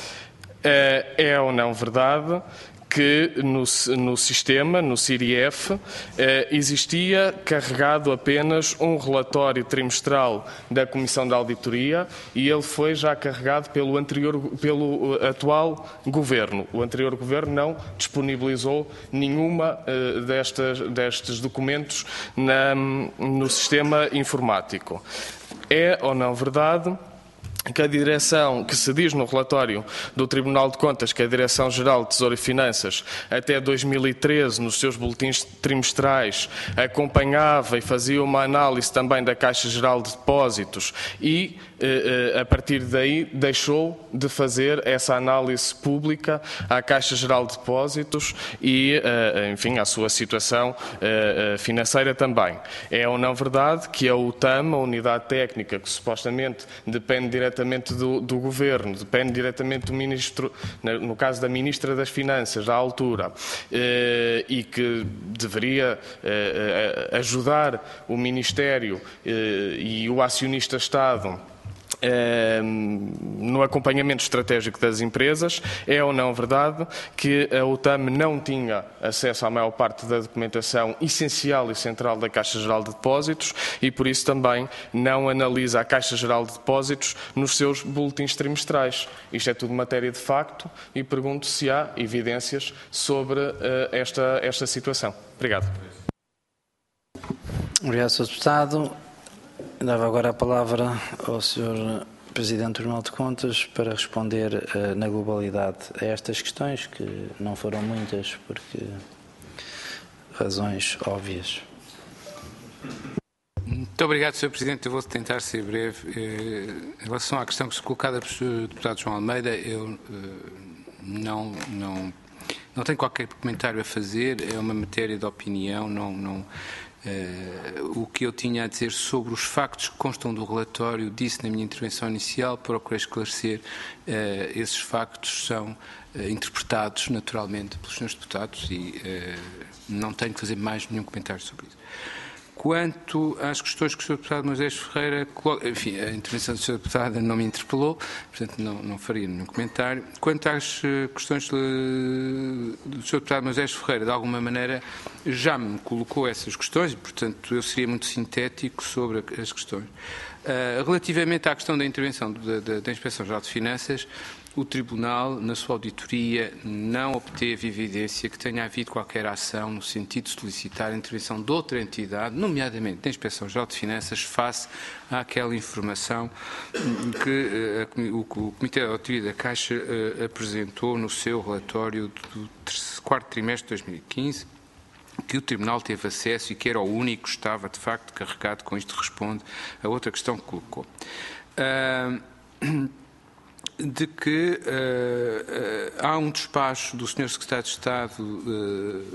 Uh, é ou não verdade que no, no sistema, no C I R I F, eh, existia carregado apenas um relatório trimestral da Comissão de Auditoria e ele foi já carregado pelo, anterior, pelo atual Governo. O anterior Governo não disponibilizou nenhuma eh, destas, destes documentos na, no sistema informático. É ou não verdade que a direção, que se diz no relatório do Tribunal de Contas, que a Direção-Geral de Tesouro e Finanças, até dois mil e treze, nos seus boletins trimestrais, acompanhava e fazia uma análise também da Caixa Geral de Depósitos e, a partir daí, deixou de fazer essa análise pública à Caixa Geral de Depósitos e, enfim, à sua situação financeira também. É ou não verdade que a U T A M, a Unidade Técnica, que supostamente depende diretamente diretamente do, do Governo, depende diretamente do Ministro, no caso da Ministra das Finanças, à altura, eh, e que deveria eh, ajudar o Ministério eh, e o acionista-Estado no acompanhamento estratégico das empresas. É ou não verdade que a U T A M não tinha acesso à maior parte da documentação essencial e central da Caixa Geral de Depósitos e, por isso, também não analisa a Caixa Geral de Depósitos nos seus boletins trimestrais? Isto é tudo matéria de facto e pergunto se há evidências sobre uh, esta, esta situação. Obrigado. Obrigado, senhor Deputado. Dava agora a palavra ao senhor Presidente do Tribunal de Contas para responder uh, na globalidade a estas questões, que não foram muitas, porque razões óbvias. Muito obrigado, senhor Presidente. Eu vou tentar ser breve. Em relação à questão que se colocada pelo senhor Deputado João Almeida, eu não, não, não tenho qualquer comentário a fazer, é uma matéria de opinião, não... não Uh, o que eu tinha a dizer sobre os factos que constam do relatório, disse na minha intervenção inicial, procurei esclarecer, uh, esses factos são uh, interpretados naturalmente pelos senhores deputados e uh, não tenho que fazer mais nenhum comentário sobre isso. Quanto às questões que o senhor Deputado Moisés Ferreira coloca, enfim, a intervenção do senhor Deputado não me interpelou, portanto não, não faria nenhum comentário. Quanto às questões do senhor Deputado Moisés Ferreira, de alguma maneira já me colocou essas questões e, portanto, eu seria muito sintético sobre as questões. Uh, relativamente à questão da intervenção da, da, da Inspeção-Geral de Finanças, o Tribunal, na sua auditoria, não obteve evidência que tenha havido qualquer ação no sentido de solicitar a intervenção de outra entidade, nomeadamente da Inspeção-Geral de Finanças, face àquela informação que uh, o, o Comitê de Auditoria da Caixa uh, apresentou no seu relatório do quarto trimestre de dois mil e quinze, que o Tribunal teve acesso e que era o único que estava, de facto, carregado. Com isto responde a outra questão que colocou. Uh, de que uh, uh, há um despacho do senhor Secretário de Estado uh,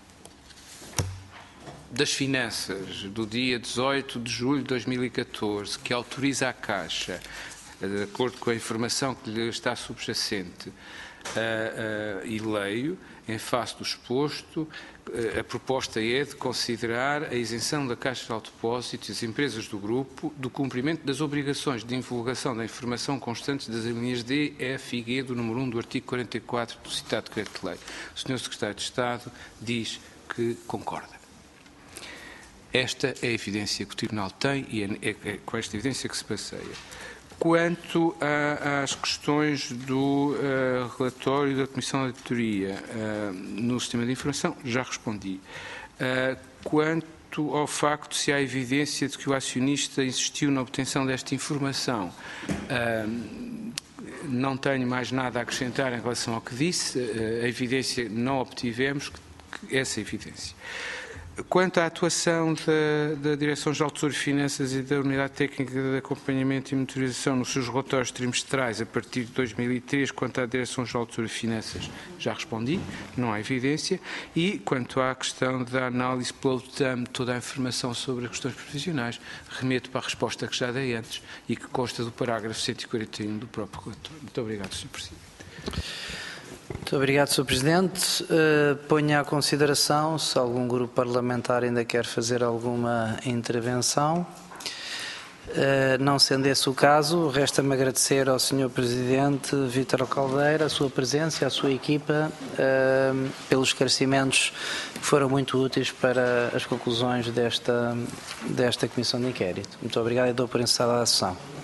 das Finanças, do dia dezoito de julho de dois mil e catorze, que autoriza a Caixa, de acordo com a informação que lhe está subjacente, uh, uh, e leio, em face do exposto, a proposta é de considerar a isenção da Caixa de Depósitos e as empresas do grupo do cumprimento das obrigações de divulgação da informação constantes das linhas D, F e G do número um do artigo quarenta e quatro do citado Decreto-Lei. O senhor Secretário de Estado diz que concorda. Esta é a evidência que o Tribunal tem e é, é, é com esta evidência que se passeia. Quanto a, às questões do uh, relatório da Comissão de Auditoria uh, no sistema de informação, já respondi. Uh, quanto ao facto de se há evidência de que o acionista insistiu na obtenção desta informação, uh, não tenho mais nada a acrescentar em relação ao que disse. Uh, a evidência não obtivemos essa evidência. Quanto à atuação da, da Direção-Geral de Tesouro e Finanças e da Unidade Técnica de Acompanhamento e Monitorização nos seus relatórios trimestrais a partir de dois mil e três, quanto à Direção-Geral de Tesouro e Finanças, já respondi, não há evidência. E quanto à questão da análise pelo T A M de toda a informação sobre as questões profissionais, remeto para a resposta que já dei antes e que consta do parágrafo cento e quarenta e um do próprio relatório. Muito obrigado, senhor Presidente. Muito obrigado, senhor Presidente. Uh, ponho à consideração se algum grupo parlamentar ainda quer fazer alguma intervenção. Uh, não sendo esse o caso, resta-me agradecer ao senhor Presidente Vítor Caldeira a sua presença e à sua equipa uh, pelos esclarecimentos que foram muito úteis para as conclusões desta, desta Comissão de Inquérito. Muito obrigado e dou por encerrada a sessão.